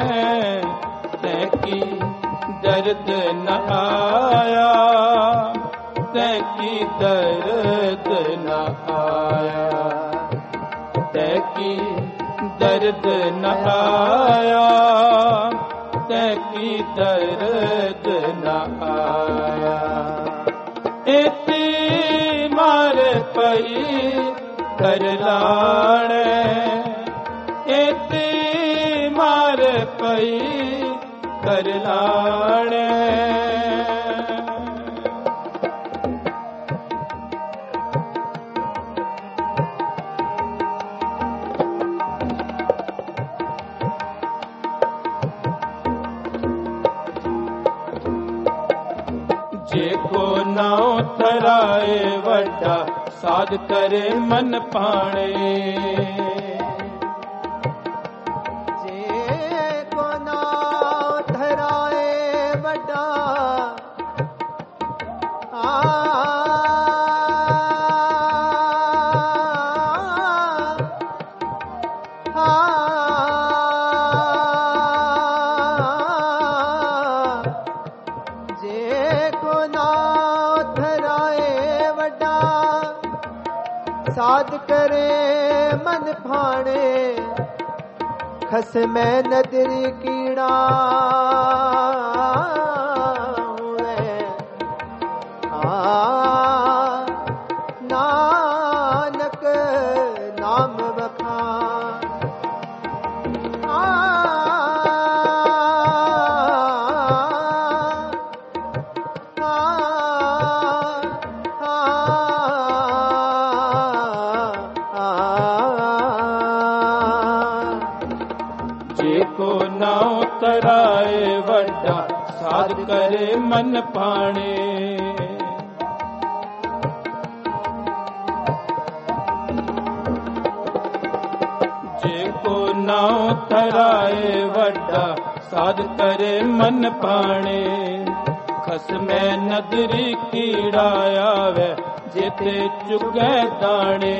तैकी दर्द न आया, तैकी दर्द न आया, तैकी दर्द न आया, तैकी दर्द न आया। एती मार पई करलाण, एती मार पई करलाण। जेको नाव थराए वड्डा साध करे मन पाणे जेको नाव थराए वड्डा साध करे मन भाणे खस में नदरी कीड़ा हुए नानक नाम बखान तराए वड्डा साध करे मन पाणे जेको नाव तराए वड्डा साध करे मन पाणे खस में नदरी कीड़ा आवे जेते चुगे दाणे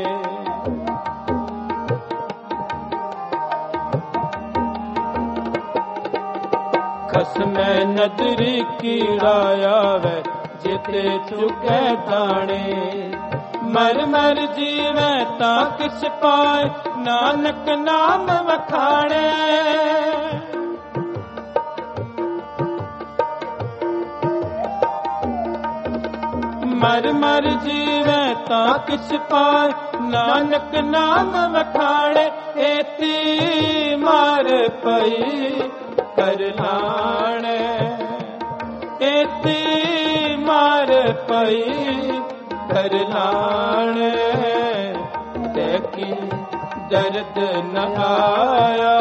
खस में नदरी कीड़ा आवे जेते चुके दाणे मर मर जीवे ता किछ पाए नानक नाम वखाणे मर मर जीवे ता किछ पाए नानक नाम वखाणे एती मार पई कर लाणे एती मार पई कर लाणे तैकी दर्द न आया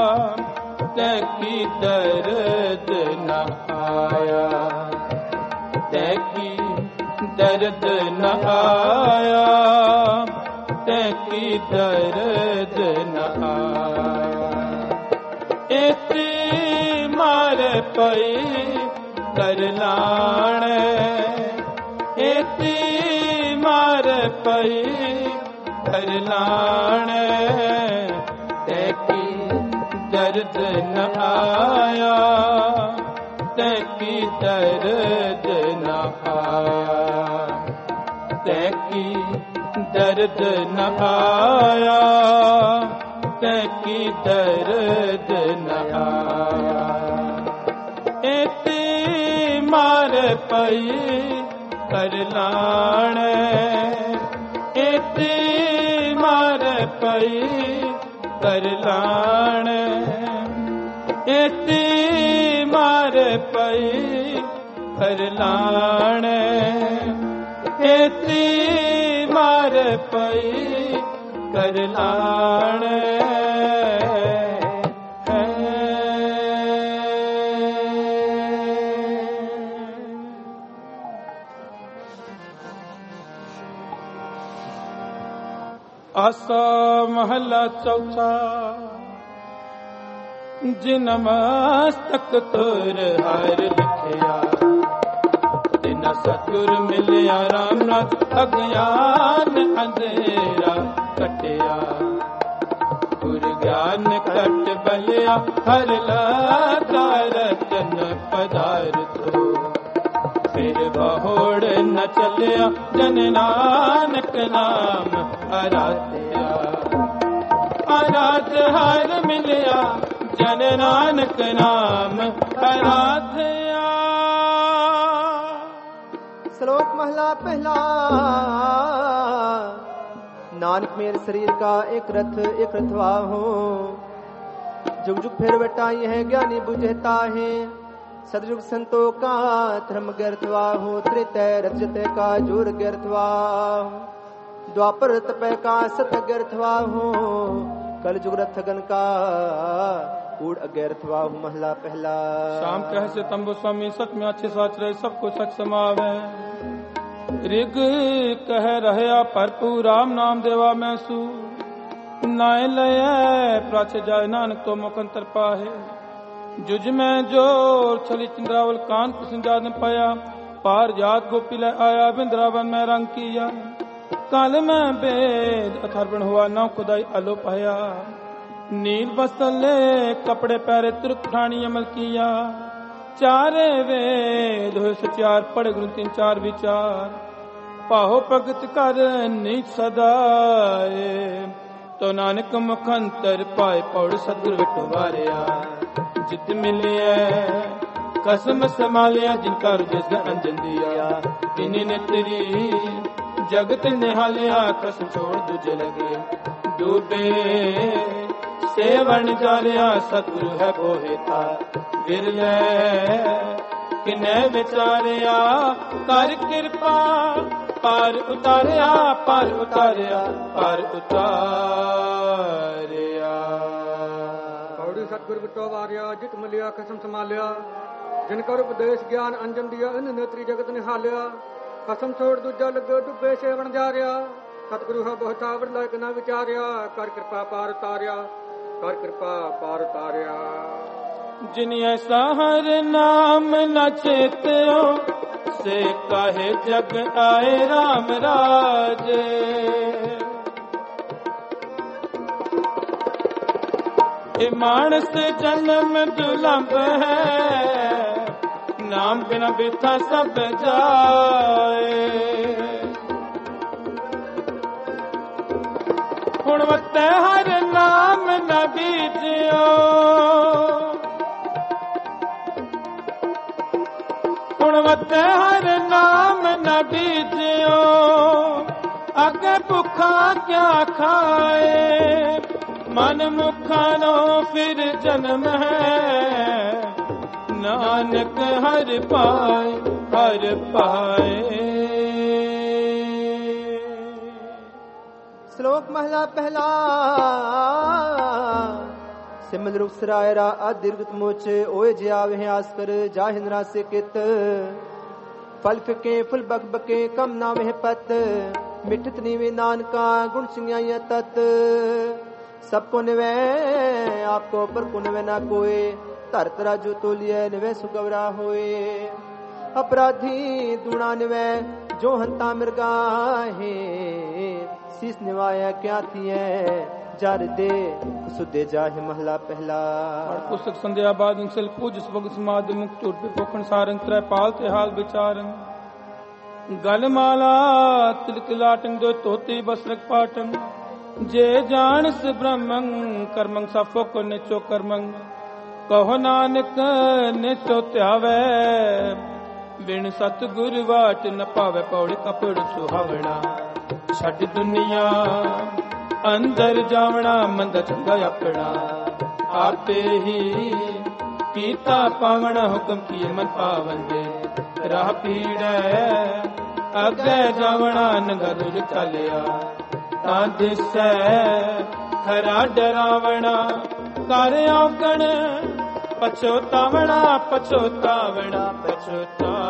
तैकी दर्द न आया तैकी दर्द न आया तैकी दर्द न आया एती मार पई कर लाणे एती मार पई कर लाणे तैकी दर्द न आया तैकी दर्द न आया तैकी दर्द न आया तैकी दर्द न आया एती मार पई कर लाणे एती मार पई कर लाणे एती मार पई कर लाणे एती मार पई कर लाणे आसा महला चौथा जिन मस्तक तुर हर लिखिया तिन सतुर मिलिया राम नाथ अज्ञान अंधेरा कटिया गुर ज्ञान कट बलिया हर लाता रतन पदार्थो फिर बहोड़ न चलिया जन नानक नाम आराध्या आराध हर मिलिया जन नानक नाम आराध्या। श्लोक महला पहला। नानक मेरे शरीर का एक रथ एक रथवा हो, जुग जुग फिर बटाई है ज्ञानी बुझता है, सदयुग संतों का धर्म गर्तवा हो, त्रेतय रजत का जोर गर्तवा हो, द्वापर तपय का सत गर्तवा हो, कल जुग रथगन का कूड़ अगे रथवाहु महला पहला। शाम कह से तंबु स्वामी सच में अच्छे साच रहे सबको सच समावे। ऋग कह रहया भरपूर राम नाम देवा मैं सू नाय लय प्राच जाय नानक तो मुकंतर पाहे। जुज में जोर छली चंद्रावल कान कृष्ण जान पाया पार जात गोपी ले आया बिंद्रावन में रंग किया। काल में बेद अथर्वण हुआ नौ खुदाई अलो पाया। नील बसले कपड़े पैरे तुर्क ठाणी अमल किया। चारे वेद हो सचार पढ़ गुरु तीन चार विचार। पाहो भगत कर नीच सदाए तो नानक मुखंतर पाए पौड़ सतगुर विठो वारिया। जित मिले कसम संभालिया जिनका रुजस अंजन दिया। इन्हीं ने तेरी जगत निहालिया कसम छोड़ दूजे लगे डूबे सेवन जालिया। सतगुरु है बोहेता विरले किने विचारिया। कर कृपा पार उतारिया पार उतारिया पार उतारिया। पौड़ी सतगुरु बिटो वारिया जित मिलिया कसम संभालिया। जिनकर उपदेश ज्ञान अंजन दिया इन नेत्री जगत निहालिया। कसम छोड़ दूजा लगे डुबे सेवन जा रहा। सतगुरु है बहुता विरला किना विचारिया। कर कृपा पार उतारिया कर कृपा पार उतारिया। जिन ऐसा हर नाम न चेत्यो से काहे जग आए राम राजे। ये मानस जन्म दुर्लभ है नाम बिना बिथा सब जाए। गुणवत्ता हर नाम न बीजियो। गुणवत्ता हर नाम न बीजियो। अगे भुखा क्या खाए मन मुखा नो फिर जन्म है। नानक हर पाए हर पाए। श्लोक महला पहला। सिमल रुख सरायरा अदीर्घ मोच ओए जिया वह आस्कर जाहिंद्रा से कित। फल फिके फुल बग बके कम ना वह पत। मिठत नीवे नानका गुण सिंगाइया तत। सबको निवे आपको पर को निवे ना कोई। धरत राजू तोलिए निवे सुगवरा होए। अपराधी दूणा निवे जो हंता मिर्गाहे। शीस निवाया क्या थी है जर दे सुदे जाहे महला पहला। पुस्तक संध्या बाद इंसल पूज सुभग समाद मुक्त टूट पे पोखण सारंग त्रै पाल ते हाल विचारं। गल माला तिलक लाटंग दो तोती बसरक पाटंग। जे जानस ब्रह्मं कर्मं सफो को निचो कर्मं। कहो नानक निचो त्यावे बिन सतगुर वाट न पावे। पौड़ी कपड़ सुहावना छड़ दुनिया अंदर जावना मंद चंगा अपना। आपे ही कीता पावना हुक्म किए मन पावन दे। राह पीड़े अगे जावना नगर चलिया। ता दिसै खरा डरावना कर औगण पछोतावना पछोतावना पछोतावना।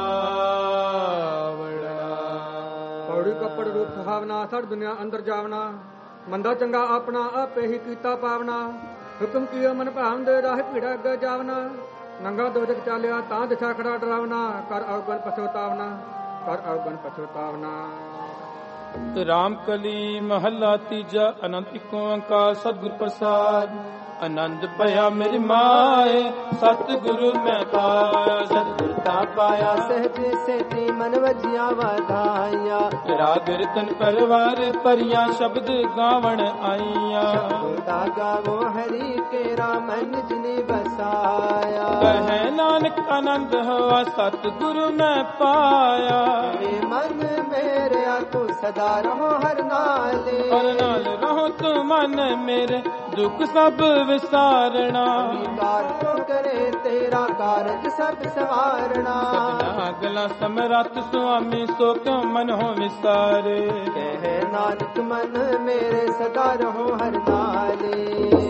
पौड़ी कपड़ रूप सुहावना सड़ दुनिया अंदर जावना। मंदा चंगा अपना आपे ही कीता पावना। हुक्म किया मन भावन दे राह पीड़ा अगे जावना। नंगा दोजक चालिया ता दिशा खड़ा डरावना। कर अवगन पछोतावना कर अवगन पछोतावना। राम कली महला तीजा अनंत इको ओंकार सतगुर प्रसाद। आनंद भया मेरी माए सतगुरु मैं पाया। सतगुरता पाया सहजे सेठी मन वजिया वाधाइया। राग रतन परवार परिया शब्द गावण आईया। सतगुरता गावो हरि के राम निज ने बसाया। कहे नानक आनंद हुआ सतगुरु मैं पाया। मन मेरे तू सदा रहो हर नाले। हर नाल रहो तू मन मेरे दुख सब विसारना। तो करे तेरा कारज सब सवारना। अगला समरथ स्वामी सो क्यों मन हो विसारे। कहे नानक मन मेरे सदा रहो हर नाले।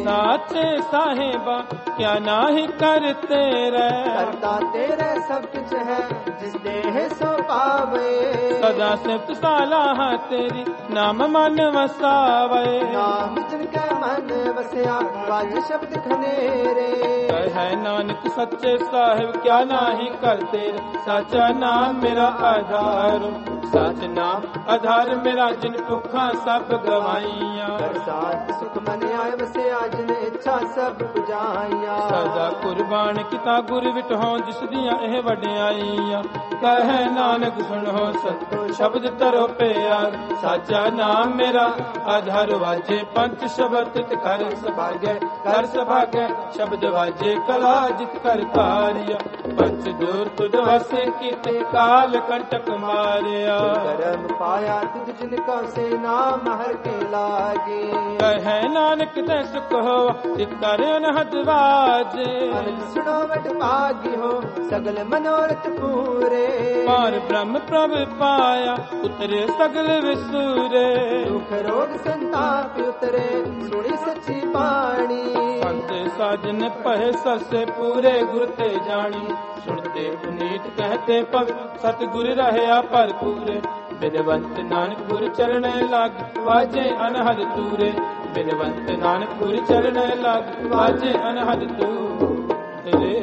साचे साहेबा क्या नाही करते रे करता तेरे सब कुछ है जिस देह सो पावे सदा सिफ्त सालाह तेरी नाम मन वसावे नाम जिनके मन वसया वाज शब्द खनेरे है नानक सच्चे साहिब क्या नाही करते साचा नाम मेरा आधार सच नाम आधार मेरा जिन भुखा सब गवाइया साथ सुख मन आए वसया जिन इच्छा सब बुझाइया सदा कुर्बान किता गुर विटहो जिस दियां एह वड्याइयां कहे नानक सुनो सतो शब्द तरो प्यार साचा नाम मेरा आधार वाजे पंच शब्द कर सभागे शब्द वाजे कला जित कर तारिया पंच दूर तुझ वसे कीते काल कंटक मारिया करम पाया तुझ जिनका से नाम हर के लागे कहे नानक ते सुख हो चित्तर अनहद वाजे सुनो वट पागी हो सगल मनोरथ पूरे पार ब्रह्म प्रभ पाया उतरे सगल विसुरे दुख रोग संताप उतरे सुनी सच्ची बाणी पंत साजन पहे ससे पूरे गुर ते जानी सुनते पुनीत कहते पव सतगुर रहया पर पूरे बिनवंत नानक गुर चरण लाग वाजे अनहद तूरे बिनवंत नानक गुर चरण लाग वाजे अनहद तूरे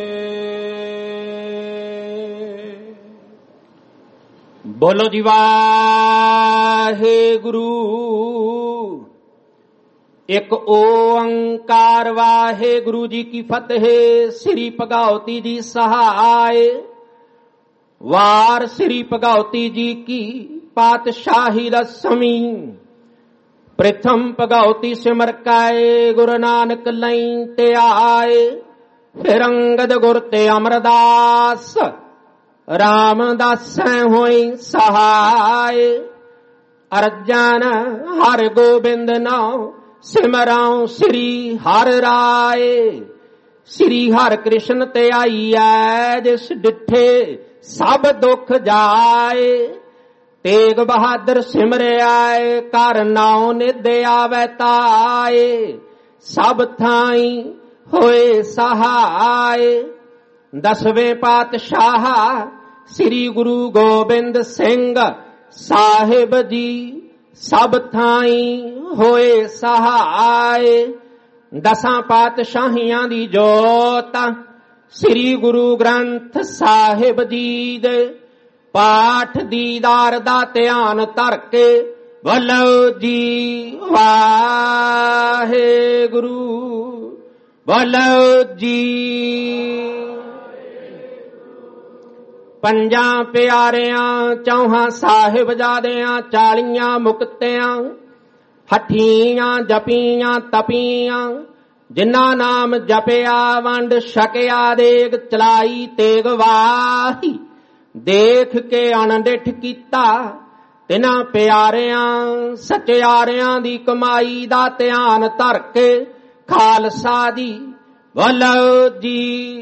बोलो जी वाहे गुरु एक ओंकार वाहे गुरु जी की फतेह श्री भगवती जी सहाय वार श्री भगवती जी की पातशाही रसमी प्रथम भगवती सिमर काए गुरु नानक लई ते आए फिर अंगद गुर ते अमरदास रामदास होई सहाय अर्जन हर गोबिंद नाम सिमरां श्री हर राय श्री हर कृष्ण ते आई है जिस डिठे सब दुख जाए तेग बहादुर सिमरे आए कर नाउ निध आवे ताए सब थाई होए सहाय दसवें पातशाह श्री गुरु गोबिंद सिंह साहिब जी सब थाई होए सहाय दसां पातशाहियां दी जोत श्री गुरु ग्रंथ साहिब जी दे पाठ दीदार दा ध्यान धर के बोलो जी वाहे गुरु बोलो जी पंजां प्यारियां चौहां साहिबजादियां 40 मुक्तियां हठीयां जपीयां तपीयां जिन्ना नाम जपिया वंड छकिया देग चलाई तेग वाही देख के अनडिठ कीता तिना प्यारियां सचियारियां दी कमाई दा ध्यान धर के खालसा दी बोलो जी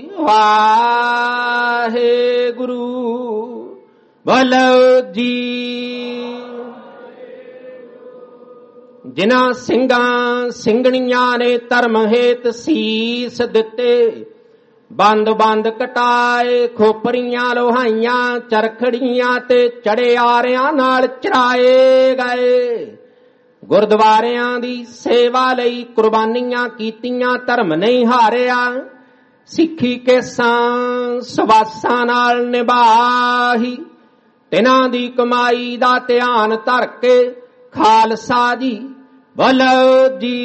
वाहे गुरु बोलो जी जिन्हां ਸਿੰਘਾਂ ਸਿੰਘਣੀਆਂ ਨੇ ਧਰਮ ਹੇਤ ਸੀਸ ਦਿੱਤੇ ਬੰਦ ਬੰਦ ਕਟਾਏ ਖੋਪਰੀਆਂ ਲੋਹਾਈਆਂ ਚਰਖੜੀਆਂ ਤੇ ਚੜਿਆਰਿਆਂ ਨਾਲ ਚਰਾਏ ਗਏ ਗੁਰਦੁਆਰਿਆਂ ਦੀ ਸੇਵਾ ਲਈ ਕੁਰਬਾਨੀਆਂ ਕੀਤੀਆਂ ਧਰਮ ਨਹੀਂ ਹਾਰਿਆ ਸਿੱਖੀ ਕੇਸਾਂ ਸਵਾਸਾਂ ਨਾਲ ਨਿਭਾਹੀ ਤਿਨਾਂ ਦੀ ਕਮਾਈ ਦਾ ਧਿਆਨ ਧਰ ਕੇ ਖਾਲਸਾ ਜੀ बोलो जी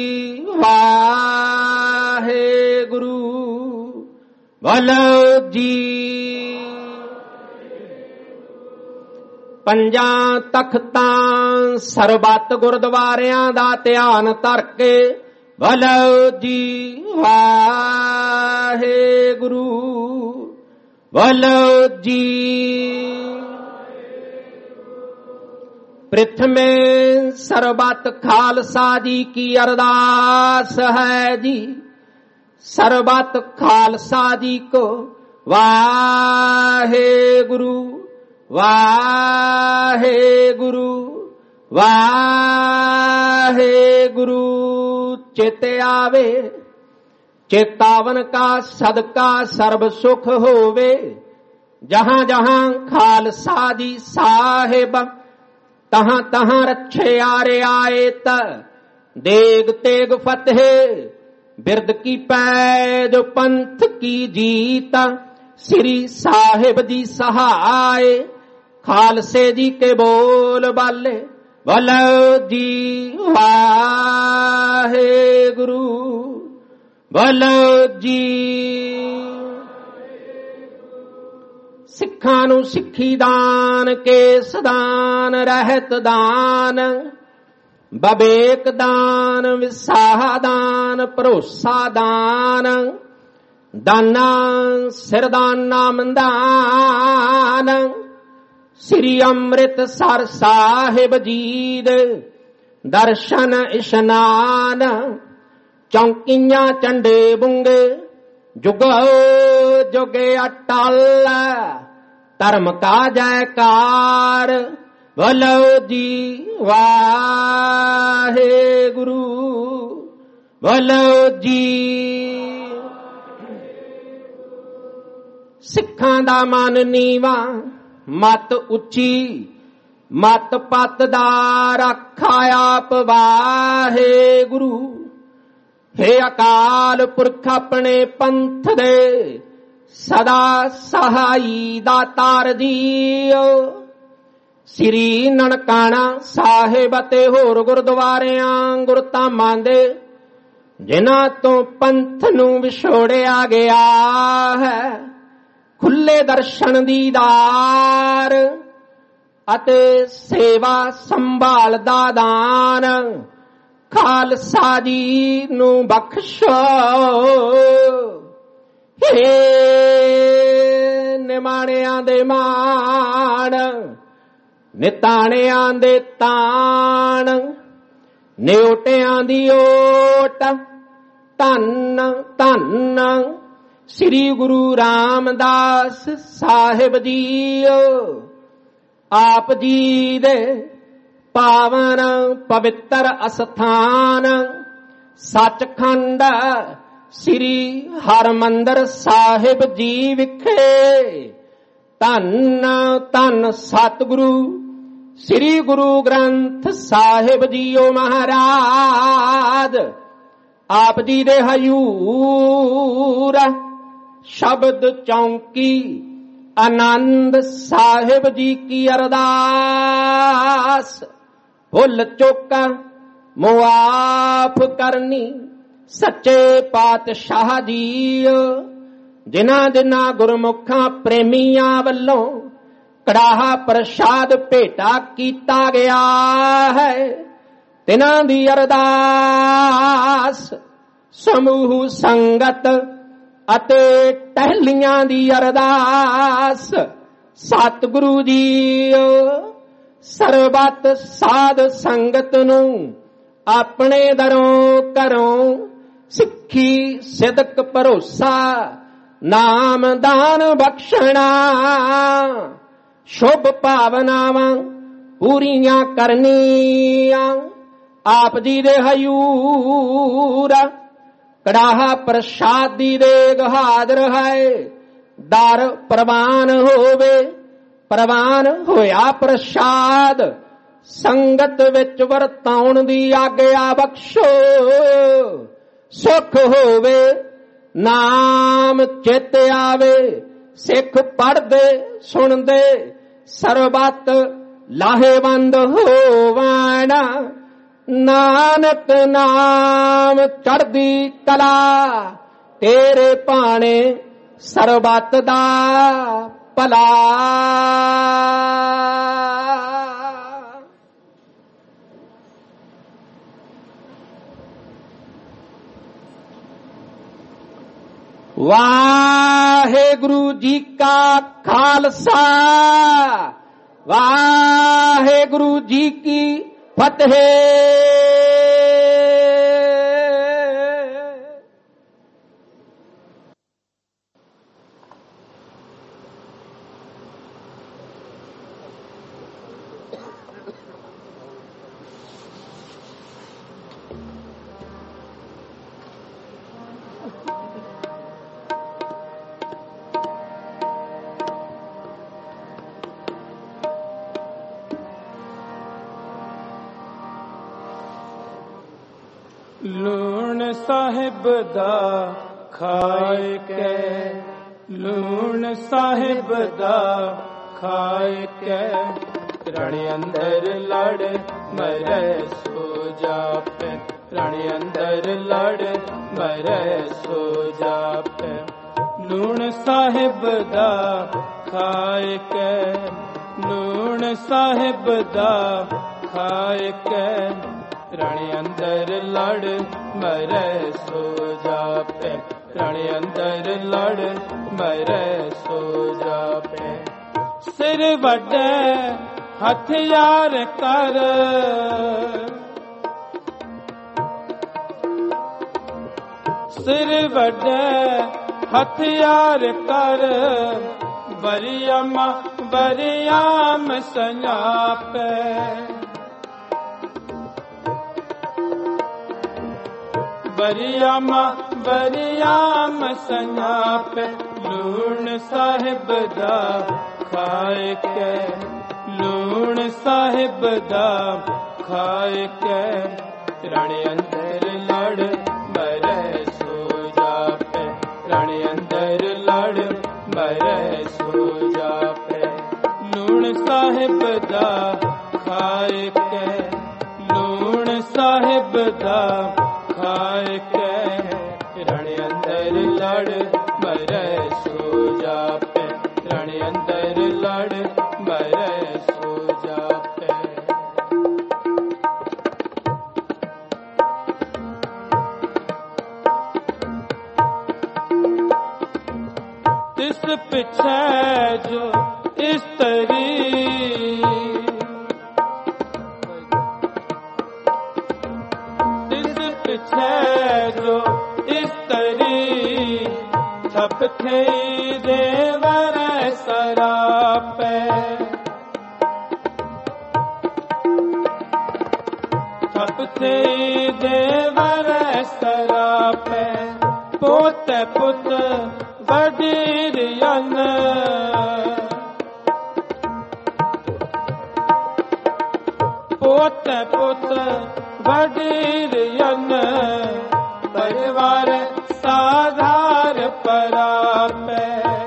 वाहे गुरु बोलो जी पंजां तख्तां सरबत गुरद्वारियां दा ध्यान धर के बोलो जी वाहे गुरु बोलो जी प्रथमे सरबत खालसा जी की अरदास है जी सरबत खालसा जी को वाहे गुरु वाहे गुरु वाहे गुरु चित आवे, चेतावन का सदका सर्ब सुख होवे। जहां जहां खालसा दी साहिब, तहां तहां रक्षे आरे आए त। देग तेग फतेह बिरद की पैज, पंथ की जीत श्री साहिब दी सहाय। खालसे जी के बोल बाले बोलो जी वाहे गुरु, बोलो जी। सिखां नूं सिੱਖੀ दान, केस दान, रहत दान, बबेक दान, विसाह दान, भरोसा दान, दाना सिरदान नाम दान। श्री ਅੰਮ੍ਰਿਤਸਰ ਸਾਹਿਬ ਜੀ ਦੇ ਦਰਸ਼ਨ ਇਸ਼ਨਾਨ। ਚੌਂਕੀਆਂ ਝੰਡੇ ਬੁੰਗੇ ਜੁਗੋ ਜੁਗੇ ਅਟਲ, ਧਰਮ ਕਾ ਜੈਕਾਰ ਬੋਲੋ ਜੀ ਵਾਹੇ ਗੁਰੂ, ਬੋਲੋ ਜੀ। ਸਿੱਖਾਂ ਦਾ ਮਨ ਨੀਵਾ, ਮਤ ਉੱਚੀ, ਮਤ ਪਤ ਦਾ ਰੱਖਾ ਆਪ ਵਾਹੇ ਗੁਰੂ। हे ਅਕਾਲ ਪੁਰਖ ਆਪਣੇ ਪੰਥ ਦੇ ਸਦਾ ਸਹਾਈ ਦਾਤਾਰ ਜੀਓ। ਸ੍ਰੀ ਨਨਕਾਣਾ ਸਾਹਿਬ ਅਤੇ ਹੋਰ ਗੁਰਦੁਆਰਿਆਂ ਗੁਰਧਾਮਾਂ ਦੇ ਜਿਨ੍ਹਾਂ ਤੋਂ ਪੰਥ ਨੂੰ ਵਿਛੋੜਿਆ ਗਿਆ ਹੈ, ਖੁੱਲੇ ਦਰਸ਼ਨ ਦੀਦਾਰ ਅਤੇ ਸੇਵਾ ਸੰਭਾਲ ਦਾ ਦਾਨ ਖਾਲਸਾ ਜੀ ਨੂੰ ਬਖਸ਼ੋ। ਹੇ ਨਿਮਾਣਿਆਂ ਦੇ ਮਾਣ, ਨਿਤਾਣਿਆਂ ਦੇ ਤਾਣ, ਨਿਓਟਿਆਂ ਦੀ ਓਟ, ਧੰਨ ਧੰਨ ਸ੍ਰੀ ਗੁਰੂ ਰਾਮਦਾਸ ਸਾਹਿਬ ਜੀਓ। ਆਪ ਜੀ ਦੇ ਪਾਵਨ ਪਵਿੱਤਰ ਅਸਥਾਨ ਸੱਚਖੰਡ ਸ੍ਰੀ ਹਰਿਮੰਦਰ ਸਾਹਿਬ ਜੀ ਵਿਖੇ ਧੰਨ ਧੰਨ ਸਤਿਗੁਰੂ ਸ੍ਰੀ ਗੁਰੂ ਗ੍ਰੰਥ ਸਾਹਿਬ ਜੀਓ ਮਹਾਰਾਜ। ਆਪ ਜੀ ਦੇ ਹਜ਼ੂਰ ਸ਼ਬਦ ਚੌਂਕੀ ਆਨੰਦ ਸਾਹਿਬ ਜੀ ਕੀ ਅਰਦਾਸ। ਭੁੱਲ ਚੁੱਕ ਮੁਆਫ ਕਰਨੀ ਸੱਚੇ ਪਾਤਸ਼ਾਹ ਜੀਓ। ਜਿਨ੍ਹਾਂ ਜਿਨ੍ਹਾਂ ਗੁਰਮੁਖਾਂ ਪ੍ਰੇਮੀਆਂ ਵੱਲੋਂ ਕੜਾਹਾ ਪ੍ਰਸ਼ਾਦ ਭੇਟਾ ਕੀਤਾ ਗਿਆ ਹੈ, ਤਿਨਾਂ ਦੀ ਅਰਦਾਸ। ਸਮੂਹ ਸੰਗਤ ਅਤੇ ਟਹਿਲੀਆਂ ਦੀ ਅਰਦਾਸ। ਸਤਿਗੁਰੂ ਜੀਓ ਸਰਬੱਤ ਸਾਧ ਸੰਗਤ ਨੂੰ ਆਪਣੇ ਦਰੋਂ ਘਰੋਂ ਸਿੱਖੀ ਸਿਦਕ ਭਰੋਸਾ ਨਾਮ ਦਾਨ ਬਖਸ਼ਣਾ। ਸ਼ੁਭ ਭਾਵਨਾਵਾਂ ਪੂਰੀਆਂ ਕਰਨੀਆਂ। ਆਪ ਜੀ ਦੇ ਹਜ਼ੂਰ ਕੜਾਹਾ ਪ੍ਰਸ਼ਾਦ ਦੀ ਦੇਗ ਹਾਜ਼ਰ ਹੈ। ਦਰ ਪ੍ਰਵਾਨ ਹੋਵੇ, ਪ੍ਰਵਾਨ ਹੋਇਆ ਪ੍ਰਸ਼ਾਦ ਸੰਗਤ ਵਿੱਚ ਵਰਤਾਉਣ ਦੀ ਆਗਿਆ ਬਖਸ਼ੋ। ਸੁਖ ਹੋਵੇ ਨਾਮ ਚਿਤ ਆਵੇ, ਸਿੱਖ ਪੜ੍ਹਦੇ ਸੁਣਦੇ ਸਰਬੱਤ ਲਾਹੇਵੰਦ ਹੋਵਣ। ਨਾਨਕ ਨਾਮ ਚੜ੍ਹਦੀ ਕਲਾ ਤੇਰੇ ਭਾਣੇ ਸਰਬੱਤ ਦਾ ਭਲਾ। ਵਾਹਿਗੁਰੂ ਜੀ ਕਾ ਖਾਲਸਾ, ਵਾਹਿਗੁਰੂ ਜੀ ਕੀ ਫਤਿਹ। लूण साहिब दा खाए के, लूण साहिब दा खाए के, राणी अंदर लड़ मरे सो जापे, राणी अंदर लड़ मरे सो जापे। लूण साहिब दा खाए के, लूण साहिब दा खाए के, राणी अंदर लड़ मरे सो जापे, राणी अंदर लड़ मरे सो जापे। सिर वड्डे हथियार कर, सिर वड्डे हथियार कर, बरियम बरियाम संजापे, बरियाम बरियाम संजापे। लूण साहिब दा खाए के, लूण साहिब दा खाए के, राणी अंदर लड़ मरे सो जापे, राणी अंदर लड़ मरे सो जापे। लूण साहिब दा खाए के, लूण साहिब दा खाए के, राणी अंदर लड़ मरे सो जापे, राणी अंदर लड़ मरे सो जापे। तिस पिछे जो इस्तरी, तिस पिछे जो इस्तरी, छप थे देवर सरापे, छप थे देवर सरापे। पोते पुत बडीरियन, पोते पुत बडीरियन, परिवार साधार परापे,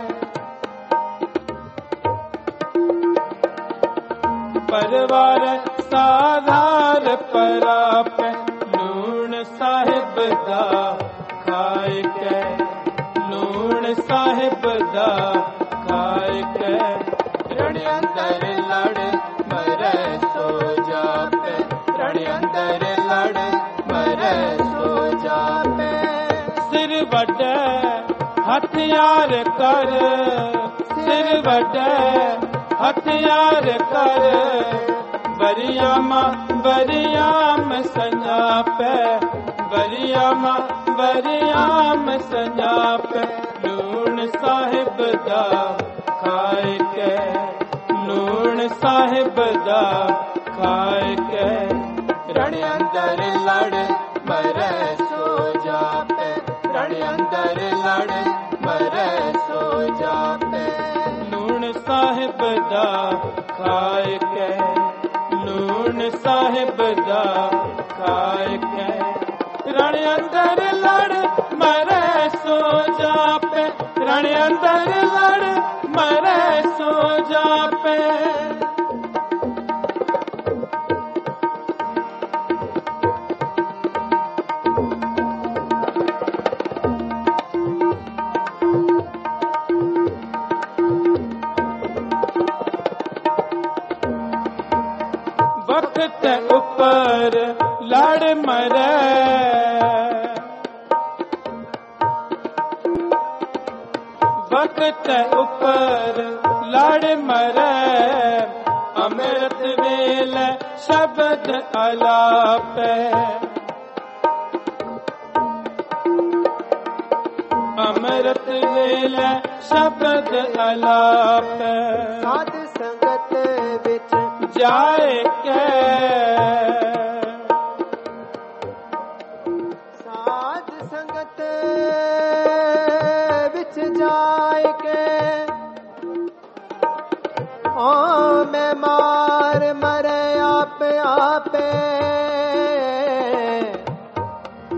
परिवार साधार परापे। लूण साहिब दा खाए के, लूण साहिब दा खाए के, राणी अंदर लड़ मरे सो जापे, राणी अंदर लड़ मरे सो जापे। सिर वड्डे हथियार कर, सिर वड्डे हथियार कर, बरियाम बरियाम संजापे, बरियाम बरियाम संजापे। लूण साहिब दा खाए के, लूण साहिब दा खाए के, राणी अंदर लड़ मरे सो जापे, राणी अंदर लड़ मरे सो जापे। लूण साहिब दा खाए के, लूण साहिब दा खाए के, राणी अंदर लड़ मरे सो जापे, राणी अंदर लड़ मरे सो जापे। वक्त ऊपर लड़ मरे, वक्त ऊपर लड़ मरे, अमृत वेल शब्द अलापे, अमृत वेल शब्द अलापे। साध संगत विच जाए के, साध संगत विच जाए के, ओ मैं मार मरे आप आपे,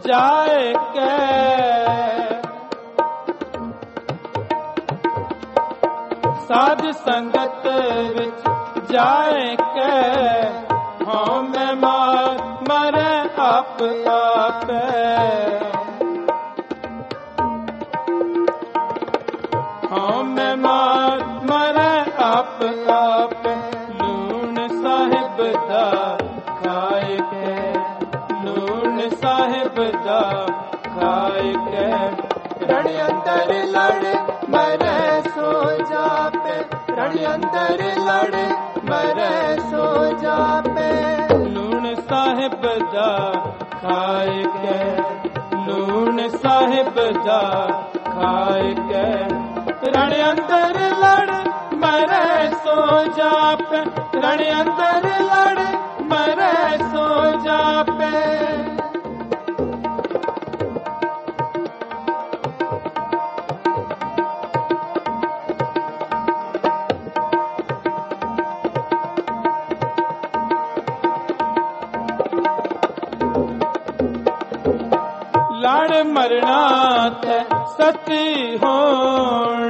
जाए कै साध संगत विच जाए कै हाँ मैं मार मरे आप आपे हाँ मैं मार मरे आप आपे लून साहिब दा खाए के लून साहिब दा खाए के रण अंदर लड़ मरे सो जापे रण अंदर लड़ मरे सो जापे लून साहिब दा खाए के लून साहिब दा खाए के रण अंदर लड़ मरे सो जापे रण अंदर लड़ मरे सो जापे लड़ मरना ते सती होण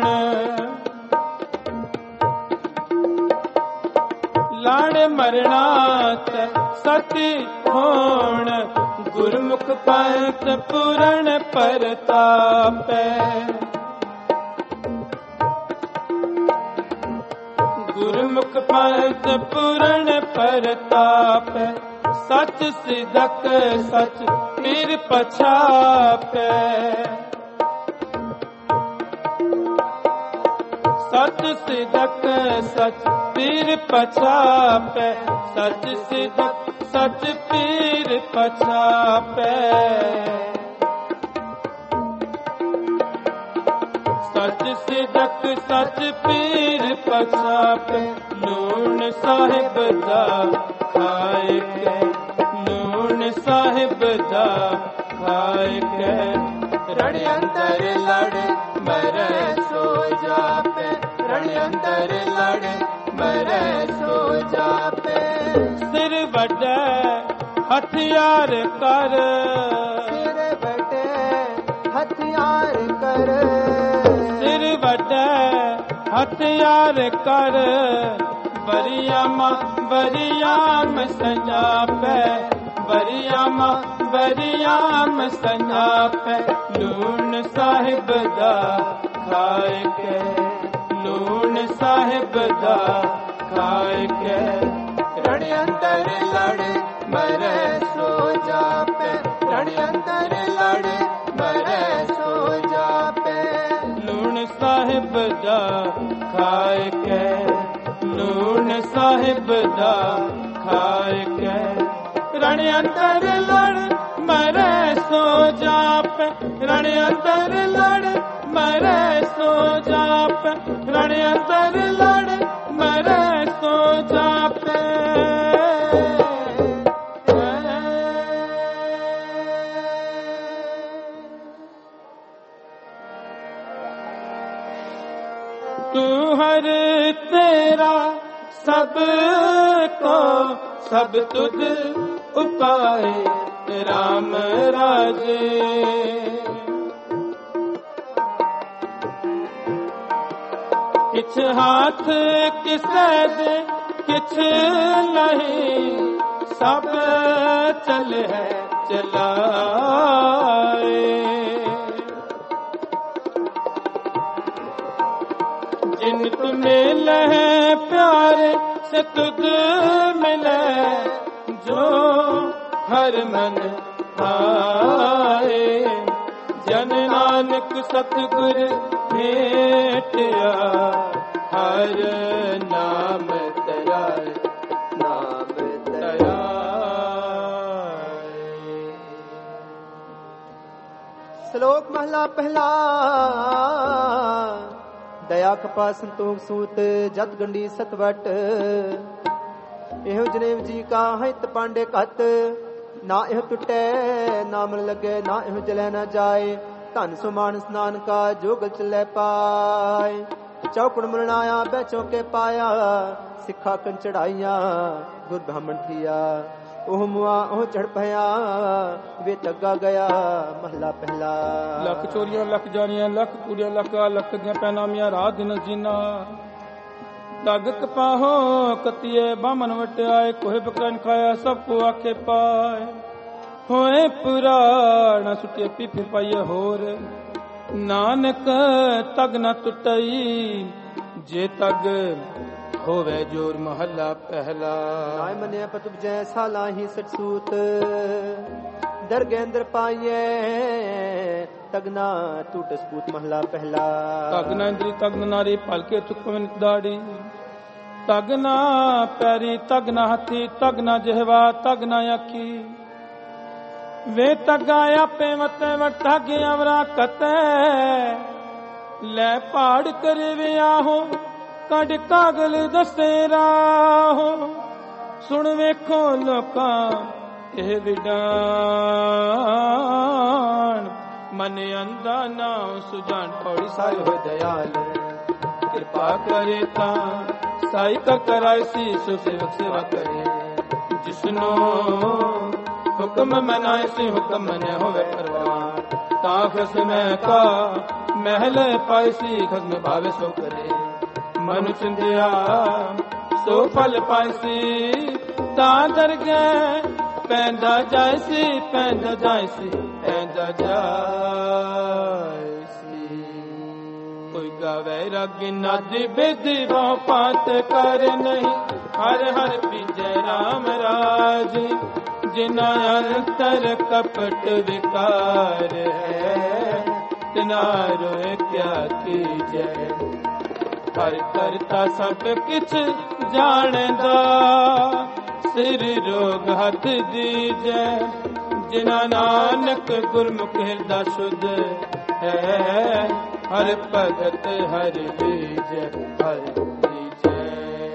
लड़ मरना ते सती होण गुरमुख पंथ पूरण परतापे गुरमुख पंथ पूरण परतापे सच सिदक सच पीर पछापे सच सिदक सच पीर पछापे सच सिदक सच पीर पछापे सच सिदक सच पीर पछापे लून साहिब दा खाए के लून साहिब दा खाए के रण अंदर लड़ मरे सो जापे रण अंदर लड़ मरे सो जापे सिर वड्डे हथियार कर सिर वड्डे हथियार कर सिर वड्डे हथियार कर बरियाम संजापे बरियाम संजापे लून साहिब दा खाए के लून साहिब दा खाए के रण अंदर लड़ मरे सो जापे रण अंदर लड़ मरे सो जापे लून साहिब दा खाए के लून साहिब दा खाए के रण अंदर लड़ मरे सो जापे रण अंदर लड़ मरे सो जापे रण अंदर लड़ मरे सो जापे तू हर तेरा सब को सब तुझ उपाय राम राजे किछ हाथ किसे दे किछ नहीं सब चल है चलाए जिन तुम्हें लहे प्यारे से तुझ मिले जो हर मन आए जन नानक सतगुर भेटिया हर नाम तराए नाम तराए। श्लोक महला पहला दया कपा संतोख सूत जत गंडी सतवट एहो जनेव जी का हित पांडे कत ना एह टुटे ना मन लगे ना एह जले न जाए धन सुमान स्नान का जोगल चले पाए चौकड़ मुरनाया बैचों के पाया सिखा कन चढ़ाइया गुर ब्राह्मण थिया ਉਹ ਮੁਆ ਉਹ ਚੜ ਪਿਆ ਵੇ ਤੱਗਾ ਗਿਆ ਮਹਲਾ ਪਹਿਲਾ। ਲੱਖ ਚੋਰੀਆਂ ਲੱਖ ਜਾਣੀਆਂ ਲੱਖ ਕੁੜੀਆਂ ਲੱਖ ਦੀਆਂ ਪੈਨਾਮੀਆਂ ਰਾਤ ਦਿਨ ਜੀਨਾ ਤਗ ਕਪਾਹੋ ਕਤੀਏ ਬਾਮਨ ਵਟਿਆਏ ਕੋਹੇ ਬਕਰਨ ਖਾਇਆ ਸਭ ਕੋ ਆਖੇ ਪਾਏ ਹੋਏ ਪੁਰਾਣਾ ਸੁਟੇ ਪੀਪੇ ਪਾਈਏ ਹੋਰ ਨਾਨਕ ਤਗ ਨਾ ਟੁੱਟਈ ਜੇ ਤਗ ਹੋਵੇ ਜੋਰ ਮਹੱਲਾ ਪਹਿਲਾ। ਨਾਇ ਮੰਨਿਆ ਪਤੁਬ ਜੈਸਾ ਲਾਹੀ ਸਟਸੂਤ ਦਰਗੇ ਅੰਦਰ ਪਾਈਏ ਤਗਨਾ ਟੂਟ ਸਪੂਤ ਮਹਲਾ ਪਹਿਲਾ। ਤਗਨਾ ਇੰਦਰੀ ਤਗਨ ਨਾਰੀ ਪਲਕੇ ਚੁੱਕਵਨ ਦਾੜੀ ਤਗਨਾ ਪੈਰੀ ਤਗਨਾ ਹੱਥੀ ਤਗਨਾ ਜਿਹਵਾ ਤਗਨਾ ਅੱਖੀ ਵੇ ਤਗਾ ਆਪੇ ਮਤੇ ਵਟਾ ਗਿਆ ਵਰਾ ਕਤੈ ਲੈ ਪਹਾੜ ਕਰੇ ਵਿਆਹੋ ਕੱਢ ਕਾਗਲ ਦੱਸੇ ਰਾਹੋ ਸੁਣ ਵੇਖੋ ਲੋਕਾਂ ਇਹ ਵਿਡਾਣ ਮਨ ਅੰਦਾ ਨਾ ਸੁਜਾਨ ਪੌੜੀ ਸਾਈ ਹੋ ਦਇਆਲ ਕਿਰਪਾ ਕਰੇ ਤਾਂ ਸਾਈ ਕਰ ਕਰਾਈ ਸੀ ਸੋ ਸੇਵਕ ਸੇਵਾ ਕਰੇ ਜਿਸਨੋ ਹੁਕਮ ਮਨਾਏ ਸੀ ਹੁਕਮ ਮੰਨਿਆ ਹੋਵੇ ਪਰਵਾਨ ਤਾਂ ਖਸਮੈ ਕਾ ਮਹਿਲ ਪਾਈ ਸੀ ਖਸਮ ਭਾਵੇ ਸੋ ਕਰੇ ਮਨ ਚਿੰਦਿਆ ਸੋ ਫਲ ਪਾਈ ਸੀ ਤਾਂ ਦਰਗਹਿ ਪੈਂਦਾ ਜਾਏ ਸੀ ਪੈਂਦਾ ਜਾਏ ਸੀ ਪੈਂਦਾ ਜਾਏ ਸੀ ਕੋਈ ਗਾਵੇ ਰਗ ਨਦੀ ਬਿਧੀ ਬਹੁ ਪਾਤ ਕਰ ਨਹੀਂ ਹਰ ਹਰ ਪੀਜੈ ਰਾਮ ਰਾਜ ਜਿਨਾ ਅੰਤਰ ਕਪਟ ਵਿਕਾਰ ਹੈ ਤਿਨਾ ਰੋਏ ਕਿਆ ਕੀਜੈ ਹਰ ਕਰਤਾ ਸਭ ਕਿਛ ਜਾਣਦਾ ਸਿਰ ਰੋਗ ਹੱਥ ਦੀਜੈ ਜਿਨਾ ਨਾਨਕ ਗੁਰਮੁਖ ਹਿਰਦਾ ਸ਼ੁੱਧ ਹੈ ਹਰ ਭਗਤ ਹਰ ਬੀਜੈ ਹਰ ਬੀਜੈ।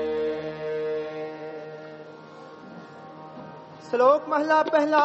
ਸ਼ਲੋਕ ਮਹਲਾ ਪਹਿਲਾ।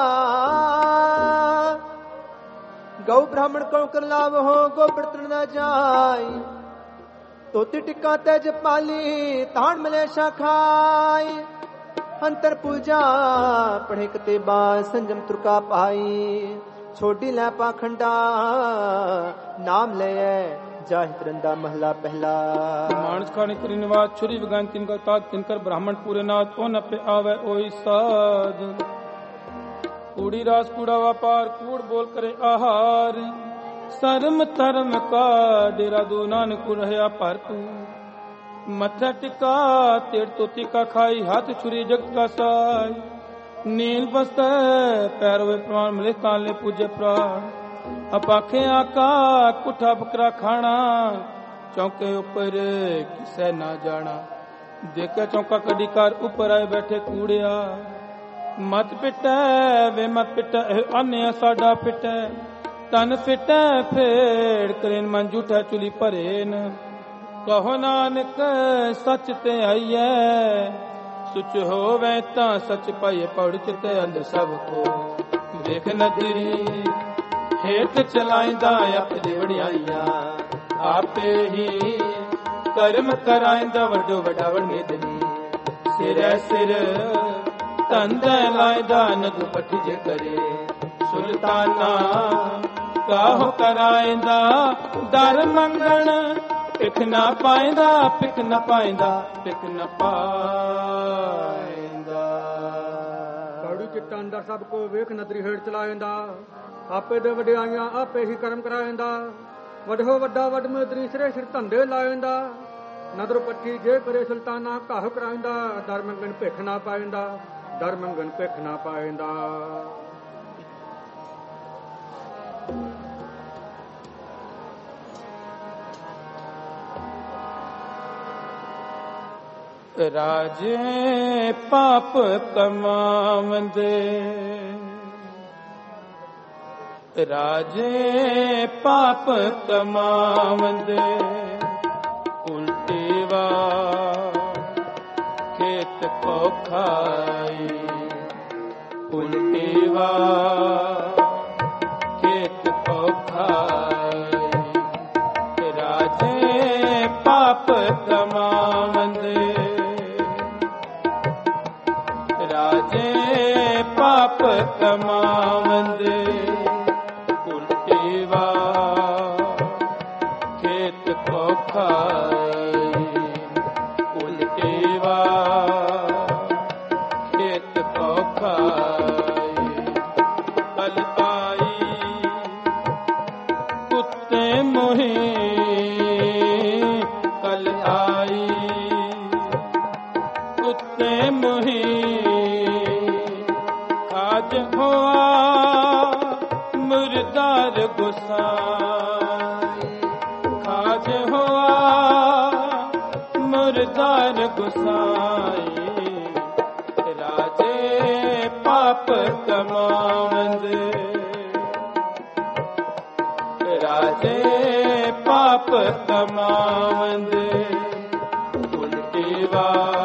ਗਊ ਬ੍ਰਾਹਮਣ ਕੋ ਕਰ ਲਾਵੋ ਗੋਬਰ ਤਣ ਨਾ ਜਾਈ ਤੋਤੀ ਟਿੱਕਾ ਤੇਜ ਪਾਲੀ ਤਾਣ ਮਲੇਸ਼ਾ ਖਾਈ ਅੰਤਰ ਪੂਜਾ ਪੜ੍ਹੇ ਕਤੇਬਾ ਸੰਜਮ ਤੁਰਕਾ ਪਾਈ ਛੋਡੀ ਲੈ ਪਾਖੰਡਾ ਨਾਮ ਲੈ ਜਾਹਿ ਤਰੰਦਾ ਮਹਲਾ ਪਹਿਲਾ। ਮਾਨਸ ਖਾਣੇ ਕਰੀ ਨਿਵਾਸ ਛੁਰੀ ਵਿਗਾਨ ਤਿਨ ਕਾ ਤਾਜ ਤਿਨਕਰ ਬ੍ਰਾਹਮਣ ਪੂਰੇ ਨਾਥ ਉਹ ਨਪੇ ਆਵੇ ਉਹੀ ਸਾਧ ਕੂੜੀ ਰਾਸ ਕੂੜਾ ਵਪਾਰ ਕੂੜ ਬੋਲ ਕਰੇ ਆਹਾਰ ਸਰਮ ਧਰਮ ਕਾ ਡੇਰਾ ਦੋ ਨਾਨਕ ਰਹਿਆ ਭਰਪੂਰ ਮੱਥਾ ਟਿਕਾ ਤੇੜ ਤੋਤੀ ਕਾ ਖਾਈ ਹੱਥ ਛੁਰੀ ਜਗਤ ਕਾ ਸਾਈ ਨੀਲ ਬਸਤਰ ਪੈਰ ਵੇ ਪ੍ਰਮਾਨ ਮਿਲੇ ਤਾਲੇ ਪੂਜੇ ਪ੍ਰਾਣ ਅਪਾਖੇ ਆਕਾ ਕੁੱਠਾ ਬਕਰਾ ਖਾਣਾ ਚੌਕੇ ਉੱਪਰ ਕਿਸੇ ਨਾ ਜਾਣਾ ਦੇਖਿਆ ਚੌਕਾ ਕਦੀ ਕਰ ਉੱਪਰ ਆਏ ਬੈਠੇ ਕੂੜਿਆ ਮਤ ਪਿਟੈ ਵੇ ਮਤ ਪਿਟੈ ਆਨਿਆ ਸਾਡਾ ਪਿਟੈ ਤਨ ਫਿਟੈ ਫੇੜ ਕਰੇਨ ਮਨ ਝੂਠਾ ਚੁਲੀ ਭਰੇਨ ਕਹੋ ਨਾਨਕ ਸੱਚ ਤੇ ਆਈਐ ਸੁਚ ਹੋਵੇ ਤਾਂ ਸੱਚ ਪਾਈਏ ਪੌੜ ਚਿਤੇ ਅੰਦਰ ਸਭ ਕੋ ਵੇਖ ਨਦਰੀ ਹੇਠ ਚਲਾਇਂਦਾ ਆਪਣੀ ਵਡਿਆਈਆਂ ਆਪੇ ਹੀ ਕਰਮ ਕਰਾਇਂਦਾ ਵੱਡੋ ਵੱਡਾ ਵਡਮੇਦਨੀ ਸਿਰੈ ਸਿਰ ਧੰਦਾ ਲਾਇਦਾ ਨਦ ਪੱਠੀ ਜੇ ਕਰੇ ਸੁਲਤਾਨਾ ਕਾਹੋ ਕਰਾਇਂਦਾ ਦਰ ਮੰਗਣ ਪਿਖ ਨਾ ਪਾਇਂਦਾ ਪਿਖ ਨਾ ਪਾਇਂਦਾ ਪਿਖ ਨਾ ਪਾਇਂਦਾ ਕੌੜੀ ਚਿੱਟਾਂ ਅੰਦਰ ਸਭ ਕੋ ਵੇਖ ਨਦਰੀ ਹੇਠ ਚਲਾਇਂਦਾ ਆਪੇ ਦੇ ਵਡਿਆਈਆਂ ਆਪੇ ਹੀ ਕਰਮ ਕਰਾਇਂਦਾ ਵੱਡੋ ਵੱਡਾ ਵਡਮੇਦਰੀ ਸਿਰੇ ਸਿਰ ਧੰਦੇ ਲਾਇਂਦਾ ਨਦਰ ਪੱਠੀ ਜੇ ਕਰੇ ਸੁਲਤਾਨਾ ਕਾਹੋ ਕਰਾਇਂਦਾ ਦਰ ਮੰਗਣ ਭਿਖ ਨਾ ਪਾਇਂਦਾ ਦਰ ਮੰਗਣ ਭਿਖ ਨਾ ਪਾਇਂਦਾ। ਰਾਜੇ ਪਾਪ ਕਮਾਵੰਦੇ ਰਾਜੇ ਪਾਪ ਕਮਾਵੰਦੇ ਉਲਟੀ ਵਾਰ ਖੇਤ ਕੋ ਖਾਈ ਉਲਟੀ ਵਾਰ ਖੇਤ ਕੋ ਖਾਈ ਰਾਜੇ ਪਾਪ ਕਮਾਵੰਦੇ ਰਾਜੇ कमावंदे उल्टीवा खेत को खाए उल्टीवा खेत को खाए कल आई कुत्ते मोहे कल आई कुत्ते मोहे खाज हुआ मुर्दार गुसाई खाज हुआ मुर्दार गुसाई राजे पाप कमावंदे राजे पाप कमावंदे उल्टीवा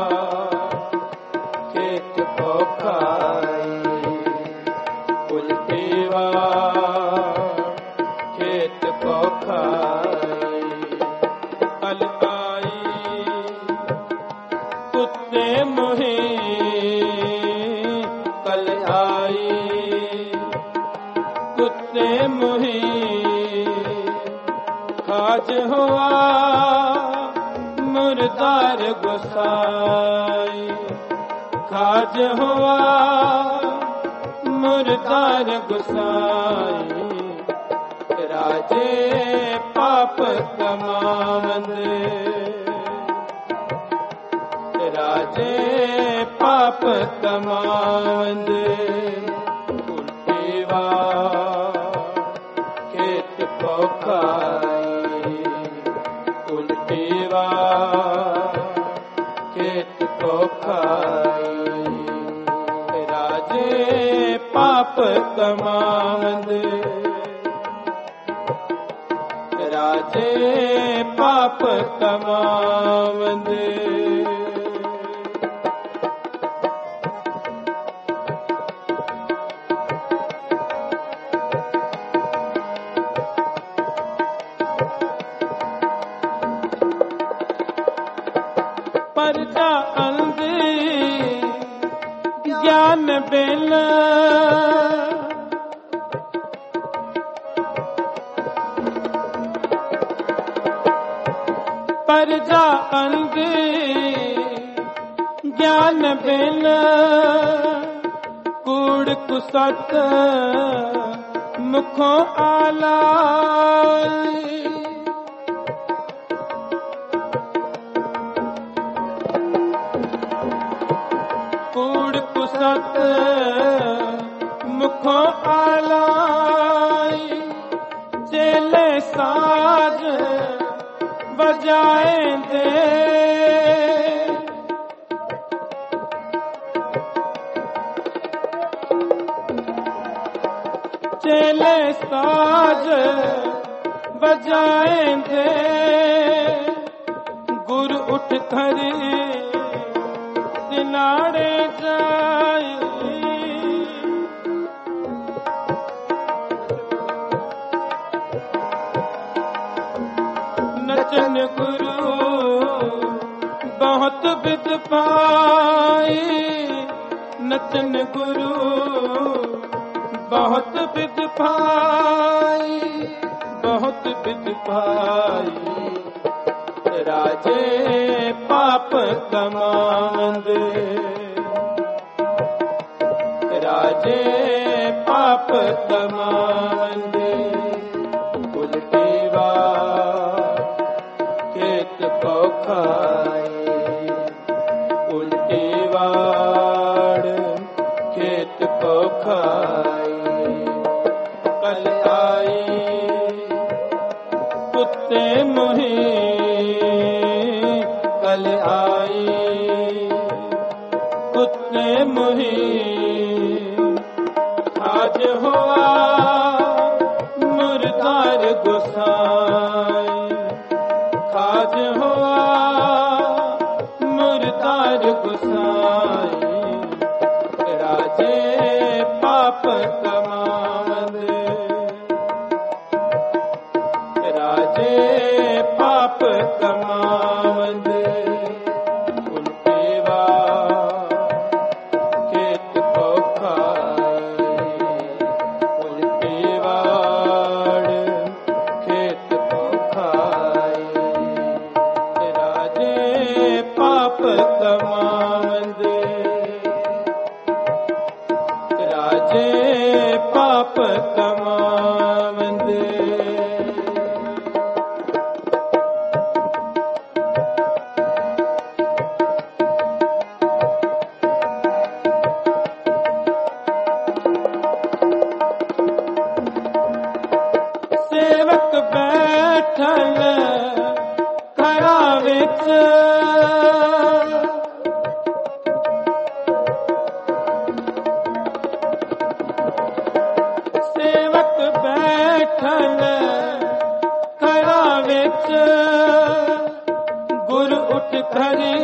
खेत को खाए उल्टीवा खेत को खाए कल आई कुत्ते मोहे कल आई कुत्ते मोहे खाज हुआ मुर्दार गुसाई खाज हुआ मुर्दार गुसाई राजे पाप कमावंदे राजे पाप कमावंदे उल्टीवा खेत को खाए उल्टीवा खेत को खाए राजे पाप कमावंदे राजे पाप कमावंदे परजा अंधे ज्ञान बेला परजा अंधे ज्ञान बेला कूड़ कुसत मुखों आला कूड़ कुसत मुखों आलाई चेले साज बजाएंदे चेले साज बजाएंदे गुरु उठ खरी दिनाड़े जाए नचन गुरु बहुत विद पाई नचन गुरु बहुत विद पाई बहुत विद पाई राजे पाप कमावंदे राजे पाप कमावंदे उल्टीवा खेत को खाए उल्टीवा खेत को खाए कल आई कुत्ते मोहे कल आई कुत्ते मोहे आज हुआ मुर्दार गुसाई खाज हुआ मुर्दार गुसाई राजे पाप कमावंदे राजे पाप कमावंदे उल्टीवा खेत को खाए कमावंदे। सेवक बैठल घरा विच सेवक बैठल घरा विच गुर उठ खरी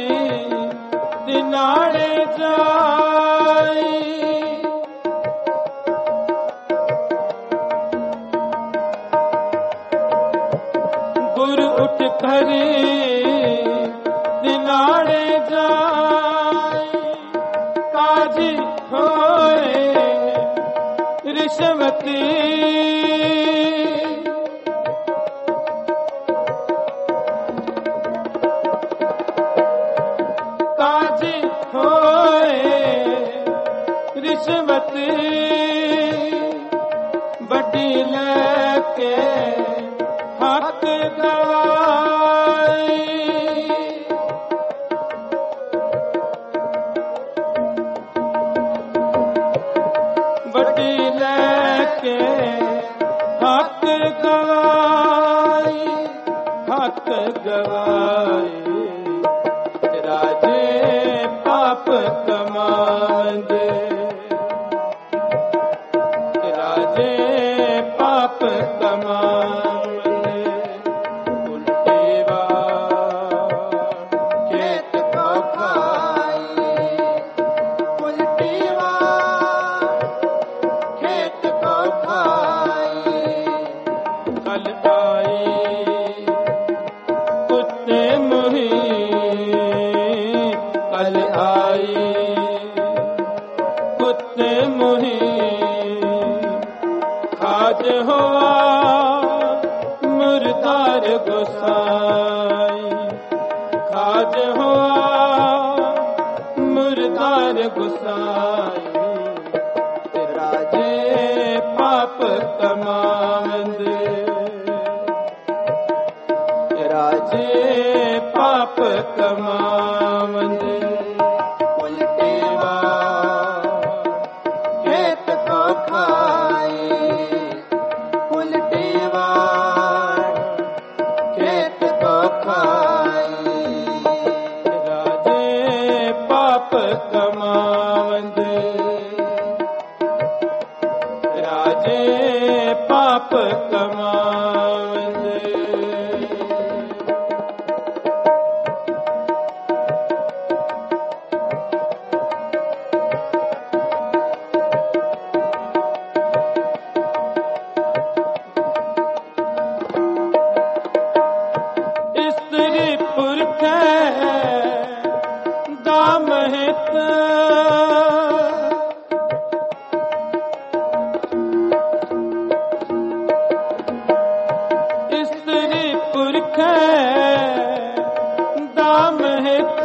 दिनाड़े जाई। गुर उठ खरी दिनाड़े जाई। काजी होए रिश्वती काजी होए रिश्वती बड़ी लेके हक गवाई। बड़ी लेके हक गवाई। हक गवाई राजे पाप कमांदे। राजे पाप कमांदे। उल्टी बात खेत को खाई। उल्टी बात खेत को खाई। कल आई कुत्ते मुही। कल आई कुत्ते मुही। खाज हुआ मुर्दार गुसाई। खाज हुआ मुर्दार गुसाई। राजे पाप कमावंदे। राजे पाप कमावंदे। उल्टी बात खेत को खाई। उल्टी बात खेत को खाई। राजे पाप कमावंदे। राजे पाप कमावंदे। स्त्री पुरख दामहित। स्त्री पुरख दामहित।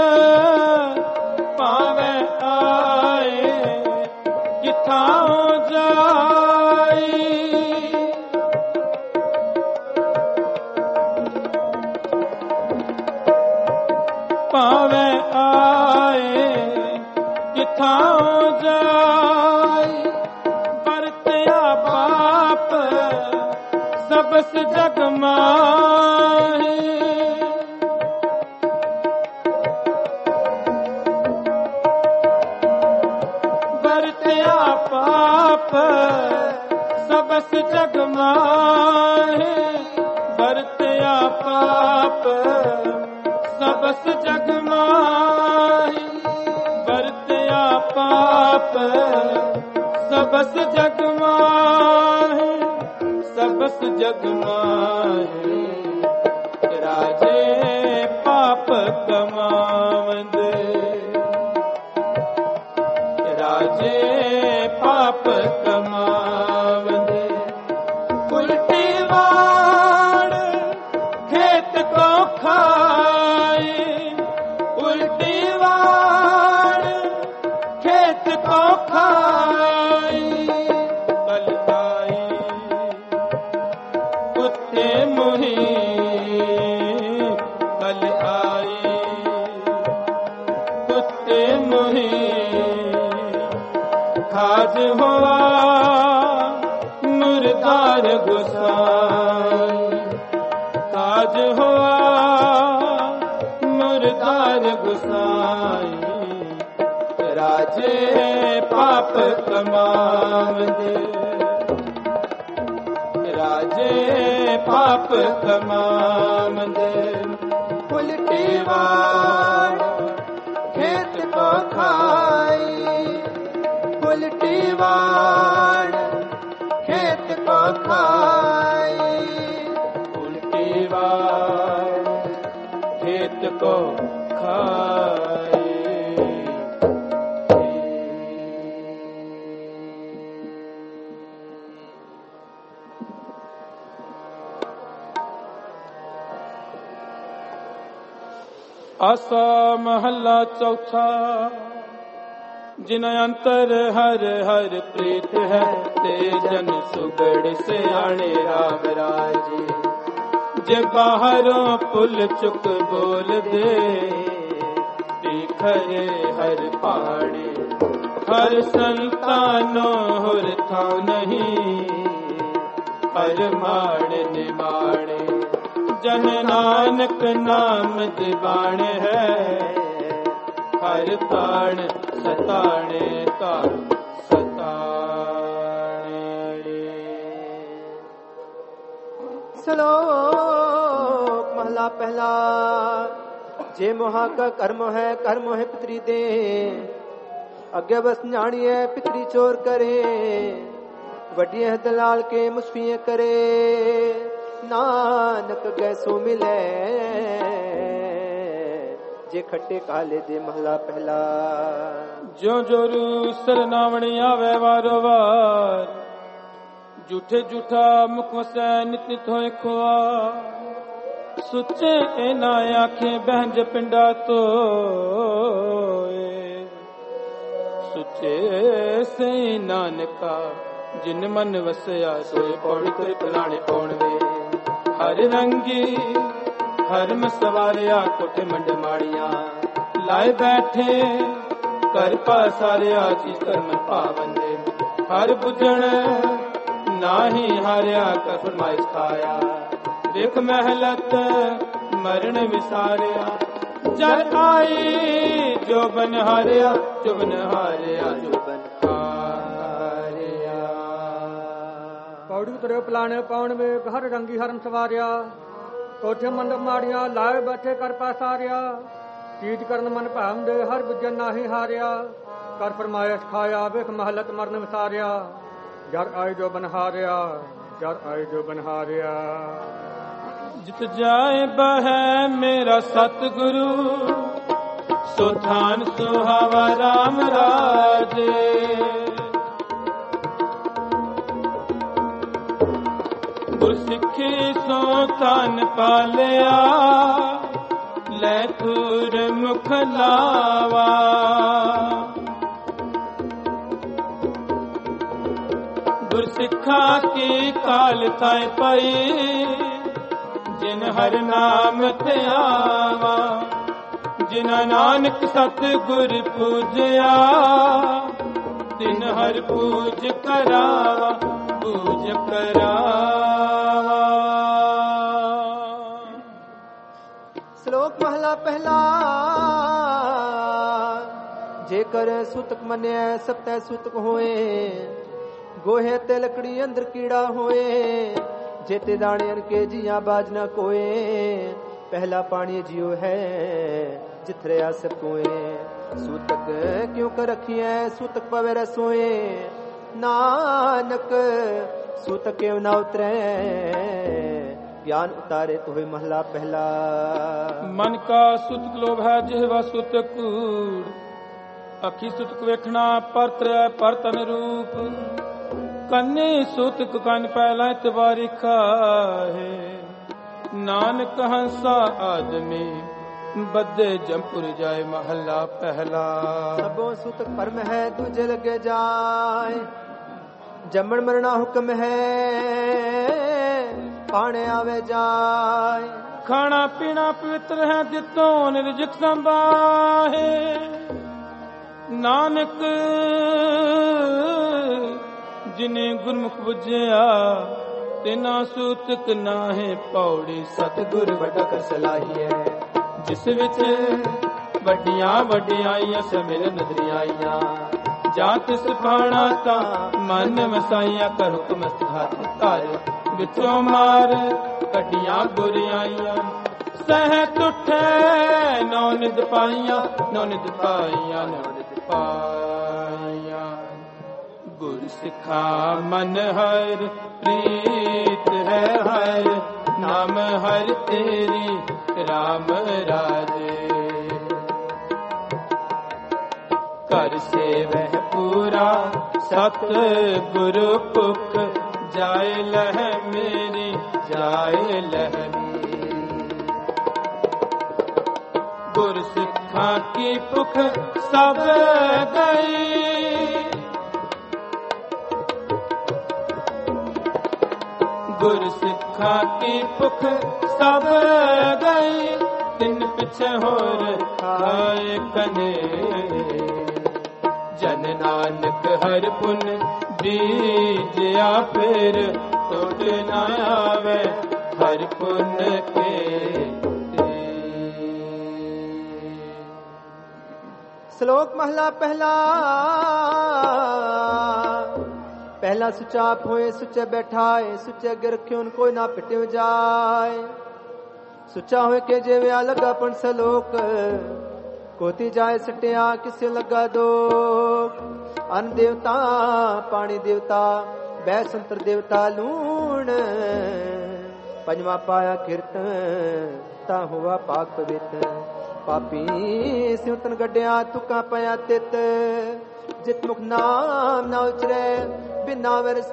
पावे आए किथां जाई। पावे आए किथां जाई। बरतिया पाप सबस जग माही। बरतिया पाप सबस जग माही। बरतिया पाप सबस जग माही। बरतिया पाप सबस जग माही। सबस जग माही। राजे पाप कमावंदे। राजे पाप कमावंदे। उल्टी वाड़ खेत को खाई। उल्टी वाड़ खेत को खाई। कल मोही खाज हुआ मुर्दार गुसाई काज हुआ मुर्दार गुसाई राजे पाप कमाम दे राजे पाप कमाम दे उल्टी वार खेत को खाई उल्टी वार खेत को खाई उल्टी वार खेत को खाई। आसा महला चौथा जिन अंतर हर हर प्रीत है ते जन सुगड़ से आने राम राजे जे बाहरों पुल चुक बोल दे खरे हर पाड़े हर संतानो हुर था नहीं हर माड़ निमाड़े जन नानक नाम दिवाण है हर ताण सताणे ताण सताणे। श्लोक महला पहला जे मोहा का कर्म है पितरी दे अगे बस न्याणी है पितरी चोर करे वड्डी है दलाल के मुस्फिए करे नानक गैसो मिले जे खट्टे काले दे महला पहला जो जोरू सरनावणी आवे वारो वार झूठे झूठा मुख वसै नित नित होए खुआ सुचे एना आंखें बहंज पिंडा तो सुचे से नानका जिन मन वसया सोए पौड़ी तो पुराने पौण वे हर रंगी हर में सवारिया कोठे मंड माड़िया लाए बैठे कर पासारिया चीज कर्म पावंदे हर बुझण नाही हारिया का फरमाइश खाया देख महलत मरण विसारिया जर आई जो बन हारिया जो बन हारिया जो बन हारिया। पौड़ी उतरे पलाने पौन में हर रंगी हरम सवारिया कोठे मंडप माड़िया लाए बैठे कर पासारिया चीज करन मन भाम दे हर बुझन नाही हारिया कर फरमाइश खाया वेख महलत मरण विसारिया जर आई जो बन हारिया जर आई जो बन हारिया। जित जाए बह मेरा सतगुरु सुधान सुहावा राम राजे गुरसिक्खी सो तान पालिया ले तुर मुख लावा गुरसिक्खा की काल थाए पाई जिन हर नाम ते आवा जिन नानक सतगुर पूजया तिन हर पूज करावा पूज करावा। श्लोक महला पहला जेकर सूतक मने सप्तह सूतक होए गोहे ते लकड़ी अंदर कीड़ा होए जेते दाने के जिया बाज न कोए पहला पानी जियो है जिथरे आसर कोए सूतक क्यों कर रखी है सूतक पवेर सोए नानक सूतक क्यों ना उतरे ज्ञान उतारे तो हुई महला पहला। मन का सूतक लोभ है जिहवा सूतक अखी सूतक वेखना परत अनुरूप कन्ने सूतक कन पहला इतबारी खाहे नानक हंसा आदमी बदे जमपुर जाए महला पहला। सबो सूतक परम है दूजे लगे जाए जमण मरना हुक्म है पाने आवे जाए खाना पीना पवित्र है जितो निर्जित संभाहे ਨਾਨਕ ਜਿਨੇ ਗੁਰਮੁਖ ਬੁਝਿਆ ਤਿਨਾ ਸੂਤਕ ਨਾਹੇ ਪੌੜੀ। ਸਤਿਗੁਰ ਵੱਡਾ ਕਰ ਸਲਾਹੀਐ ਜਿਸ ਵਿੱਚ ਵੱਡੀਆਂ ਵਡਿਆਈਆਂ ਸਮਿਲ ਨਦਰੀਆਈਆਂ। ਜਾਂ ਤਿਸ ਪਾਣਾ ਤਾਂ ਮਨ ਵਸਾਈਆਂ ਕਰ ਹੁਕਮ ਹੱਥ ਧਾਰ। ਵਿੱਚੋਂ ਮਾਰ ਕੱਢੀਆਂ ਬੁਰਾਈਆਂ ਸਹਿਤ ਉੱਠੇ ਨੌ ਨਿਦ ਪਾਈਆਂ। ਨੌ ਨਿਦ ਪਾਈਆਂ ਨੌ ਨਿਦ ਪਾਈਆਂ। ਗੁਰ ਸਿੱਖਾ ਮਨ ਹਰ ਪ੍ਰੀਤ ਹੈ ਹਰ ਨਾਮ ਹਰ ਤੇਰੀ ਰਾਮ ਰਾਜੇ। ਕਰ ਸੇਵਹਿ ਪੂਰਾ ਸਤ ਗੁਰੂ ਭੁਖ ਜਾਏ ਲਹਿ ਮੇਰੀ ਜਾਏ ਲਹਿ ਮੇਰੀ। ਗੁਰ ਸਿੱਖਾਂ ਕੀ ਭੁਖ ਸਭ ਗਈ। ਗੁਰ ਸਿੱਖਾਂ ਕੀ ਭੁਖ ਸਭ ਗਈ। ਤਿੰਨ ਪਿਛੇ ਹੋਰ ਖਾਏ ਕਨੇ। ਜਨ ਨਾਨਕ ਹਰ ਪੁਨ ਬੀਜਿਆ ਫਿਰ ਟੁੱਟ ਨਾ ਆਵੇ ਹਰ ਪੁਨ ਕੇ। ਸ਼ਲੋਕ ਮਹਲਾ ਪਹਿਲਾ। ਪਹਿਲਾ ਸੁਚਾਪ ਹੋਏ ਸੁਚੇ ਬੈਠਾਏ। ਸੁਚੇ ਅਗੇ ਰਖਿਓ ਕੋਈ ਨਾ ਪਿਟਿਓ ਜਾਏ। ਸੁਚਾ ਹੋਏ ਕੇ ਜਿਵੇਂ ਲਗਾ ਪਣ ਸਲੋਕ। ਕੋਤੀ ਜਾਏ ਸਟਿਆ ਕਿਸੇ ਲੱਗਾ ਦੋਖ। ਅਨ ਦੇਵਤਾ ਪਾਣੀ ਦੇਵਤਾ ਬੈ ਸੰਤਰ ਦੇਵਤਾ ਲੂਣ। ਪੰਜਵਾ ਪਾਇਆ ਕੀਰਤਨ ਤਾਂ ਹੋਆ ਪਾਕ ਪਵਿੱਤ। ਪਾਪੀ ਸਿਉਤਨ ਗੱਡਿਆ ਤੁਕਾਂ ਪਿਆ ਤਿਤ। ਜਿਤ ਮੁਖ ਨਾਮ ਨਾ ਉਚਰੇ ਬਿਨਾ ਵਰਸ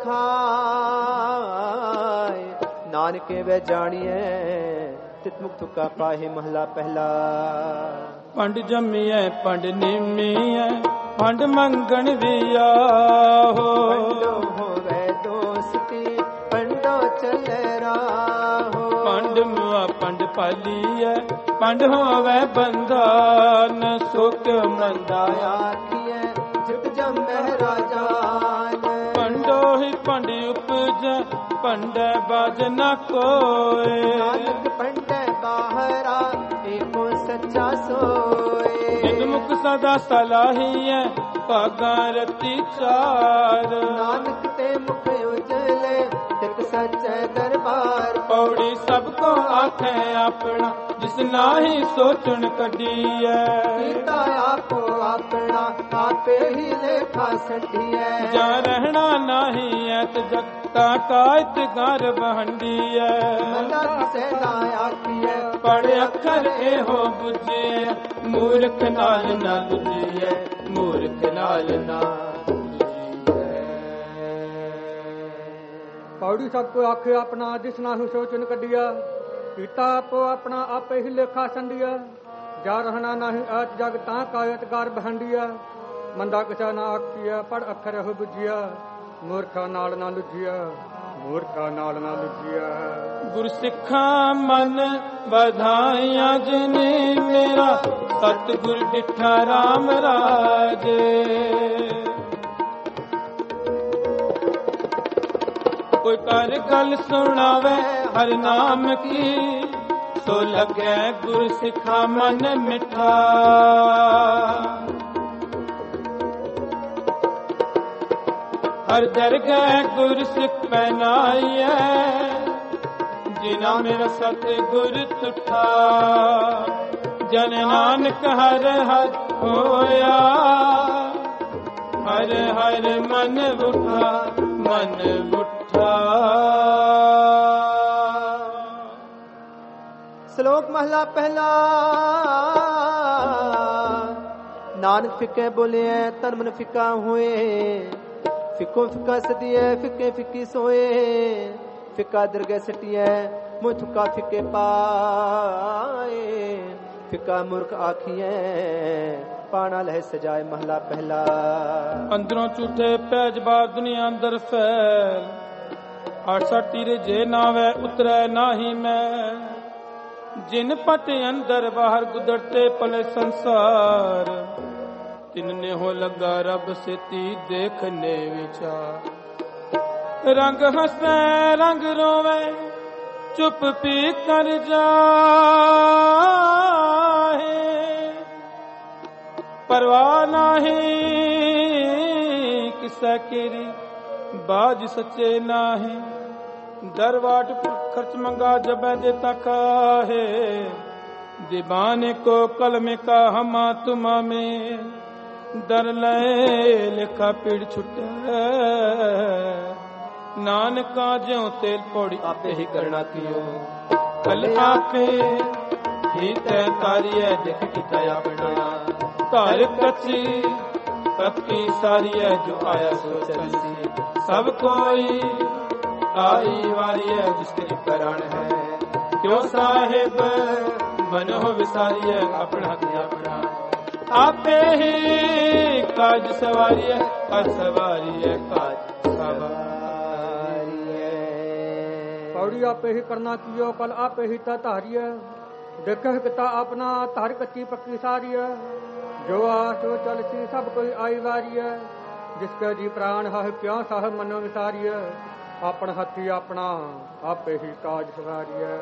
ਖਾਏ। ਨਾਨਕੇ ਵੇ ਜਾਣੀਏ ਤਿਤ ਮੁਖ ਤੁਕਾ ਪਾਹੇ। ਮਹਲਾ ਪਹਿਲਾ। ਪੰਡ ਜੰਮੀਐ ਪੰਡ ਨਿਮੀਐ ਪੰਡ ਮੰਗਣ ਵੀ ਆਹੋ। ਪੰਡੋ ਹੋਵੇ ਦੋਸਤੀ ਪੰਡੋ ਚੱਲੇ ਰਾਹੋ। ਪੰਡ ਮੁਆ ਪੰਡ ਪਾਲੀਐ ਪੰਡ ਹੋਵੇ ਬੰਧਨ। ਸੁਖ ਮੰਦਾ ਆਖੀਐ ਜਿਤ ਜੰਮੈ ਰਾਜਾਨ। ਪੰਡੋ ਹੀ ਪੰਡ ਉਪਜ ਪੰਡੈ ਬਾਜ ਨ ਕੋਏ। ਨਾਨਕ ਪੰਡੈ ਬਾਹਰਾ ਏਕੋ ਸੱਚਾ ਸੋਏ। ਜਿਤ ਮੁਖ ਸਦਾ ਸਲਾਹੀਐ ਭਾਗਾਂ ਰਤੀ ਚਾਰ। ਨਾਨਕ ਤੇ ਮੁਖ ਉਜਲੇ ਤਿਤ ਸੱਚੇ ਦਰਬਾਰ। ਪੌੜੀ ਸਭ ਕੋ ਆਖੇ ਆਪਣਾ ਜਿਸ ਨਾਹੀ ਸੋਚਣ ਕੱਢੀਐ। ਕੀਤਾ ਆਪੋ ਆਪਣਾ ਆਪੇ ਹੀ ਲੇਖਾ ਛੱਡੀਐ। ਜਾਂ ਰਹਿਣਾ ਨਾਹੀ ਐ ਤੇ ਜਗਤਾ ਕਾਇਤ ਘਰ ਬਹੰਡੀਐ। ਮਨਾ ਕਿਸੇ ਨਾ ਆਖੀਐ ਪੜ ਅੱਖਰ ਇਹੋ ਬੁਝੇ। ਮੂਰਖ ਨਾਲ ਨਾ ਬੁਝੀਐ ਮੂਰਖ ਨਾਲ ਨਾ। ਪੌੜੀ ਸਭ ਕੋ ਆਖੇ ਆਪਣਾ ਜਿਸ ਨਾਹੀ ਸੋਚਣ ਕੱਢੀਆ। ਕੀਤਾ ਆਪੋ ਆਪਣਾ ਆਪੇ ਹੀ ਲੇਖਾ ਸੰਡੀਆ। ਜਾ ਰਹਿਣਾ ਨਹੀਂ ਐਤ ਜਗ ਤਾਂ ਕਾਇਤ ਘਰ ਬਹੰਡੀਆ। ਮੰਦਾ ਕਿਸਾ ਨਾ ਆਖੀਆ ਪੜ ਅੱਖਰ ਇਹੋ ਬੁਝੀਆ। ਮੂਰਖਾਂ ਨਾਲ ਨਾ ਲੁਝੀਆ ਮੂਰਖਾਂ ਨਾਲ ਨਾ ਲੁਝੀਆ। ਗੁਰ ਸਿੱਖਾਂ ਮਨ ਵਧਾਈਆਂ ਜਿਨੇ ਮੇਰਾ ਸਤਿਗੁਰ ਡਿਠਾ ਰਾਮ ਰਾਜੇ। ਕੋਈ ਕਰ ਗੱਲ ਸੁਣਾਵੇ ਹਰ ਨਾਮ ਕੀ। ਸੋ ਲੱਗੈ ਗੁਰ ਸਿੱਖਾ ਮਨ ਮਿਠਾ। ਹਰ ਦਰਗਹਿ ਗੁਰ ਸਿੱਖ ਪਹਿਨਾਈਐ। ਜਿਨਾ ਮੇਰਾ ਸਤਿਗੁਰ ਤੁਠਾ। ਜਨ ਨਾਨਕ ਹਰ ਹਰ ਹੋਇਆ। ਹਰ ਹਰ ਮਨ ਉਠਾ ਮਨ ਉਠਾ। ਸ਼ਲੋਕ ਮਹਲਾ ਪਹਿਲਾ। ਨਾਨਕ ਫਿੱਕੇ ਬੋਲਿਐ ਤਨ ਮਨ ਫਿੱਕਾ ਹੋਏ। ਫਿੱਕੋ ਫਿੱਕਾ ਸਦੀਐ ਫਿੱਕੇ ਫਿੱਕੀ ਸੋਏ। ਫਿੱਕਾ ਦਰਗਹਿ ਸਟੀਐ ਮੂੰਹ ਥੁੱਕਾ ਫਿੱਕੇ ਪਾਏ। ਫਿੱਕਾ ਮੂਰਖ ਆਖੀਐ ਪਾਣਾ ਲਹਿ ਸਜਾਏ। ਮਹਲਾ ਪਹਿਲਾ। ਅੰਦਰੋਂ ਝੂਠੇ ਪੈ ਜਵਾਬ ਦੁਨੀਆ ਅੰਦਰ ਫੈਲ। ਆਸਾ ਟੀਰੇ ਜੇ ਨਾਵੇ ਉਤਰੈ ਨਾਹੀ ਮੈਂ। ਜਿਨ ਪਟ ਅੰਦਰ ਬਾਹਰ ਗੁਦਰਤੇ ਪਲੇ ਸੰਸਾਰ। तिनने हो लगा रब से ती देखने विचार। रंग हंसे रंग रोवे चुप पी कर जाए, परवाह नहीं किसा केरी बाज सच्चे नाही। दरवाट खर्च मंगा जब देता काहे, दीवाने को कलमे का हमा तुमा में दर ले लिखा पीड़ छुटे। नानका ज्यों तेल पौड़ी आपे ही करना कियो, कल आपे ही तय तारिय देख की तया बनाना। तार कच्ची पक्की सारी है जो आया सो चली, सब कोई आई वारी है जिसकी प्राण है। क्यों साहेब मनो विसारी है अपना किया प्राण। आपे ही काज सवारी है, काज सवारी है, काज सवारी है। पौड़ी आपे ही करना कियो, कल आपे ही तारी है। देख पिता अपना तार कच्ची पक्की सारी है। जो आसो चलती सब कोई आई वारी है, जिसके जी प्राण है क्यों साह मनो विसारी है। अपन हथी अपना आपे ही काज सवारी है।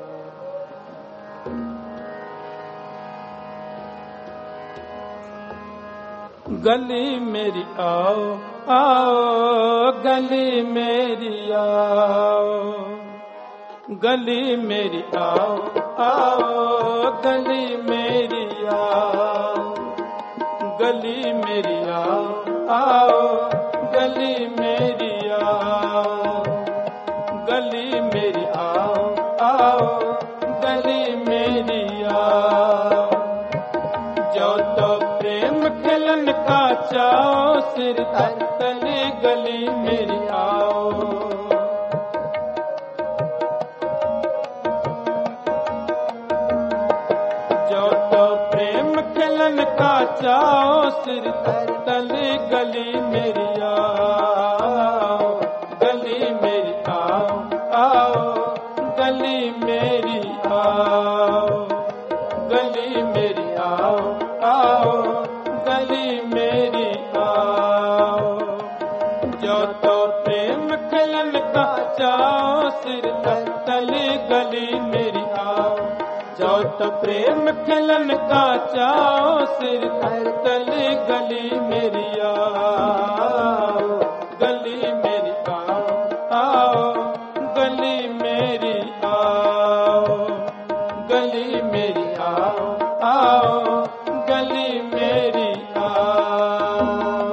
गली मेरी आओ आओ, गली मेरी आओ, गली मेरी आओ आओ, गली मेरी आओ, गली मेरी आओ आओ, गली मेरी आओ, गली मेरी आओ आओ, गली मेरी आओ। जो तो प्रेम खिलन का चाओ, सिर तले गली मेरी आओ। जो तो प्रेम खिलन का चाओ, सिर तले गली मेरी आओ। गली मेरी आओ आओ, गली मेरी आओ, गली मेरी आओ आओ, गली मेरी आओ। जो तो प्रेम खिलन का चाओ, सिर तले गली मेरी आओ। जो तो प्रेम खिलन का चाओ, सिर तले गली मेरी आओ। गली मेरी आओ आओ, गली मेरी आओ, गली मेरी आओ आओ, गली मेरी आओ।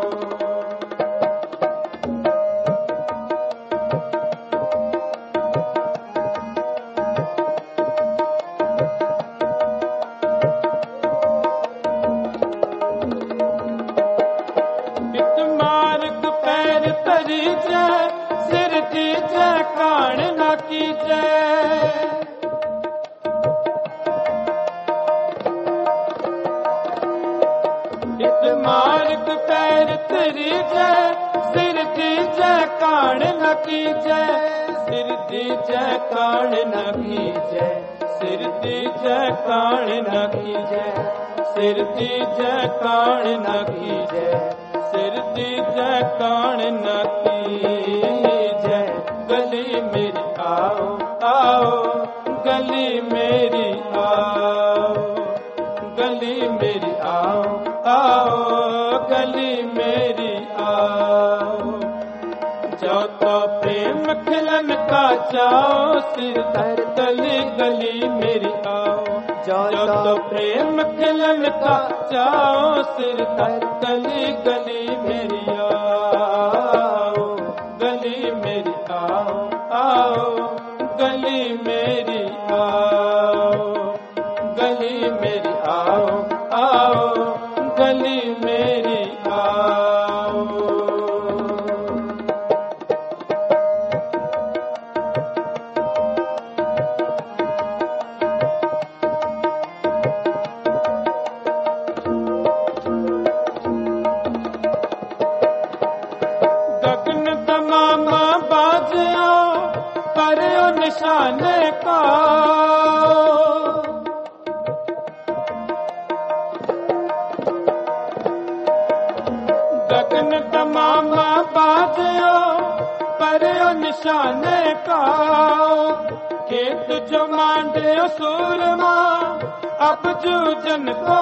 बित मार्ग पैर तरी जय, सिर दी जय कान न की जय। बित मार्ग पैर तरी जय, सिर दी जय कान न की जय। सिर दी जय कान न की जय, सिर दी जय कान न की जय। सिर दी जय कान न की जय, सिर दी जय कान न की जय। गली मेरी आओ आओ, गली मेरी आओ, गली मेरी आओ आओ, गली मेरी आओ। जो तो प्रेम खिलन का चाओ, सिर तले गली मेरी आओ। जो तो प्रेम खिलन का चाओ, सिर तले गली मेरी आओ। गली मेरी आओ आओ, गली मेरी आओ, गली मेरी आओ आओ, गली मेरी आओ। गगन तमामा बाजियो करो निशाने का। शाने का खेत जो मांडे सूरमा अब जूझन को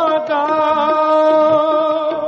दाओ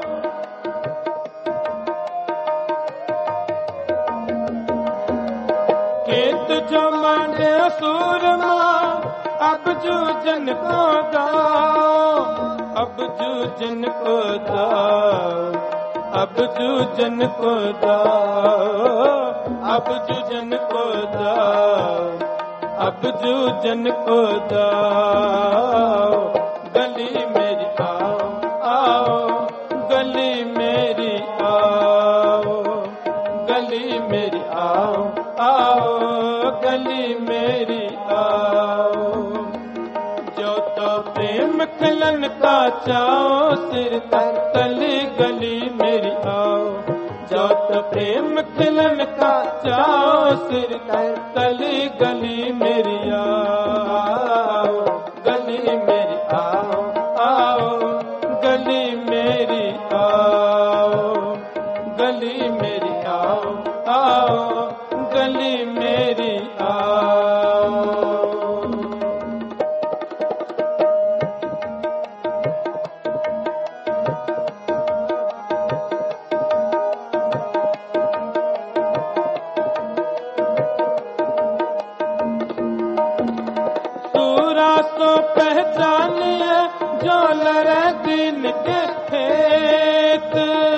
खेत जो मांडे सूरमा अब जूझन को दाओ अब जूझन को दाओ अब जूझन को दाओ अब जूझन को दाओ अब जूझन को दाओ गली मेरी आओ आओ गली मेरी आओ गली मेरी आओ आओ गली मेरी आओ जो तो प्रेम खिलन का चाओ सिर तर तली गली मेरी आओ जो तो प्रेम खिलन का चाओ सिर तर तली गली मेरी आओ गली मेरी आओ आओ गली मेरी आओ गली मेरी आओ आओ गली मेरी आओ तो पहचानिए जो लड़े दिन के खेत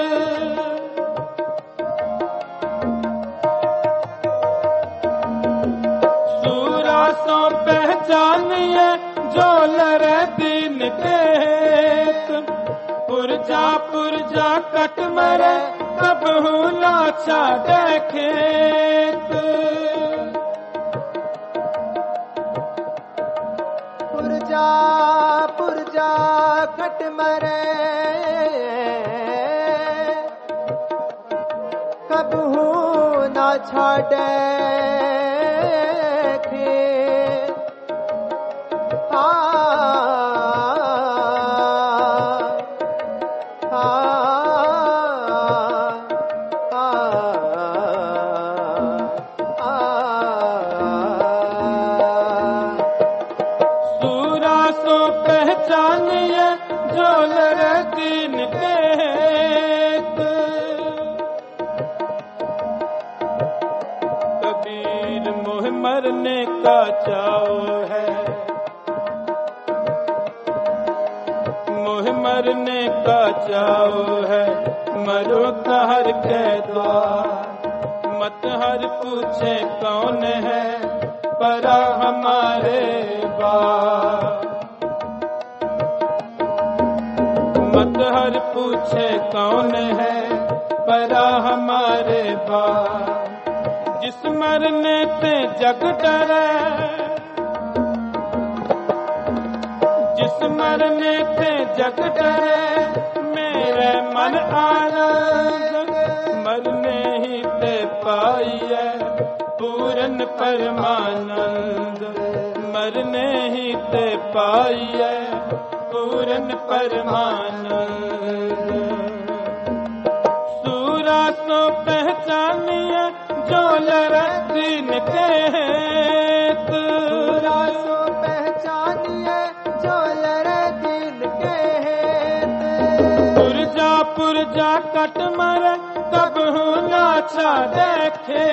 सूरा सो पहचानिए जो लड़े दिन के खेत पुरजा कट मरे कब हूँ लाचा खेत पुरजा खट मरे कब हूँ ना छाड़े पहचानिए जो लड़े दिन के कबीर मोह मरने का चाव है मोह मरने का चाव है मरो कहर के द्वार मत हर पूछे कौन है परा हमारे बाप मत हर पूछे कौन है परा हमारे बाप जिस मरने से जग डरे जिस मरने से जग डरे मेरे मन आनंद मरने ही ते पाइए पूरन परमानंद मरने ही ते पाइए पूरन परमानंद सूरा सो पहचानिए जो लड़े दिन के सूरा सो पहचानिए जो लड़े दिन के पुरजा कट मरे कब हूँ नाचा देखे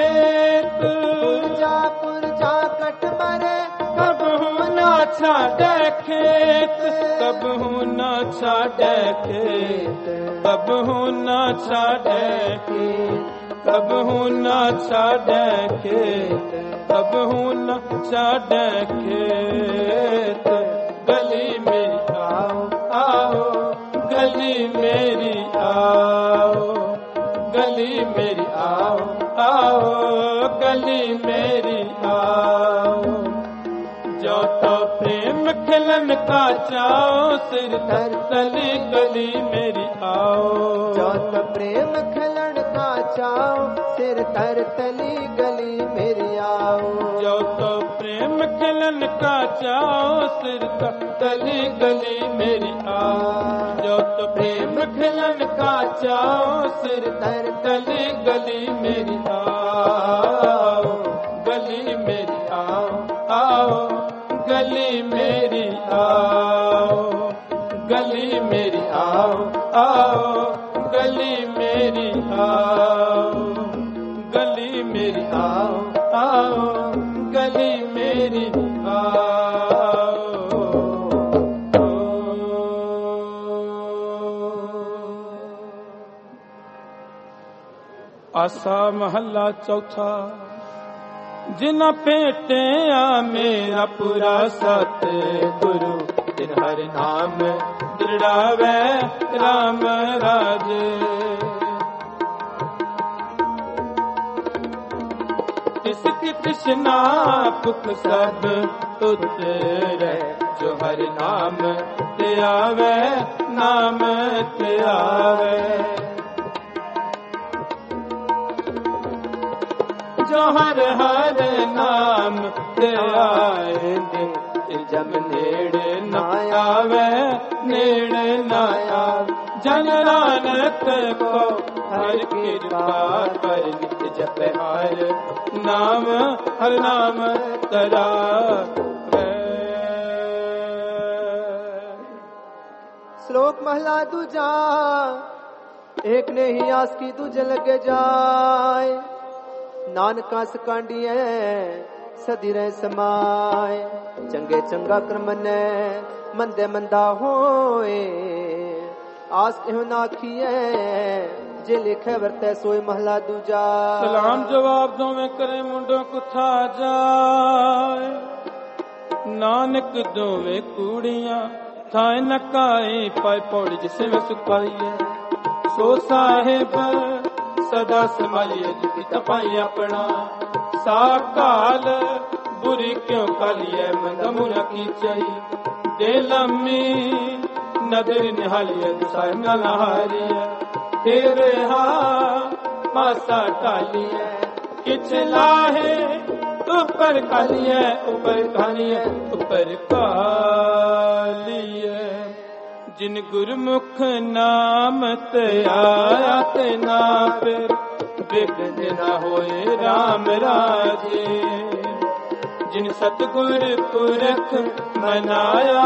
पुरजा कट मरे कब हूँ नाचा देखे कब हूँ नाचा देखे कब हूँ नाचा देखे कब हूँ नाचा देखे कब हूँ नाचा देखे गली में आओ आओ गली मेरी आओ गली मेरी आओ आओ गली मेरी आओ जो तो प्रेम खिलन का चाओ सिर धर तली गली मेरी आओ जो तो प्रेम खिलन का चाओ सिर धर तली गली मेरी आओ जो तो प्रेम खिलन का चाओ सिर धर तली गली मेरी आओ जो तो प्रेम खिलन का चाओ सिर धर तली गली मेरी आओ गली मेरी आओ आओ गली मेरी आओ गली मेरी आओ आओ गली मेरी आओ गली मेरी आओ आओ गली मेरी आओ। आसा महला चौथा जिना भेटिया मेरा पूरा सत गुरु तिन हर नाम दृढ़ावे राम राजे। इसकी तृष्णा भुख सब उतरे जो हर नाम ते आवे नाम ते आवे। जो हर हर नाम ते आए जब नेड़े न आवे नेड़े न आवे। जन नानक को हर कृपा कर नित जप हर नाम तरा। श्लोक महला दूजा एक ने ही आस की दूजे लगे जाए। नानका सकांडिए सदी रह समाए। चंगे चंगा कर्म ने मंदे मंदा होए। आस एहो नाखिए जे लिखे वरते सोई महला दूजा। सलाम जवाब दो में करे मुंडो कुथा जाए। नानक दोवे कूड़ियां थाए नकाए पाए पौड़ी जिसे में सुखाइए। सो साहेब सदा संभालिए दुखी तपाई अपना। साकाल बुरी क्यों कालिए मंदा मुना की चाहिए। दे लम्मी नदर निहालिए दुसार न नहारिए। तेरे हासा टालिए किच लाहे ऊपर कालिए ऊपर कालिए ऊपर कालिए। जिन गुरमुख नाम ते आया ते ना फिर विघ्न न होए राम राजे। जिन सतगुर पुरख मनाया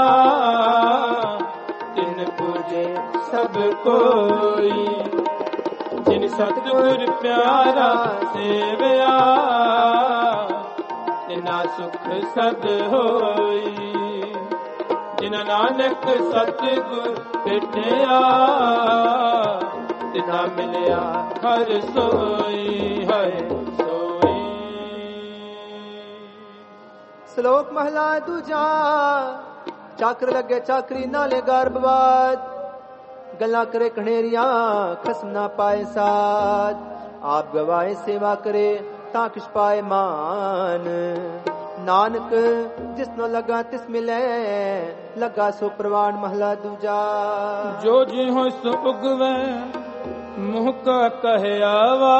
तिन पूजे सब कोई। जिन सतगुर प्यारा सेवया तिना सुख सद होई। जिन नानक सतगुर भेटिया तिना मिलिया हर सोई है सोई। श्लोक महला दूजा चाकर लगे चाकरी नाले गर्भवाद। गला करे कनेरिया खसम ना पाए साथ। आप गवाए सेवा करे ता किश पाए मान। नानक जिसनो लगा तिस मिले लगा सो प्रवान महला दूजा। जो जी हो सो उगवे मुँह का कहे आवा।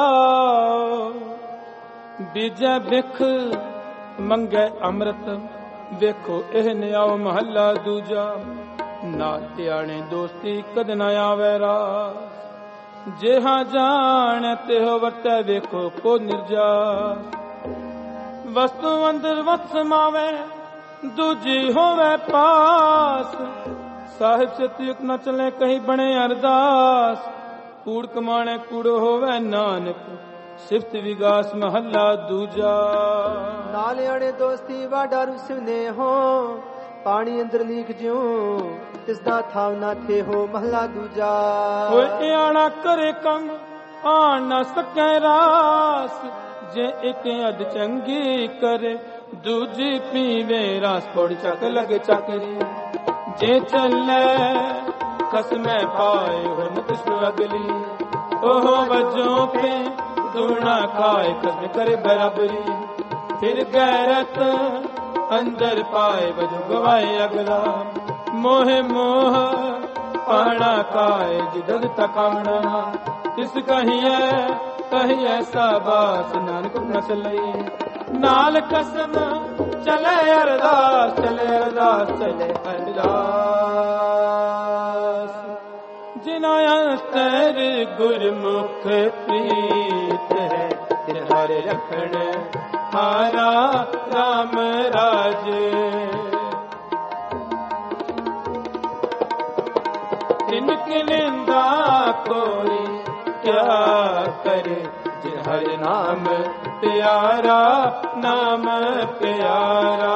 बीजा बिख मंगे अमृत देखो एह न्याओ महला दूजा। ना त्याने दोस्ती कद न आवे रास। जेहा जान ते हो वटे देखो को निर्जा। वस्तु अंदर वत समावे दूजी होवे पास। साहिब से तुक न चले कहीं बने अरदास। कूड़ कमाने कूड़ो होवे नानक सिफ्त विगास महला दूजा। नाले अड़े दोस्ती वाडा रुसने हो पानी अंदर लीक ज्यों तिसदा थाव ना थे हो महला दूजा। कोई आना करे कम आ न सके रास। जे एक अद चंगी करे दूजी पीवे रास। पौड़ी चक लगे चकरी जे चले कसमे पाए हो न अगली। ओहो बजों पे दूना खाए कसम करे बराबरी। फिर गैरत अंदर पाए बजो गवाए अगला। मोहे मोह पाना खाए जिधर तकावना। तिस कहिए कही ऐसा बास नानक न चले। नाल कसम चले अरदास चले अरदास चले अरदास। जिनाया गुरमुख प्रीत है तिन हर रखण हारा राम राजे। इनकी निंदा कोई क्या करे, जिन हर नाम प्यारा, नाम प्यारा।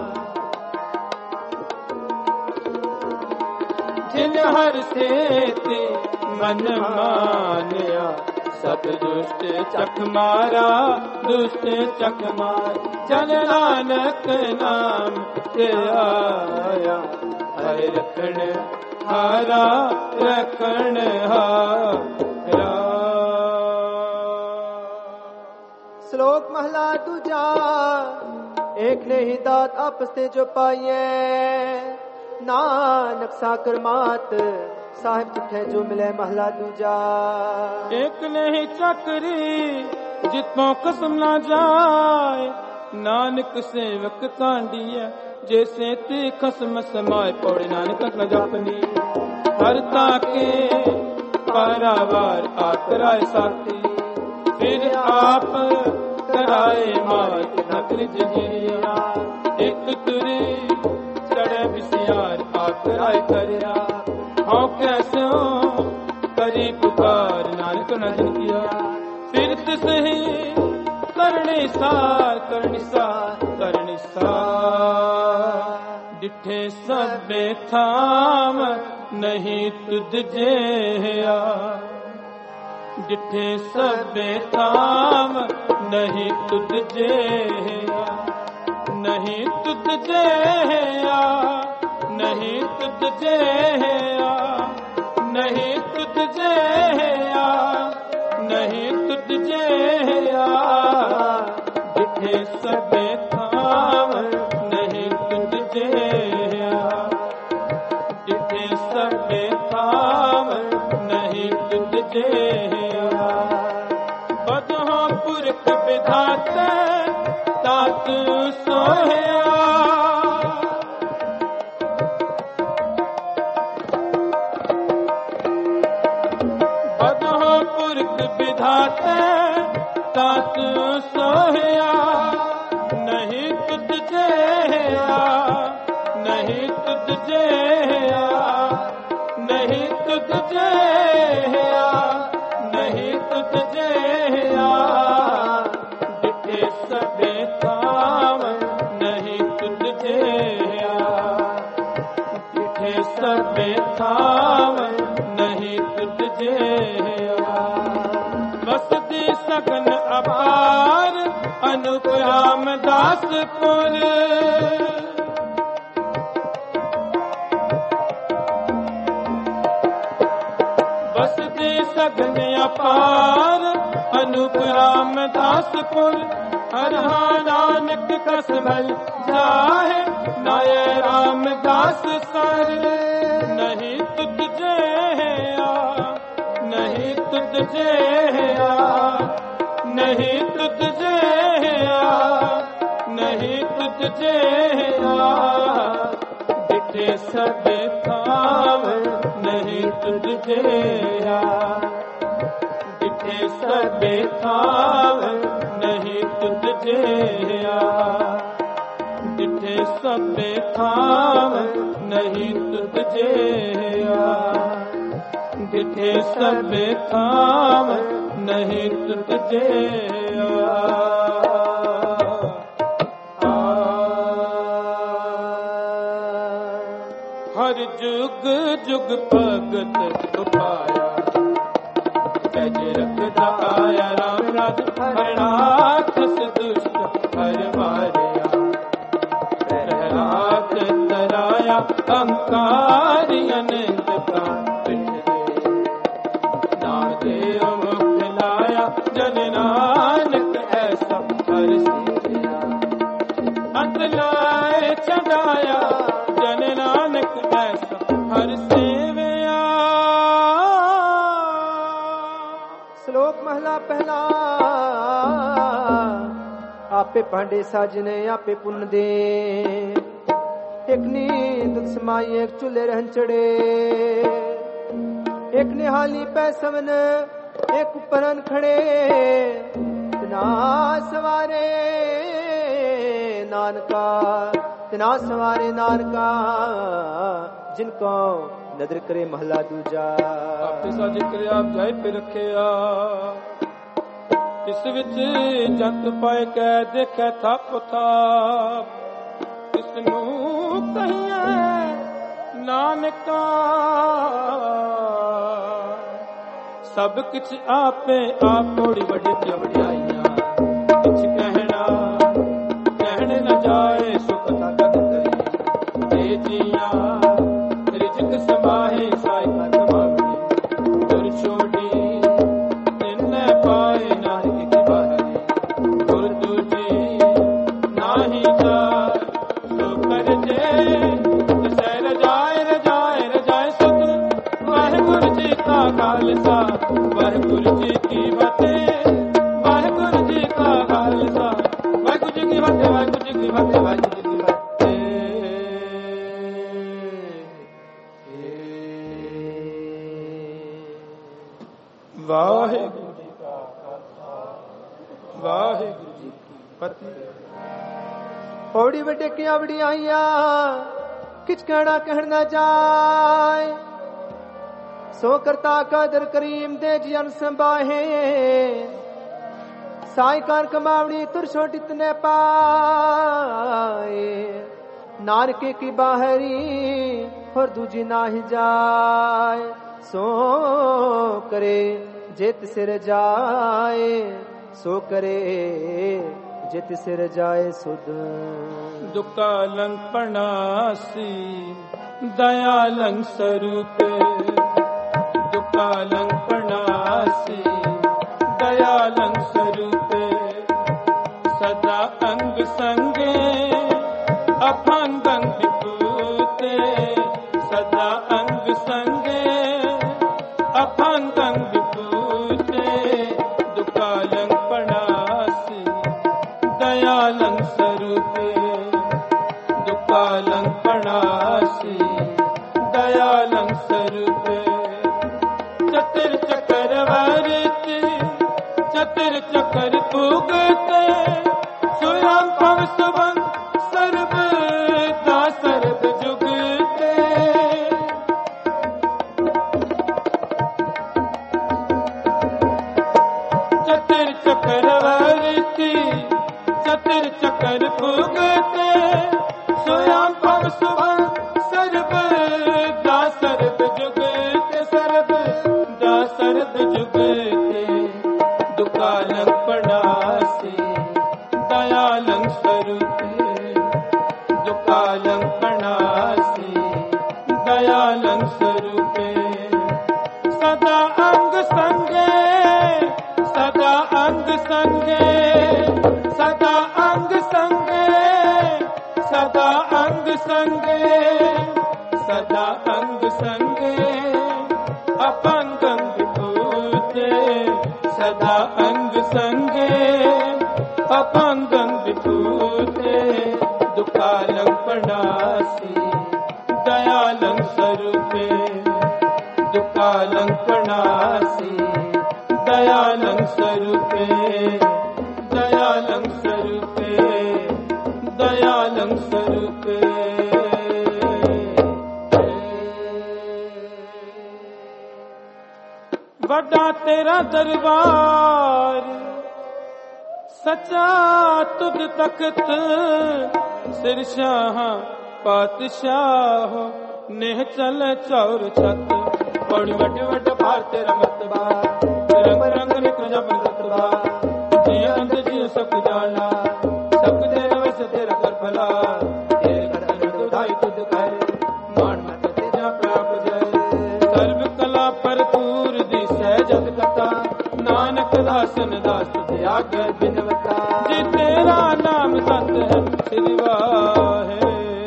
जिन हर से मन मानिया, सब दुष्ट चख मारा, दुष्ट चख मार। जन नानक नाम के आया, हर रखण हारा, रखण हारा। श्लोक महला दूजा। एक ने ही दात आपस ते जो पाइए, नानक साकर मात साहिब चिट्ठे जो मिले महला दूजा। एक नहीं चकरी जितों कसम ना जाए, नानक सेवक कांडिया जैसे ते खसम समाए। पौड़े नानक न जापनी हरता के पारावार आतराए साथी, फिर आप कराए मार नकल जगिया। एक तुरे चढ़े बिसियार आतराए करया, हाँ कैसे करी पुकार नानक नजन किया। फिर सही करने सार, करने सार, करने सार। डिठे सबे थाम नहीं तुझ जेया, डिठे सबे थाम नहीं तुझ जेया। नहीं तुझ जेया, नहीं तुझ जेया, नहीं तुझ जेया, नहीं तुझ जेया। डिठे सबे थाम नहीं तुझ जेया, डिठे सबे थाम नहीं तुझ जेया। बदहो पुरख विधाते तात सोहया, विधाते तात सोहया। नहीं तुझ जेया, नहीं तुझ जेया, नहीं तुझ जेया, नहीं तुझ जेया। डिठे सबे थाम नहीं तुझ जेया, डिठे सबे थाम नहीं तुझ जेया। वसती सगन अपार अनूप रामदासपुर, वसती सगन अपार अनूप रामदासपुर। हर नानक कसमल जाहे नाय रामदास सर। नहीं तुझ जेया, नहीं तुझ जेया, नहीं तुझ जेया, नहीं तुझ जेया। डिठे सबे थाम नहीं तुझ जेया, डिठे सबे थाम नहीं तुझ जेया। डिठे सबे थाम नहीं तुझ जेया, डिठे सबे थाम नहीं तुझ जेया। हर जुग जुग भगत पाया, तज रखदा आया राम राज। हर राक्षस दुष्ट हर मारया, प्रहलाद तराया अहंकारी अनंत का। नामदेव मुक्त लाया जन नानक ऐसा हर सेवया। अंत लाए चढ़ाया जन नानक ऐसा हर सेवया। श्लोक महला पहला। आपे भांडे साजने आपे पुण्य दे, एक नी दुख समाई एक चूल्हे रहन चढ़े। एक निहाली पैसवन एक उपरन खड़े, तिना सवारे नानका, तिना सवारे नानका, जिनको नदर करे महला दूजा। आपे सा जिक्र आप जाए पे रखिया, इस विच जंत पाए कै देखे थप थाप, इसनू कहिए नानका, सब किछ आपे आप थोड़ी बड़ी ते वड्याइयां, किछ कहना कहने न जाए सुख तकत करी, ए जिया रिजक समाहे साई कर कमावड़ी, दुर छोड़ी तिन्ने पाए नानक की बाहरी, दुर दूजी नाही जाए सो कर जे, सह रजाए रजाए रजाए सुत वाहिगुरु जी का खालसा, वाहिगुरु जी की फतेह, वाहिगुरु जी का खालसा, वाहिगुरु जी की फतेह, वाहिगुरु जी की फतेह, वाहिगुरु जी की फतेह। वाहिगुरु जी का खालसा, वाहिगुरु जी की फतेह। पौड़ी बड़े क्या वड्याइयां, किछ कहना कहना जाए, सो करता कादर करीम दे जियन संबाहे, साई कार कमावड़ी तुर छोटी तने पाए, नानके की बाहरी और दूजी ना ही जाए, सो करे जित सिर जाए, सो करे जित सिर जाए सुध। दुकालंग प्रणासी दयालंग स्वरूपे, दुकालंग प्रणासी दयालंग स्वरूपे, सदा अंग संगे अभंगंग विभूते, सदा अंग संगे अभंगंग विभूते, दुकालंग प्रणासी दयालंग स्वरूपे, दुकालंग प्रणासी दयालंग स्वरूपे, चतर चक्रवर्ती चतर चक्र भुगते, स्वयं भव सुबंग सर्व दा सर्व जुगते, चतर चक्रवर्ती चतर चक्र भुगते, स्वयं भव सुबंग सर्व दा सर्व जुगते, सर्व दा सर्व जुगते, दुकालंग प्रणासी दयालंग स्वरूपे, दुकालंग प्रणासी दयालंग स्वरूपे, सदा अंग संगे सदा अंग संगे, सदा अंग संगे सदा अंग संगे, सदा अंग संगे अपंगंग विभूते, सदा अंग संगे अपंगंग विभूते, दुकालंग प्रणासी दयालंग स्वरूपे, दुकालंग प्रणासी दयालंग स्वरूपे, दयालंग स्वरूपे, दयालंग स्वरूपे। बड़ा तेरा दरबार सच्चा तुद तख्त, सिर शाह पातशाह नेह चल चौर छत, बड़ी वड्डे वड्डे पार तेरा मतबा, रंग रंग निकल जब सतबा, जिया अंत जियो सब जाना, सब तेरा वैसे तेरा कर भला, तेरे कर दुधाई तुद कर, मान मत तेरा प्राप्त जय, सर्व कला पर पूर दी सहजत कथा, नानक दासन दास तुझे आगे बिनवता, जी तेरा नाम सत है श्री वाहे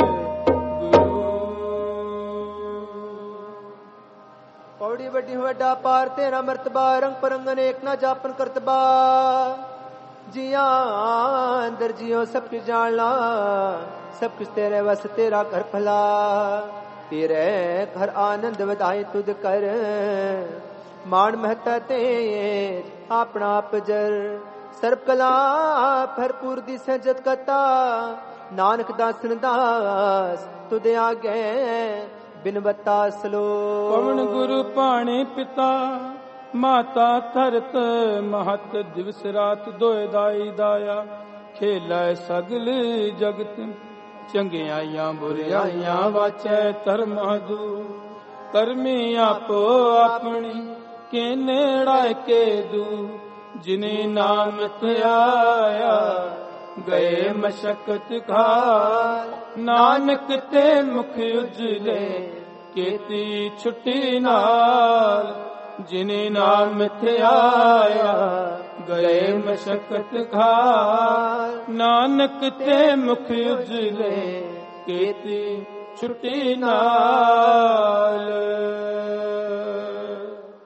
पौड़ी बड़ी वड्डा पार तेरा मर्तबा, रंग परंगन एक ना जापन करतबा, जिया अंदर जियो सब कुछ जानला, सब कुछ तेरे वस तेरा घर भला, तेरे घर आनंद वधाई तुद कर, मान महता ते अपना पजर, ਸਰਬ ਕਲਾ ਭਰਪੂਰ ਦੀ ਸਹਿਜਤ ਕਤਾ ਨਾਨਕ ਦਾਸਨ ਦਾਸ ਤੁਧ ਆਗੇ ਬਿਨਵਤਾ ਸਲੋਕ ਪਵਨ ਗੁਰੂ ਪਾਣੀ ਪਿਤਾ ਮਾਤਾ ਧਰਤ ਮਹਤ ਦਿਵਸ ਰਾਤ ਦੋਇ ਦਾਈ ਦਾਇਆ ਖੇਲੈ ਸਗਲ ਜਗਤ ਚੰਗਿਆਈਆਂ ਬੁਰਿਆਈਆਂ ਵਾਚੈ ਧਰਮ ਦੂ ਕਰਮੀ ਆਪੋ ਆਪਣੀ ਕੇ ਨੇੜਾ ਕੇ ਦੂ ਜਿਨੇ ਨਾਮ ਧਿਆਇਆ ਗਏ ਮਸ਼ਕਤ ਘਾਲ ਨਾਨਕ ਤੇ ਮੁਖ ਉਜਲੇ ਕੀਤੀ ਛੁੱਟੀ ਨਾਲ ਜਿਨੇ ਨਾਮ ਧਿਆਇਆ ਗਏ ਮਸ਼ਕਤ ਘਾਲ ਨਾਨਕ ਤੇ ਮੁਖ ਉਜਲੇ ਕੀਤੀ ਛੁੱਟੀ ਨਾਲ।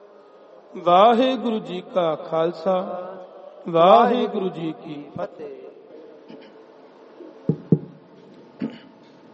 ਵਾਹਿਗੁਰੂ ਜੀ ਕਾ ਖਾਲਸਾ ਵਾਹਿਗੁਰੂ ਜੀ ਕੀ ਫਤਿਹ।